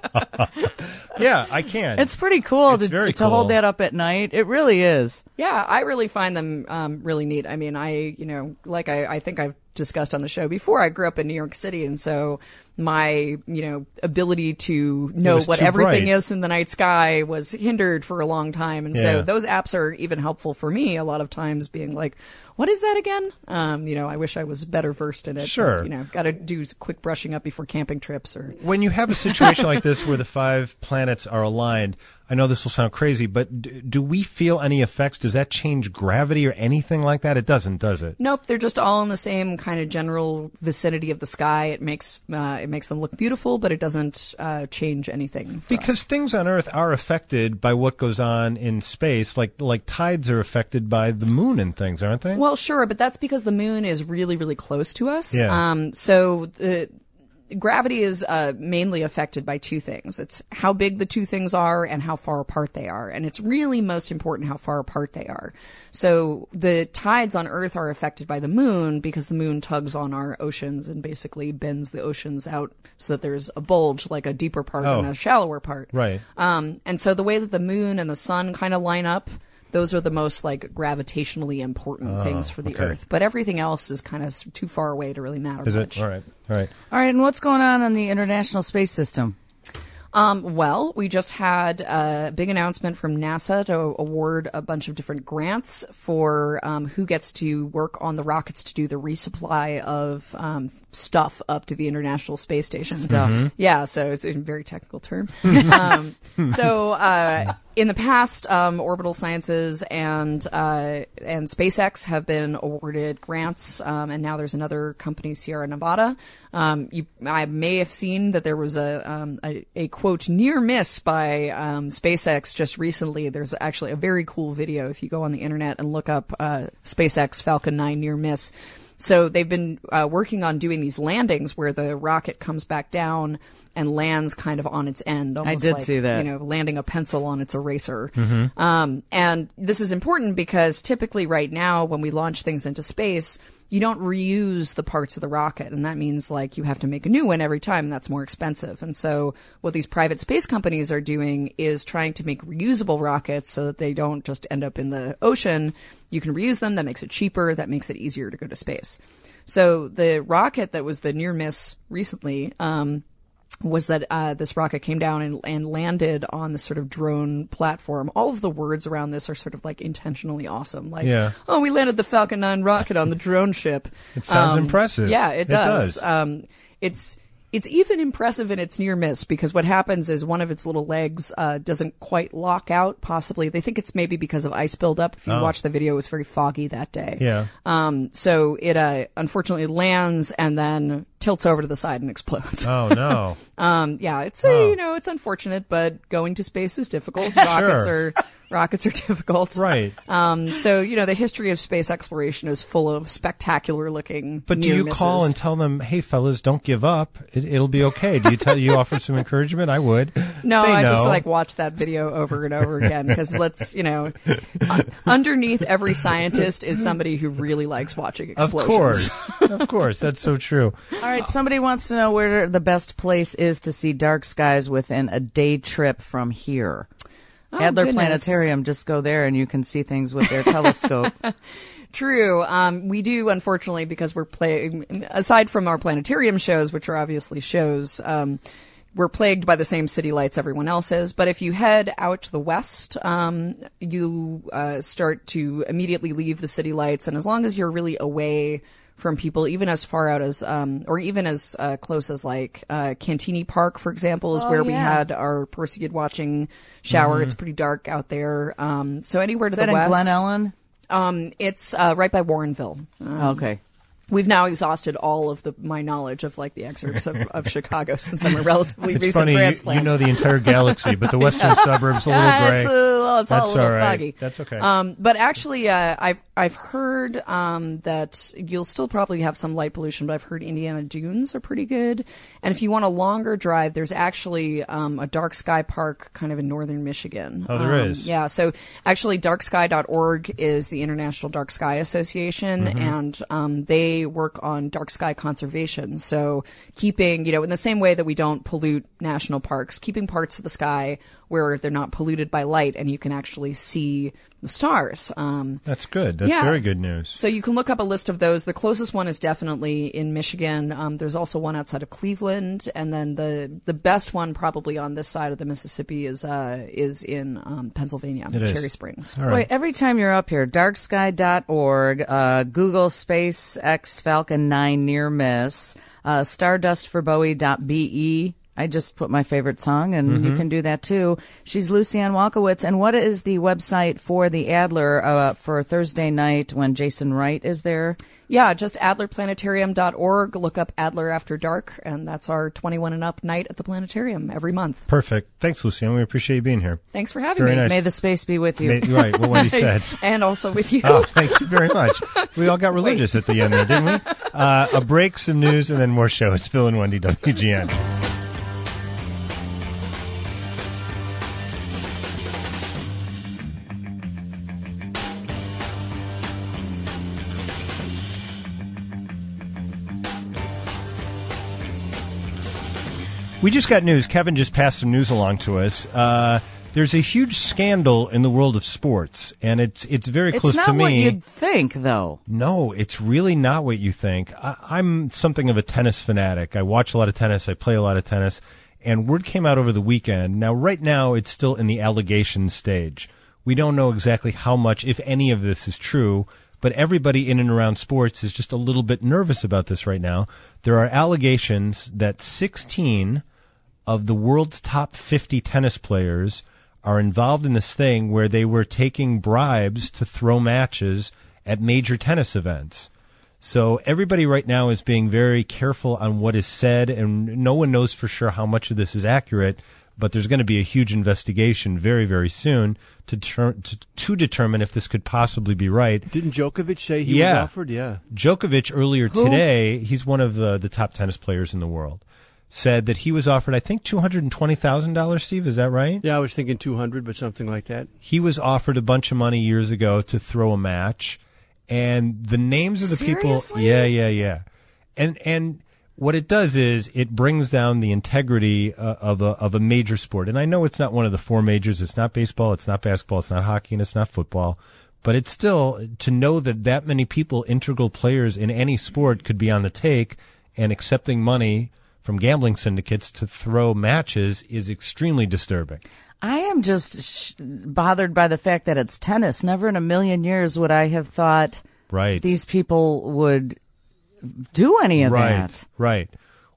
Yeah, I can. It's pretty cool It's to, very to hold cool. that up at night. It really is. Yeah, I really find them um, really neat. I mean, I, you know, like I, I think I've discussed on the show before, I grew up in New York City, and so my, you know, ability to know was what too everything bright. is in the night sky was hindered for a long time. And Yeah. so those apps are even helpful for me a lot of times, being like, what is that again? Um, you know, I wish I was better versed in it. but, Sure. you know, got to do quick brushing up before camping trips or. When you have a situation like this where the five planets are aligned, I know this will sound crazy, but do, do we feel any effects? Does that change gravity or anything like that? It doesn't, does it? Nope, they're just all in the same kind of general vicinity of the sky. It makes uh, it makes them look beautiful, but it doesn't uh, change anything. for Because us. things on Earth are affected by what goes on in space, like like tides are affected by the moon and things, aren't they? Well, sure, but that's because the moon is really, really close to us. Yeah. Um, so the gravity is uh, mainly affected by two things. It's how big the two things are and how far apart they are. And it's really most important how far apart they are. So the tides on Earth are affected by the moon because the moon tugs on our oceans and basically bends the oceans out so that there's a bulge, like a deeper part Oh. and a shallower part. Right. Um, and so the way that the moon and the sun kind of line up, those are the most like gravitationally important things for the okay. Earth. But everything else is kind of too far away to really matter Is much. it? All right. All right. All right, and what's going on on the International Space System? Um, well, we just had a big announcement from NASA to award a bunch of different grants for um, who gets to work on the rockets to do the resupply of um, stuff up to the International Space Station. Stuff. Yeah, so it's a very technical term. um, so uh, in the past, um, Orbital Sciences and uh, and SpaceX have been awarded grants, um, and now there's another company, Sierra Nevada. Um, you, I may have seen that there was a um, a, a quote near miss by um, SpaceX just recently. There's actually a very cool video if you go on the internet and look up uh, SpaceX Falcon nine near miss. So they've been uh, working on doing these landings where the rocket comes back down and lands kind of on its end. Almost did like, see that. You know, landing a pencil on its eraser. Um, and this is important because typically right now when we launch things into space, you don't reuse the parts of the rocket. And that means like you have to make a new one every time, and that's more expensive. And so what these private space companies are doing is trying to make reusable rockets so that they don't just end up in the ocean. You can reuse them. That makes it cheaper. That makes it easier to go to space. So the rocket that was the near miss recently, um, was that uh, this rocket came down and, and landed on this sort of drone platform. All of the words around this are sort of like intentionally awesome. Like, Yeah. oh, we landed the Falcon nine rocket on the drone ship. It sounds Um, impressive. Yeah, it It does. does. Um, it's It's even impressive in its near miss because what happens is one of its little legs uh, doesn't quite lock out. Possibly, they think it's maybe because of ice buildup. If you Oh. watch the video, it was very foggy that day. Yeah. Um. So it uh, unfortunately lands and then tilts over to the side and explodes. Oh no. Um. Yeah. It's uh, Oh. you know it's unfortunate, but going to space is difficult. Rockets Sure. are. Rockets are difficult. Right. Um, so, you know, the history of space exploration is full of spectacular looking But do near you misses. call and tell them, "Hey, fellas, don't give up. It, it'll be okay"? Do you tell you offer some encouragement? I would. No, They I just know. like watch that video over and over again because let's, you know, uh, underneath every scientist is somebody who really likes watching Of explosions. course, of course, that's so true. All right, somebody wants to know where the best place is to see dark skies within a day trip from here. Oh, Adler goodness. Planetarium, just go there and you can see things with their telescope. True. Um, we do, unfortunately, because we're playing, aside from our planetarium shows, which are obviously shows, um, we're plagued by the same city lights everyone else is. But if you head out to the west, um, you uh, start to immediately leave the city lights. And as long as you're really away from people, even as far out as, um, or even as uh, close as like uh, Cantini Park, for example, is Oh, where we yeah. had our Perseid watching shower. Mhm. It's pretty dark out there. Um, so anywhere to Is the that in west. Glen Ellen? Um, it's uh, right by Warrenville. Um, Okay. We've now exhausted all of the my knowledge of like the excerpts of, of Chicago since I'm a relatively It's recent funny, you, transplant. you know the entire galaxy, but the western suburbs a little Ah, gray. It's, a, it's all a That's little all right. foggy. That's okay. Um, but actually, uh, I've I've heard um, that you'll still probably have some light pollution, but I've heard Indiana Dunes are pretty good. And if you want a longer drive, there's actually um, a dark sky park kind of in northern Michigan. Oh, there um, is? Yeah. So actually, dark sky dot org is the International Dark Sky Association, Mhm. and um, they work on dark sky conservation. So keeping, you know, in the same way that we don't pollute national parks, keeping parts of the sky where they're not polluted by light and you can actually see the stars. Um, That's good. That's yeah. very good news. So you can look up a list of those. The closest one is definitely in Michigan. Um, there's also one outside of Cleveland, and then the the best one probably on this side of the Mississippi is uh, is in um, Pennsylvania, It is. Cherry Springs. All right. Wait, every time you're up here, dark sky dot org, uh, Google SpaceX Falcon nine near miss, uh, stardust for bowie dot b e. I just put my favorite song, and you Mhm. can do that too. She's Lucianne Walkowitz. And what is the website for the Adler uh, for Thursday night when Jason Wright is there? Yeah, just adler planetarium dot org. Look up Adler After Dark, and that's our twenty-one and up night at the planetarium every month. Perfect. Thanks, Lucian. We appreciate you being here. Thanks for having Very me. nice. May the space be with you. May- right, what Wendy said. And also with you. Oh, thank you very much. We all got religious at the end there, didn't we? Uh, a break, some news, and then more show. It's Phil and Wendy, W G N. We just got news. Kevin just passed some news along to us. Uh, there's a huge scandal in the world of sports, and it's it's very It's close not to me. what you'd think, though. No, it's really not what you think. I, I'm something of a tennis fanatic. I watch a lot of tennis. I play a lot of tennis. And word came out over the weekend. Now, right now, it's still in the allegation stage. We don't know exactly how much, if any of this is true, but everybody in and around sports is just a little bit nervous about this right now. There are allegations that sixteen of the world's top fifty tennis players are involved in this thing where they were taking bribes to throw matches at major tennis events. So everybody right now is being very careful on what is said, and no one knows for sure how much of this is accurate, but there's going to be a huge investigation very, very soon to, ter- to, to determine if this could possibly be right. Didn't Djokovic say he yeah. was offered? Yeah. Djokovic earlier Who? today, he's one of the, the top tennis players in the world, said that he was offered, I think, two hundred twenty thousand dollars, Steve, is that right? Yeah, I was thinking two hundred, but something like that. He was offered a bunch of money years ago to throw a match, and the names of the Seriously? people, yeah, yeah, yeah, and and what it does is it brings down the integrity uh, of a of a major sport. And I know it's not one of the four majors. It's not baseball. It's not basketball. It's not hockey, and it's not football. But it's still, to know that that many people, integral players in any sport, could be on the take and accepting money from gambling syndicates to throw matches is extremely disturbing. I am just sh- bothered by the fact that it's tennis. Never in a million years would I have thought Right. these people would do any of right, that. Right.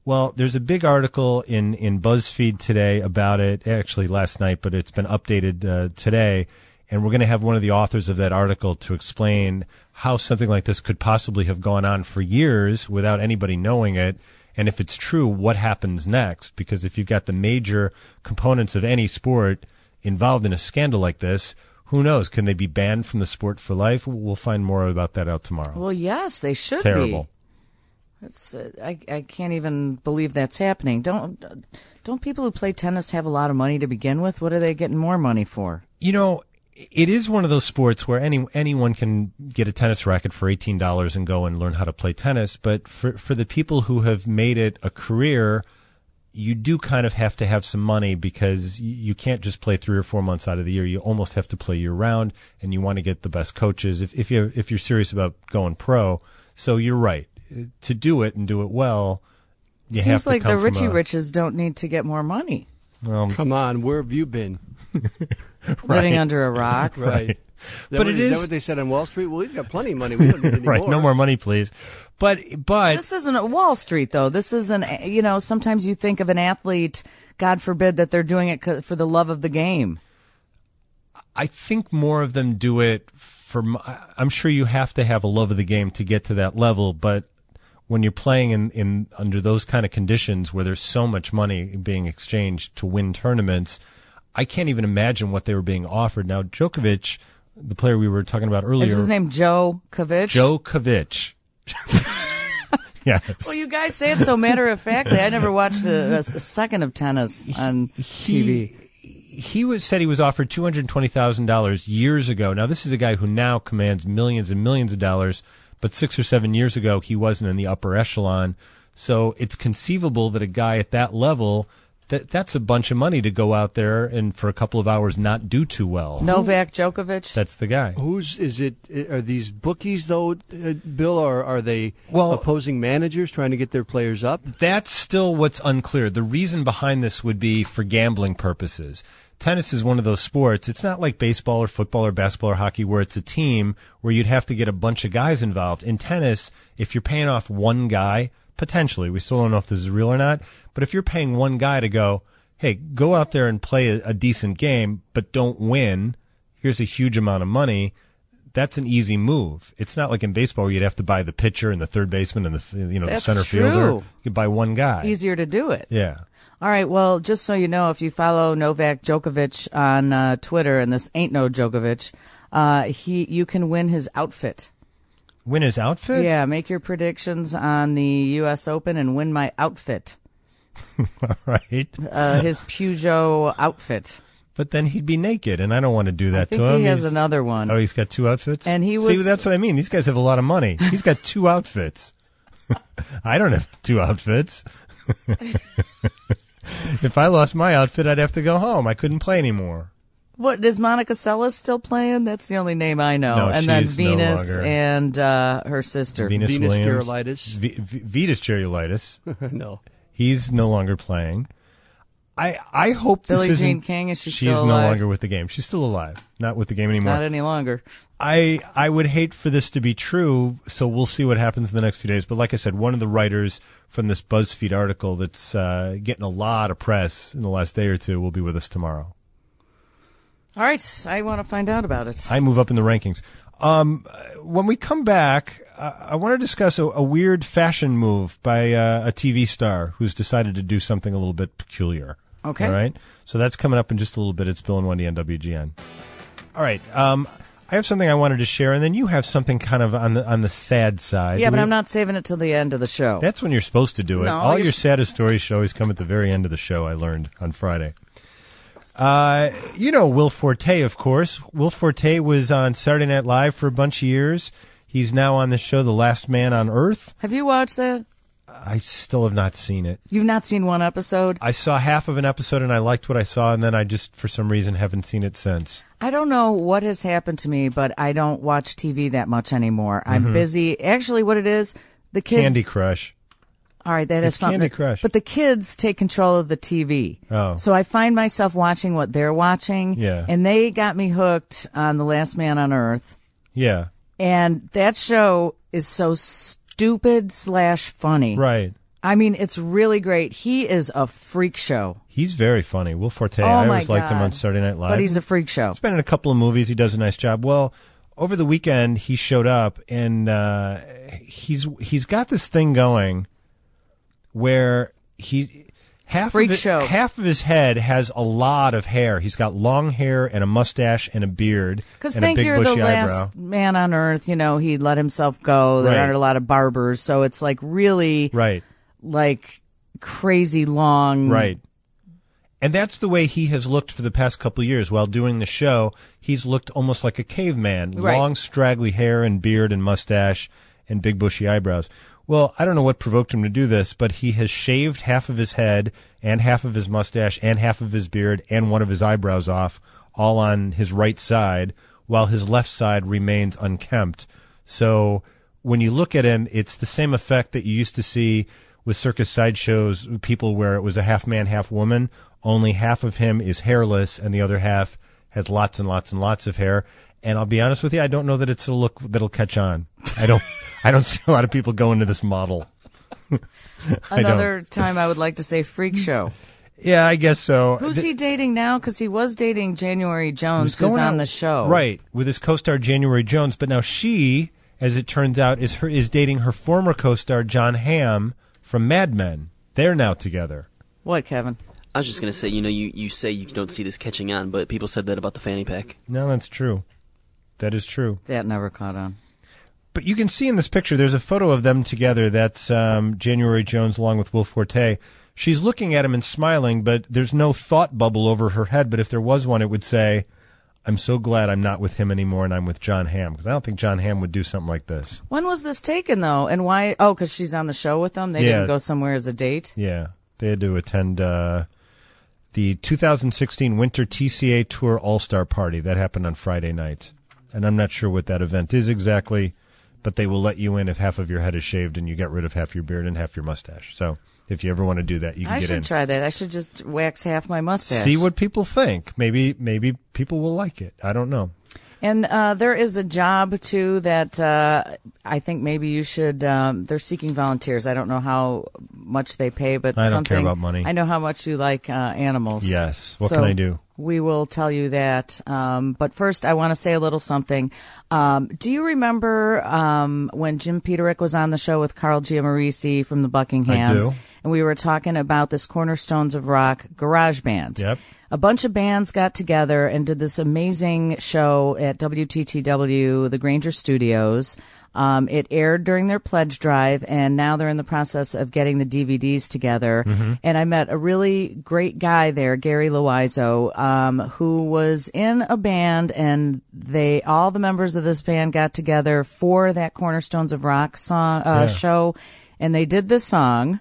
Well, there's a big article in, in BuzzFeed today about it, actually last night, but it's been updated uh, today. And we're going to have one of the authors of that article to explain how something like this could possibly have gone on for years without anybody knowing it. And if it's true, what happens next? Because if you've got the major components of any sport involved in a scandal like this, who knows? Can they be banned from the sport for life? We'll find more about that out tomorrow. Well, yes, they should It's terrible. be. It's, uh, I, I can't even believe that's happening. Don't don't people who play tennis have a lot of money to begin with? What are they getting more money for? You know, it is one of those sports where any anyone can get a tennis racket for eighteen dollars and go and learn how to play tennis. But for for the people who have made it a career, you do kind of have to have some money because you, you can't just play three or four months out of the year. You almost have to play year round, and you want to get the best coaches if if you if you're serious about going pro. So you're right. To do it and do it well, you Seems have to like come the Richie from a, Riches don't need to get more money. Well, Come on, where have you been? Living under a rock. Right. Is that But what, it is is- that what they said on Wall Street? Well, we've got plenty of money. We don't need any right. more. No more money, please. But but This isn't a Wall Street, though. This isn't, you know, sometimes you think of an athlete, God forbid, that they're doing it 'cause- for the love of the game. I think more of them do it for. m- I'm sure you have to have a love of the game to get to that level, but when you're playing in, in under those kind of conditions where there's so much money being exchanged to win tournaments, I can't even imagine what they were being offered. Now, Djokovic, the player we were talking about earlier, Is his name Joe Kovic? Djokovic. Yes. Well, you guys say it so matter of factly. I never watched a, a second of tennis on T V. He was said he was offered two hundred twenty thousand dollars years ago. Now, this is a guy who now commands millions and millions of dollars, but six or seven years ago, he wasn't in the upper echelon. So it's conceivable that a guy at that level, that that's a bunch of money to go out there and for a couple of hours not do too well. Novak Djokovic? That's the guy. Who's is it? Are these bookies though, uh, Bill, or are they Well- opposing managers trying to get their players up? That's still what's unclear. The reason behind this would be for gambling purposes. Tennis is one of those sports. It's not like baseball or football or basketball or hockey where it's a team where you'd have to get a bunch of guys involved. In tennis, if you're paying off one guy, potentially, we still don't know if this is real or not, but if you're paying one guy to go, hey, go out there and play a, a decent game, but don't win, here's a huge amount of money, that's an easy move. It's not like in baseball where you'd have to buy the pitcher and the third baseman and the you know That's the center true. fielder. You could buy one guy. Easier to do it. Yeah. All right. Well, just so you know, if you follow Novak Djokovic on uh, Twitter, and this ain't no Djokovic, uh, he you can win his outfit. Win his outfit? Yeah, make your predictions on the U S Open and win my outfit. All right. Uh, his Peugeot outfit. But then he'd be naked, and I don't want to do that I think to him. he has He's- another one. Oh, he's got two outfits? And he See, was- that's what I mean. These guys have a lot of money. He's got two outfits. I don't have two outfits. If I lost my outfit, I'd have to go home. I couldn't play anymore. What, is Monica Seles still playing? That's the only name I know. No, and then she's no Venus longer. and uh, her sister. Venus, Venus Williams. Gerulaitis. V- v- Vetus Gerulaitis. No. He's no longer playing. I I hope this Billie isn't. Jean King, is she she's still no alive? longer with the game. She's still alive. Not with the game anymore. Not any longer. I I would hate for this to be true, so we'll see what happens in the next few days. But like I said, one of the writers from this BuzzFeed article that's uh, getting a lot of press in the last day or two will be with us tomorrow. All right. I want to find out about it. I move up in the rankings. Um, when we come back, uh, I want to discuss a, a weird fashion move by uh, a T V star who's decided to do something a little bit peculiar. Okay. All right. So that's coming up in just a little bit. It's Bill and Wendy on W G N. All right. Um, I have something I wanted to share, and then you have something kind of on the on the sad side. yeah, Do but we- I'm not saving it till the end of the show. That's when you're supposed to do it. No, All you're your s- saddest stories should always come at the very end of the show, I learned on Friday. Uh, you know Will Forte, of course. Will Forte was on Saturday Night Live for a bunch of years. He's now on the show The Last Man on Earth. Have you watched that? I still have not seen it. You've not seen one episode? I saw half of an episode and I liked what I saw, and then I just, for some reason, haven't seen it since. I don't know what has happened to me, but I don't watch T V that much anymore. I'm Mhm. busy. Actually, what it is, the kids. Candy Crush. All right, that is It's something. Candy Crush. But the kids take control of the T V. Oh. So I find myself watching what they're watching. Yeah. And they got me hooked on The Last Man on Earth. Yeah. And that show is so stupid slash funny. Right. I mean, it's really great. He is a freak show. He's very funny. Will Forte. Oh, I my always liked him God. on Saturday Night Live. But he's a freak show. He's been in a couple of movies. He does a nice job. Well, over the weekend, he showed up, and uh, he's he's got this thing going where he half Freak of it, show. half of his head has a lot of hair. He's got long hair and a mustache and a beard Because and a think big you're the bushy last eyebrow. man on earth. You know, he let himself go. There Right. aren't a lot of barbers, so it's like really Right. like crazy long. Right. And that's the way he has looked for the past couple of years. While doing the show, he's looked almost like a caveman. Right. Long, straggly hair and beard and mustache and big bushy eyebrows. Well, I don't know what provoked him to do this, but he has shaved half of his head and half of his mustache and half of his beard and one of his eyebrows off, all on his right side, while his left side remains unkempt. So when you look at him, it's the same effect that you used to see with circus sideshows, people where it was a half man, half woman, only half of him is hairless and the other half has lots and lots and lots of hair. And I'll be honest with you, I don't know that it's a look that'll catch on. I don't I don't see a lot of people go into this model. I don't. Another time I would like to say freak show. Yeah, I guess so. Who's Th- he dating now? Because he was dating January Jones, was who's going on out- the show. Right, with his co-star January Jones, but now she, as it turns out, is her is dating her former co-star John Hamm from Mad Men. They're now together. What, Kevin? I was just going to say, you know, you, you say you don't see this catching on, but people said that about the fanny pack. No, that's true. That is true. That never caught on. But you can see in this picture, there's a photo of them together. That's um, January Jones along with Will Forte. She's looking at him and smiling, but there's no thought bubble over her head. But if there was one, it would say, I'm so glad I'm not with him anymore and I'm with John Hamm. Because I don't think John Hamm would do something like this. When was this taken, though? And why? Oh, because she's on the show with them? They Yeah. didn't go somewhere as a date? Yeah. They had to attend uh, the two thousand sixteen Winter T C A Tour All-Star Party. That happened on Friday night. And I'm not sure what that event is exactly, but they will let you in if half of your head is shaved and you get rid of half your beard and half your mustache. So if you ever want to do that, you can I get should in. try that. I should just wax half my mustache. See what people think. Maybe maybe people will like it. I don't know. And uh, there is a job, too, that uh, I think maybe you should, um, they're seeking volunteers. I don't know how much they pay, but I don't something. care about money. I know how much you like uh, animals. Yes. What So can I do? We will tell you that. Um, but first, I want to say a little something. Um, do you remember um, when Jim Peterick was on the show with Carl Giammarisi from the Buckinghams? I do. And we were talking about this Cornerstones of Rock garage band. Yep. A bunch of bands got together and did this amazing show at W T T W, the Granger Studios. Um, it aired during their pledge drive, and now they're in the process of getting the D V Ds together. Mm-hmm. And I met a really great guy there, Gary Loizo, um, who was in a band, and they all the members of this band got together for that Cornerstones of Rock song uh, Yeah. show, and they did this song.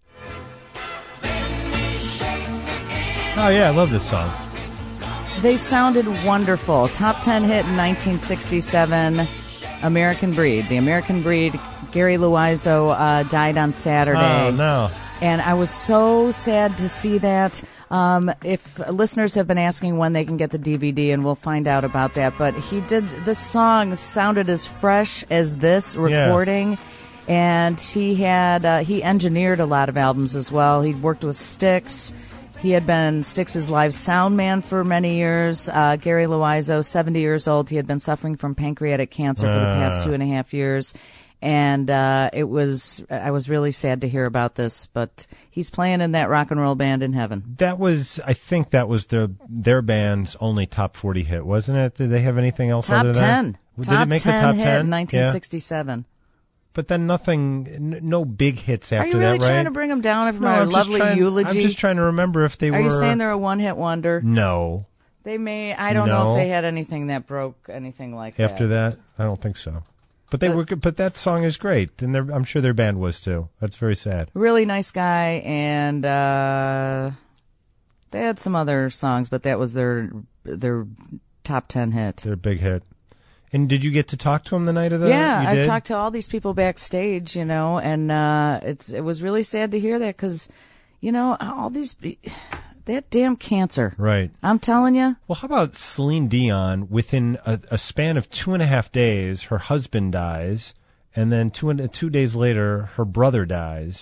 Oh, yeah, I love this song. They sounded wonderful. Top ten hit in nineteen sixty-seven, American Breed. The American Breed, Gary Loizo uh, died on Saturday. Oh, no. And I was so sad to see that. Um, if listeners have been asking when they can get the D V D, and we'll find out about that. But he did, this song sounded as fresh as this recording. Yeah. And he had, uh, he engineered a lot of albums as well. He'd worked with Styx. He had been Styx's live sound man for many years. Uh, Gary Loizo, seventy years old. He had been suffering from pancreatic cancer for the past two and a half years. And uh, it was, I was really sad to hear about this, but he's playing in that rock and roll band in heaven. That was, I think that was the their band's only top forty hit, wasn't it? Did they have anything else Top other than ten. that? Top Did it make ten the top hit ten? in nineteen sixty-seven. Yeah. But then nothing, n- no big hits after Are you really that, right? trying to bring them down from No, our I'm just lovely trying- eulogy? I'm just trying to remember if they Are were. you saying they're a one-hit wonder? No. They may. I don't know No. if they had anything that broke anything like that. After that, I don't think so. But they But- were. good- But that song is great, and their- I'm sure their band was too. That's very sad. Really nice guy, and uh, they had some other songs, but that was their their top ten hit. Their big hit. And did you get to talk to him the night of the? Yeah, you I did? talked to all these people backstage, you know, and uh, it's it was really sad to hear that because, you know, all these that damn cancer. Right. I'm telling you. Well, how about Celine Dion? Within a, a span of two and a half days, her husband dies, and then two and two days later, her brother dies.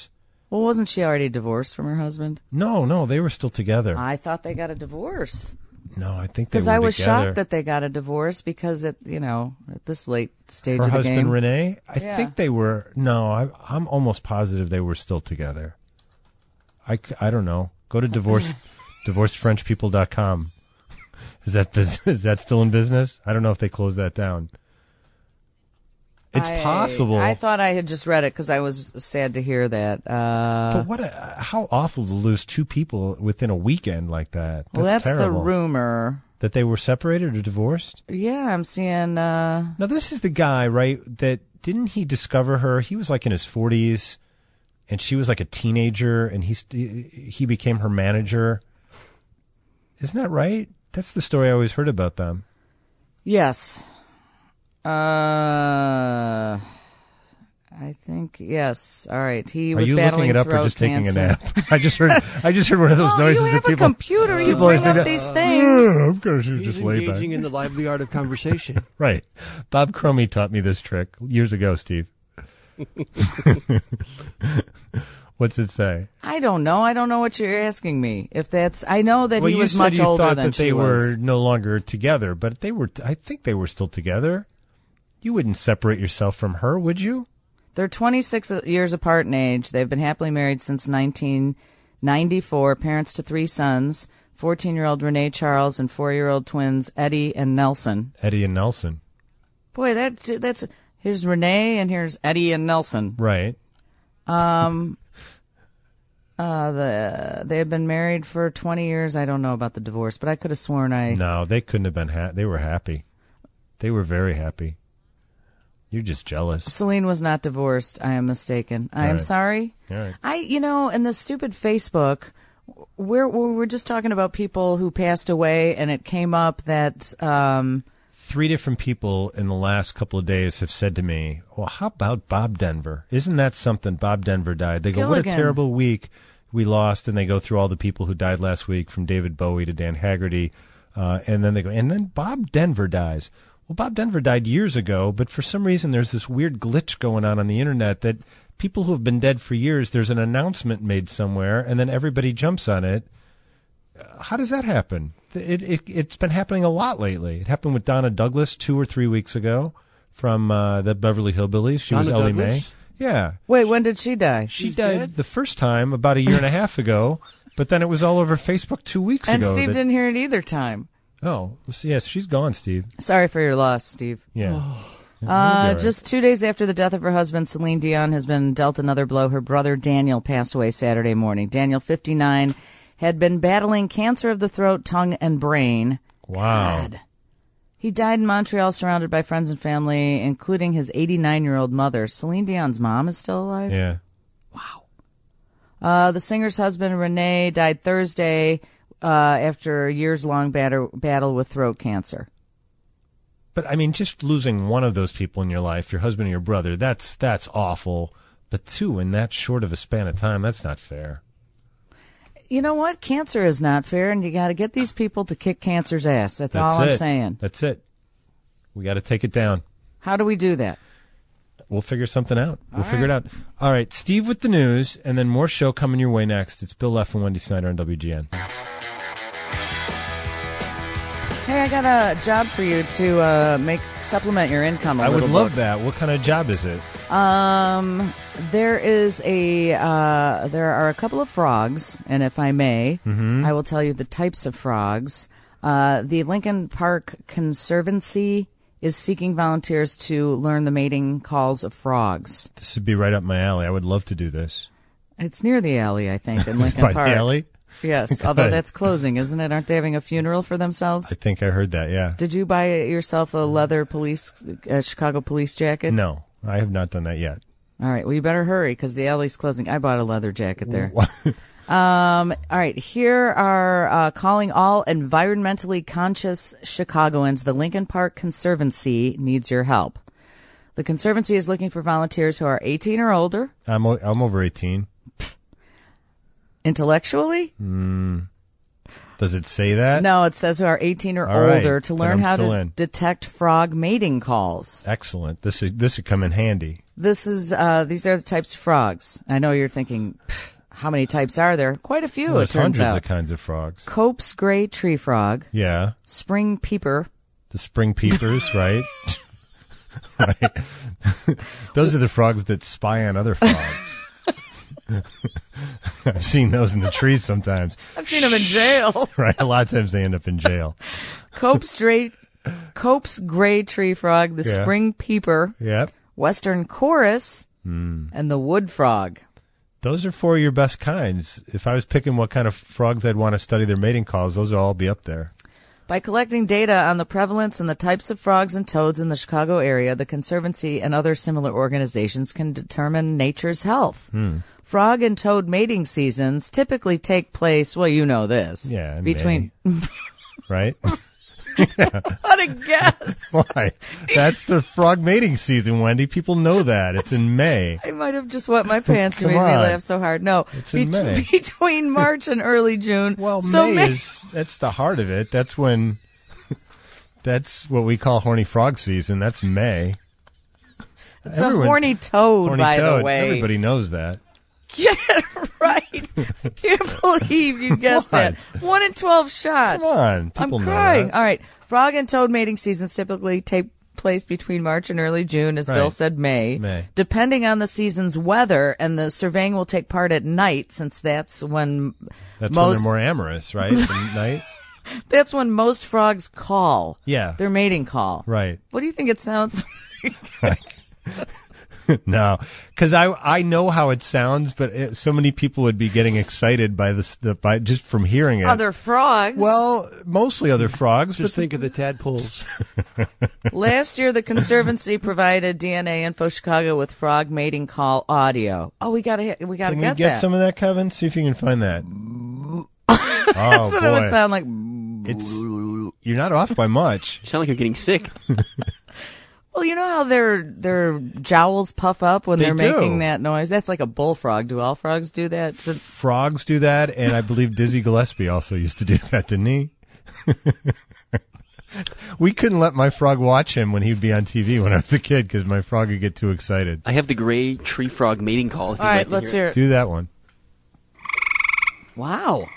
Well, wasn't she already divorced from her husband? No, no, they were still together. I thought they got a divorce. No, I think they were Because I was together. shocked that they got a divorce because, at you know, at this late stage Her of the husband, game. Renee? I Yeah. think they were. No, I, I'm almost positive they were still together. I, c- I don't know. Go to divorce, divorced french people dot com. Is that bus- is that still in business? I don't know if they closed that down. It's I- possible. I thought I had just read it because I was sad to hear that. Uh, but what? A, how awful to lose two people within a weekend like that. That's well, that's terrible. the rumor. That they were separated or divorced? Yeah, I'm seeing. Uh, Now, this is the guy, right, that didn't he discover her? He was like in his forties, and she was like a teenager, and he, st- he became her manager. Isn't that right? That's the story I always heard about them. yes. Uh, I think yes. All right. He Are was you battling looking it up or throat just taking cancer. a nap? I just heard. I just heard one of those Oh, noises you have that people. a computer. You people always bring up think these that, things. "Oh, I'm going to He's just lay back. engaging in the lively art of conversation. Right. Bob Cromie taught me this trick years ago, Steve. What's it say? I don't know. I don't know what you're asking me. If that's, I know that well, he you was said much you older thought than that they she were was. no longer together, but they were. I think they were still together. You wouldn't separate yourself from her, would you? They're twenty-six years apart in age. They've been happily married since nineteen ninety-four. Parents to three sons: fourteen-year-old Renee Charles and four-year-old twins Eddie and Nelson. Eddie and Nelson. Boy, that that's here's Renee and here's Eddie and Nelson. Right. Um. Uh, the they have been married for twenty years. I don't know about the divorce, but I could have sworn I. No, they couldn't have been. Ha- they were happy. They were very happy. You're just jealous. Celine was not divorced. I am mistaken. I All am right. sorry. All right. I, you know, in the stupid Facebook, we're we're just talking about people who passed away, and it came up that um, Three different people in the last couple of days have said to me, well, how about Bob Denver? Isn't that something? Bob Denver died. They go, what a Gilligan. terrible week we lost. And they go through all the people who died last week, from David Bowie to Dan Haggerty. Uh, and then they go, and then Bob Denver dies. Well, Bob Denver died years ago, but for some reason there's this weird glitch going on on the internet that people who have been dead for years, there's an announcement made somewhere, and then everybody jumps on it. Uh, How does that happen? It, it, it's been happening a lot lately. It happened with Donna Douglas two or three weeks ago from uh, the Beverly Hillbillies. She was Donna Ellie Douglas? Mae. Yeah. wait, when did she die? She She's died dead? the first time about a year and a half ago, but then it was all over Facebook two weeks And ago. Steve that- didn't hear it either time. Oh, yes, she's gone, Steve. Sorry for your loss, Steve. Yeah. Yeah, Uh, you'll be all right. just two days after the death of her husband, Celine Dion has been dealt another blow. Her brother Daniel passed away Saturday morning. Daniel, fifty-nine, had been battling cancer of the throat, tongue, and brain. Wow. God. He died in Montreal, surrounded by friends and family, including his eighty-nine-year-old mother. Celine Dion's mom is still alive? Yeah. Uh, the singer's husband, Renee, died Thursday uh, after a years-long batter- battle with throat cancer. But I mean, just losing one of those people in your life, your husband or your brother, that's that's awful. But two in that short of a span of time, that's not fair. You know what? Cancer is not fair, and you got to get these people to kick cancer's ass. That's, That's all I'm it. saying. That's it. We got to take it down. How do we do that? We'll figure something out. We'll figure it out. All right, Steve with the news, and then more show coming your way next. It's Bill Leff and Wendy Snyder on W G N. Hey, I got a job for you to uh, make supplement your income a I would little love bit. that. What kind of job is it? Um, there is a uh, there are a couple of frogs, and if I may, Mm-hmm. I will tell you the types of frogs. Uh, the Lincoln Park Conservancy is seeking volunteers to learn the mating calls of frogs. This would be right up my alley. I would love to do this. It's near the alley, I think, in Lincoln By Park. the alley? Yes, Good. although that's closing, isn't it? Aren't they having a funeral for themselves? I think I heard that, yeah. Did you buy yourself a leather police, uh, Chicago police jacket? No, I have not done that yet. All right. Well, you better hurry because the alley's closing. I bought a leather jacket there. um. All right. Here are uh, calling all environmentally conscious Chicagoans. The Lincoln Park Conservancy needs your help. The Conservancy is looking for volunteers who are eighteen or older, I'm o- I'm over eighteen. intellectually, Mm. Does it say that? No, it says who are eighteen or All right, older to then learn I'm how still to in. detect frog mating calls. Excellent. This is, this would come in handy. This is uh, these are the types of frogs. I know you're thinking, "Pfft, how many types are there? Quite a few. Well, it there's turns hundreds out. of kinds of frogs. Cope's gray tree frog, Yeah. spring peeper, The spring peepers, right? Right. Those are the frogs that spy on other frogs. I've seen those in the trees sometimes. I've seen them in jail. Right. A lot of times they end up in jail. Cope's gray, Cope's gray tree frog, the Yeah. spring peeper, Yep. western chorus, Hmm. and the wood frog. Those are four of your best kinds. If I was picking what kind of frogs I'd want to study their mating calls, those would all be up there. By collecting data on the prevalence and the types of frogs and toads in the Chicago area, the Conservancy and other similar organizations can determine nature's health. Hmm. Frog and toad mating seasons typically take place, well, you know this. Yeah, in between Right? What a guess. Why? That's the frog mating season, Wendy. People know that. It's in May. I might have just wet my pants. You Come made me on. laugh so hard. No, It's in May. between March and early June. Well, so May is, that's the heart of it. That's when, that's what we call horny frog season. That's May. It's a horny toad, horny by toad. the way. Everybody knows that. Get it right. Can't believe you guessed What? that. One in twelve shots. Come on. People I'm know crying. that. All right. Frog and toad mating seasons typically take place between March and early June, as Bill Right. said, May. May. Depending on the season's weather, and the surveying will take part at night, since that's when That's most when they're more amorous, right? At night? that's when most frogs call. Yeah. Their mating call. Right. What do you think it sounds Like, no, because I I know how it sounds, but it, so many people would be getting excited by this the, by just from hearing it. Other frogs. Well, mostly other frogs. Just but think of the tadpoles. Last year, the Conservancy provided D N A Info Chicago with frog mating call audio. Oh, we gotta we gotta Can get we get that. some of that, Kevin? See if you can find that. Oh That's what boy, it would sound like. it's you're not off by much. You sound like you're getting sick. Well, you know how their their jowls puff up when They they're do. making that noise? That's like a bullfrog. Do all frogs do that? So- Frogs do that, and I believe Dizzy Gillespie also used to do that, didn't he? We couldn't let my frog watch him when he'd be on T V when I was a kid because my frog would get too excited. I have the gray tree frog mating call. If all you'd right, like to let's hear hear it. it. Do that one. Wow.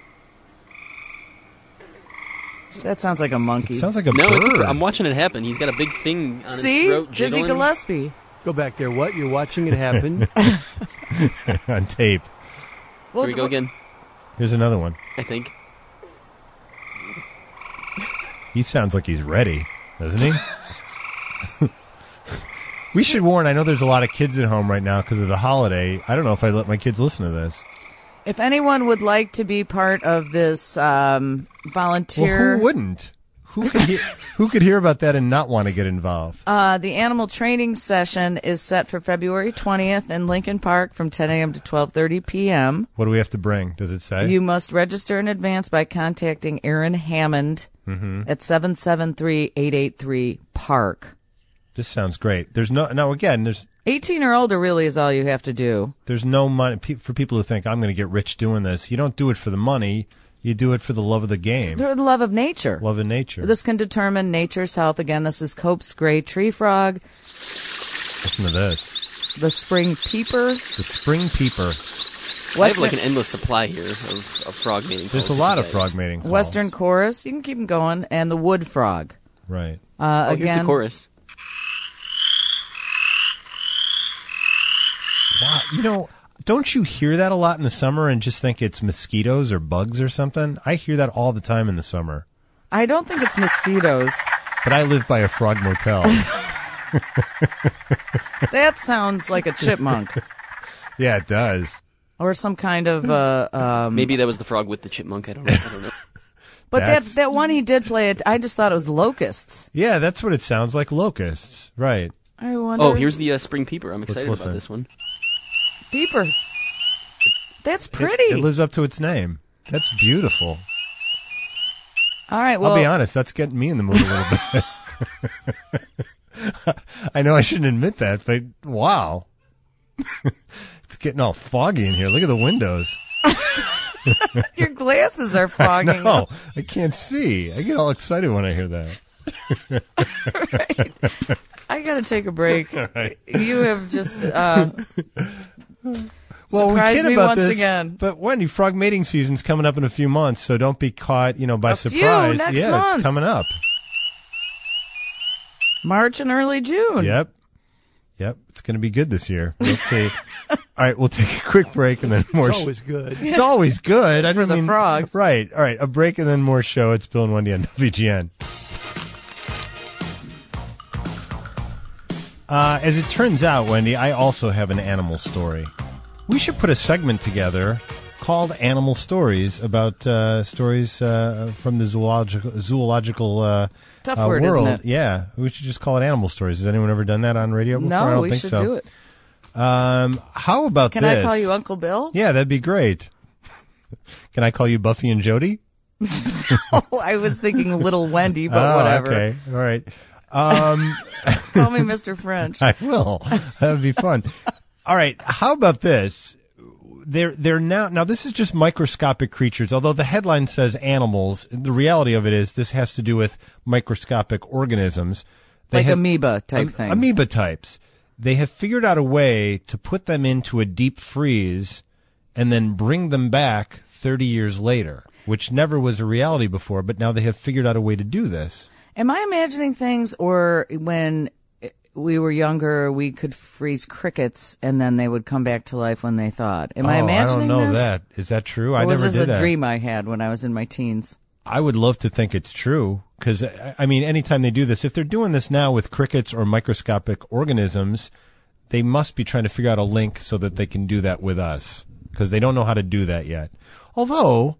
That sounds like a monkey. Sounds like a No, bird. it's a, I'm watching it happen. He's got a big thing on See? his throat. Dizzy jiggling. Gillespie. Go back there. What? You're watching it happen? on tape. Well, Here we go again, Here's another one. I think. He sounds like he's ready, doesn't he? We should warn. I know there's a lot of kids at home right now because of the holiday. I don't know if I let my kids listen to this. If anyone would like to be part of this um, volunteer, Well, who wouldn't? Who could hear, who could hear about that and not want to get involved? uh, the animal training session is set for February twentieth in Lincoln Park from ten a.m. to twelve thirty p.m. What do we have to bring? Does it say? You must register in advance by contacting Aaron Hammond Mm-hmm. at seven seven three, eight eight three, Park. This sounds great. There's no now again. There's eighteen or older really is all you have to do. there's no money pe- for people who think I'm going to get rich doing this. You don't do it for the money. You do it for the love of the game, They're the love of nature. love of nature. This can determine nature's health. Again, this is Cope's gray tree frog, Listen to this. the spring peeper, The spring peeper. I have Western, like an endless supply here of, of frog mating calls. There's a if lot you of guys- frog mating calls. Western chorus. You can keep them going, and the wood frog. Right. Uh, Oh, again, here's the chorus. Wow. You know, don't you hear that a lot in the summer and just think it's mosquitoes or bugs or something? I hear that all the time in the summer. I don't think it's mosquitoes. But I live by a frog motel. That sounds like a chipmunk Yeah, it does. or some kind of. Uh, um, Maybe that was the frog with the chipmunk. I don't know. I don't know. but that That's- that one he did play it. I just thought it was locusts. Yeah, that's what it sounds like. Locusts. Right. I wonder. Oh, here's the uh, spring peeper. I'm excited listen. about this one. peeper. That's It- pretty. It, lives up to its name. That's beautiful. All right. Well, I'll be honest, that's getting me in the mood a little bit. I know I shouldn't admit that, but wow. It's getting all foggy in here. Look at the windows. Your glasses are fogging No, up. I can't see. I get all excited when I hear that. Right. I got to take a break. Right. You have just uh, Well, we surprised kid me about once this, again. but Wendy, frog mating season's coming up in a few months, so don't be caught, you know, by A few, surprise. next yeah, month. it's coming up. March and early June. Yep. Yep. It's going to be good this year. We'll see. All right, we'll take a quick break and then more. It's sh- always good. It's always good. I For don't the mean frogs. Right. All right. A break and then more show. It's Bill and Wendy on W G N. Uh, as it turns out, Wendy, I also have an animal story. We should put a segment together called Animal Stories about uh, stories uh, from the zoological zoological uh, Tough uh, word, world. isn't it? Yeah, we should just call it Animal Stories. Has anyone ever done that on radio before? I No, don't we think should so. do it. Um, how about Can this? I call you Uncle Bill? Yeah, that'd be great. Can I call you Buffy and Jody? Oh, I was thinking Little Wendy, but oh, whatever. Okay, all right. Um, Call me Mister French. I will. That would be fun. All right. How about this? They're they're now now this is just microscopic creatures. Although the headline says animals, the reality of it is this has to do with microscopic organisms. They Like have- amoeba type am- thing. Amoeba types. They have figured out a way to put them into a deep freeze and then bring them back thirty years later, which never was a reality before. But now they have figured out a way to do this. Am I imagining things, or when we were younger, we could freeze crickets and then they would come back to life when they thought? Am I Oh, imagining I don't know this? that. Is that true? Or I was never this did a that. dream I had when I was in my teens? I would love to think it's true because, I mean, anytime they do this, if they're doing this now with crickets or microscopic organisms, they must be trying to figure out a link so that they can do that with us because they don't know how to do that yet. Although,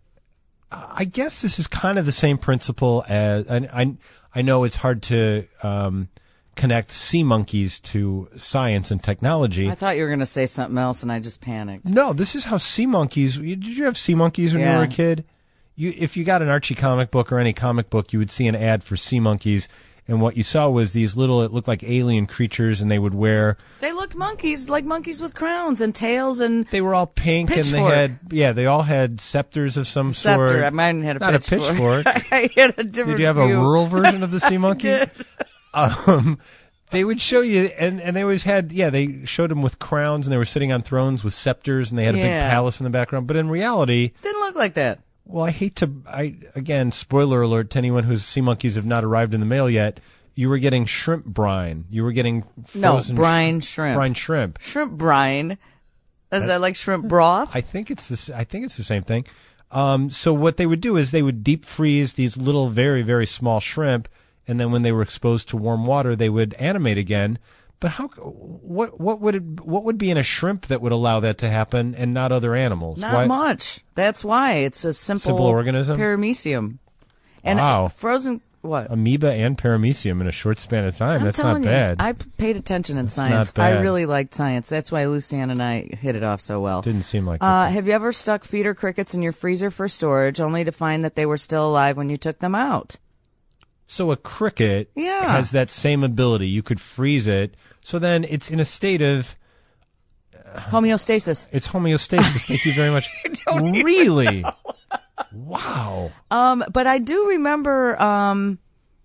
I guess this is kind of the same principle as, and I, I know it's hard to um, connect sea monkeys to science and technology. I thought you were going to say something else, and I just panicked. No, this is how sea monkeys. Did you have sea monkeys when you Yeah. were a kid? You, if you got an Archie comic book or any comic book, you would see an ad for sea monkeys, and what you saw was these little. It looked like alien creatures, and they would wear. They looked monkeys, like monkeys with crowns and tails, and They were all pink, and Pitchfork. they had yeah, they all had scepters of some scepter. sort. Mine had a Not pitchfork. a pitchfork. I had a different Did you have view. a rural version of the sea monkey? did. Um, they would show you, and, and they always had, yeah, they showed them with crowns, and they were sitting on thrones with scepters, and they had a big Yeah. palace in the background. But in reality, Didn't look like that. well, I hate to, I again, spoiler alert to anyone whose sea monkeys have not arrived in the mail yet. You were getting shrimp brine. You were getting No, frozen brine sh- shrimp. Brine shrimp. Shrimp brine. Is that like shrimp broth? I think it's this. I think it's the same thing. Um, so what they would do is they would deep freeze these little, very, very small shrimp, and then when they were exposed to warm water, they would animate again. But how? What? What would it? What would be in a shrimp that would allow that to happen, and not other animals? Not Why- much. That's why it's a simple, Simple organism? paramecium. And Wow. frozen what? Amoeba and paramecium in a short span of time. I'm That's telling not bad. you, I p- paid attention in That's science. not bad. I really liked science. That's why Lucianne and I hit it off so well. Didn't seem like Uh, it. have you ever stuck feeder crickets in your freezer for storage, only to find that they were still alive when you took them out? So a cricket Yeah. has that same ability. You could freeze it. So then it's in a state of Homeostasis. it's homeostasis. Thank you very much. Really? Wow. Um, but I do remember. Um,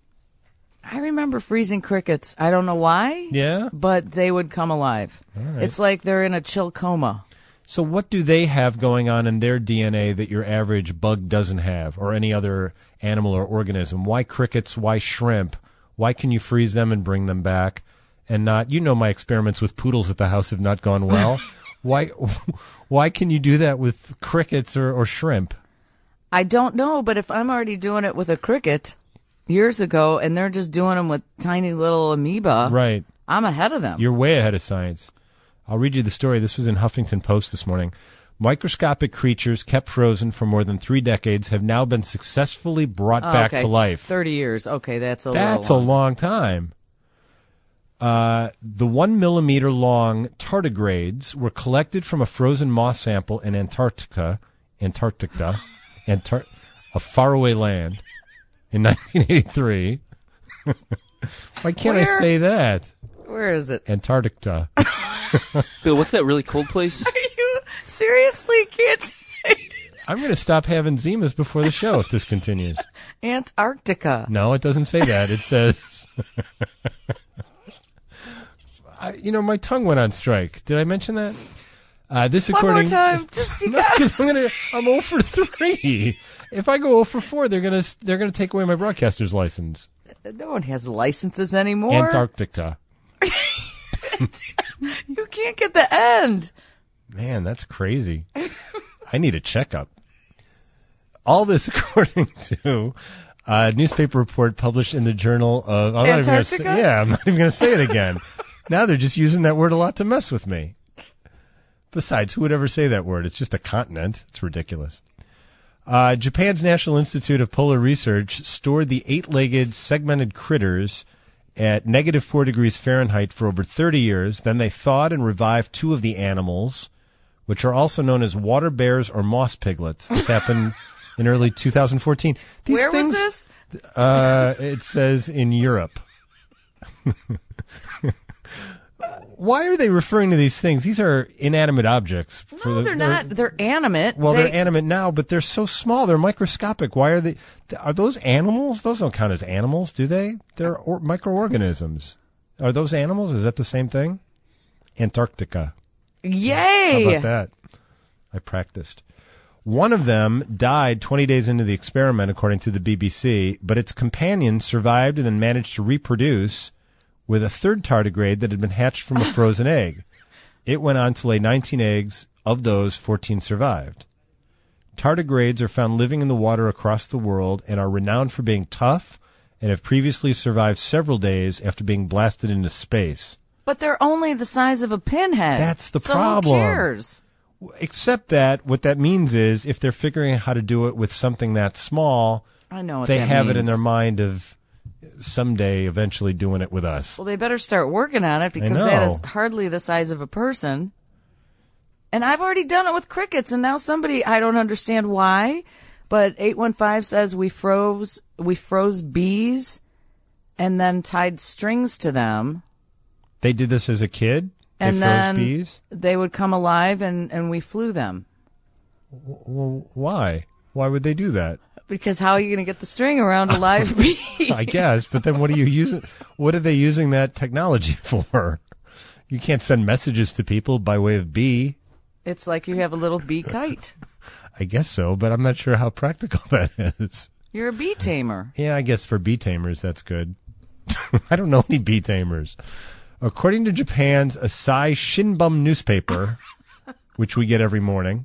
I remember freezing crickets. I don't know why. Yeah? But they would come alive. right. It's like they're in a chill coma. So what do they have going on in their D N A that your average bug doesn't have, or any other animal or organism? Why crickets? Why shrimp? Why can you freeze them and bring them back and not? You know, my experiments with poodles at the house have not gone well. why? Why can you do that with crickets or, or shrimp? I don't know, but if I'm already doing it with a cricket years ago, and they're just doing them with tiny little amoeba, Right. I'm ahead of them. You're way ahead of science. I'll read you the story. This was in Huffington Post this morning. Microscopic creatures kept frozen for more than three decades have now been successfully brought Oh, back okay. to life. Thirty years. Okay, that's a That's little a long time. Uh, the one millimeter long tardigrades were collected from a frozen moss sample in Antarctica, Antarctica, Antar- a faraway land, in nineteen eighty-three. Why can't Where? I say that? Where is it? Bill, what's that really cold place? You seriously can't say I'm going to stop having Zimas before the show if this continues. Antarctica. No, it doesn't say that. It says, I, you know, my tongue went on strike. Did I mention that? Uh, this One according more time, just you no, guys. I'm gonna. I'm zero for three. If I go zero for four, they're gonna they're gonna take away my broadcaster's license. No one has licenses anymore. Antarctica. You can't get the end. Man, that's crazy. I need a checkup. All this according to a newspaper report published in the Journal of I'm not even gonna say, Antarctica? yeah, I'm not even going to say it again. Now they're just using that word a lot to mess with me. Besides, who would ever say that word? It's just a continent. It's ridiculous. Uh, Japan's National Institute of Polar Research stored the eight-legged segmented critters at negative four degrees Fahrenheit for over thirty years. Then they thawed and revived two of the animals, which are also known as water bears or moss piglets. This happened in early two thousand fourteen. These Where things, was this? Uh, it says in Europe. Why are they referring to these things? These are inanimate objects. For No, the, they're not. They're animate. Well, They- they're animate now, but they're so small. They're microscopic. Why are they? Are those animals? Those don't count as animals, do they? They're or, microorganisms. Are those animals? Is that the same thing? Antarctica. Yay! How about that? I practiced. One of them died twenty days into the experiment, according to the B B C, but its companion survived and then managed to reproduce with a third tardigrade that had been hatched from a frozen egg. It went on to lay nineteen eggs. Of those, fourteen survived. Tardigrades are found living in the water across the world and are renowned for being tough and have previously survived several days after being blasted into space. But they're only the size of a pinhead. That's the so problem. Who cares? Except that what that means is if they're figuring out how to do it with something that small, I know what they that have it in means. their mind of someday eventually doing it with us. Well, they better start working on it because know. that is hardly the size of a person. And I've already done it with crickets, and now somebody, I don't understand why, but eight one five says we froze we froze bees and then tied strings to them. They did this as a kid? They And froze then bees? they would come alive and, and we flew them. Well, why? Why would they do that? Because how are you going to get the string around a live bee? I guess, but then what are you using? What are they using that technology for? You can't send messages to people by way of bee. It's like you have a little bee kite. I guess so, but I'm not sure how practical that is. You're a bee tamer. Yeah, I guess for bee tamers, that's good. I don't know any bee tamers. According to Japan's Asahi Shinbun newspaper, which we get every morning,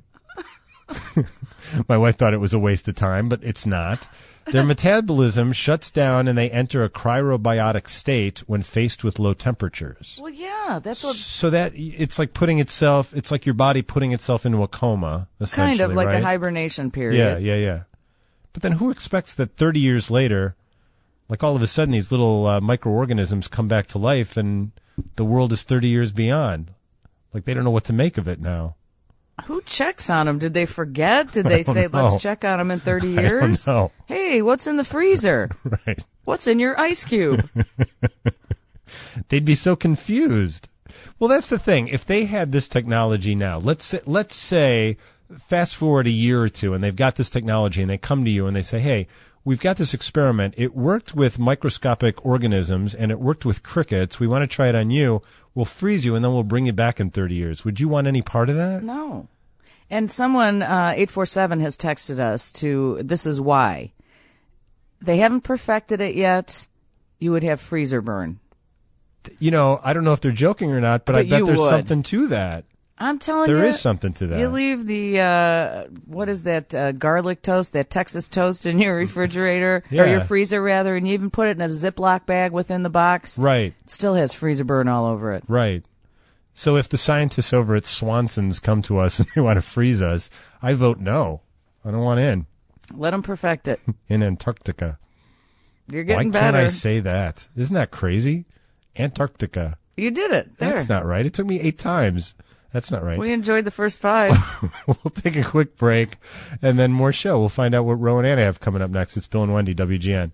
my wife thought it was a waste of time, but it's not. Their metabolism shuts down and they enter a cryobiotic state when faced with low temperatures. Well, yeah, that's what So that it's like putting itself, it's like your body putting itself into a coma, essentially, kind of like right? a hibernation period. Yeah, yeah, yeah. But then who expects that thirty years later, like all of a sudden these little uh, microorganisms come back to life and the world is thirty years beyond? Like they don't know what to make of it now. Who checks on them? Did they forget? Did I they don't say, know. let's check on them in thirty I don't years? know. Hey, what's in the freezer? Right. What's in your ice cube? They'd be so confused. Well, that's the thing. If they had this technology now, let's say, let's say fast forward a year or two and they've got this technology and they come to you and they say, hey, we've got this experiment. It worked with microscopic organisms and it worked with crickets. We want to try it on you. We'll freeze you and then we'll bring you back in thirty years. Would you want any part of that? No. And someone, uh, eight four seven has texted us to, this is why. They haven't perfected it yet. You would have freezer burn. You know, I don't know if they're joking or not, but, But I bet you there's would. something to that. I'm telling There you. is something to that. You leave the, uh, what is that, uh, garlic toast, that Texas toast in your refrigerator, or Yeah. your freezer rather, and you even put it in a Ziploc bag within the box. Right. It still has freezer burn all over it. Right. So if the scientists over at Swanson's come to us and they want to freeze us, I vote no. I don't want in. Let them perfect it. In Antarctica. You're getting Why can't better. I say that? Isn't that crazy? Antarctica. You did it. There. That's not right. It took me eight times. That's not right. We enjoyed the first five. We'll take a quick break and then more show. We'll find out what Roe and Anna have coming up next. It's Bill and Wendy, W G N.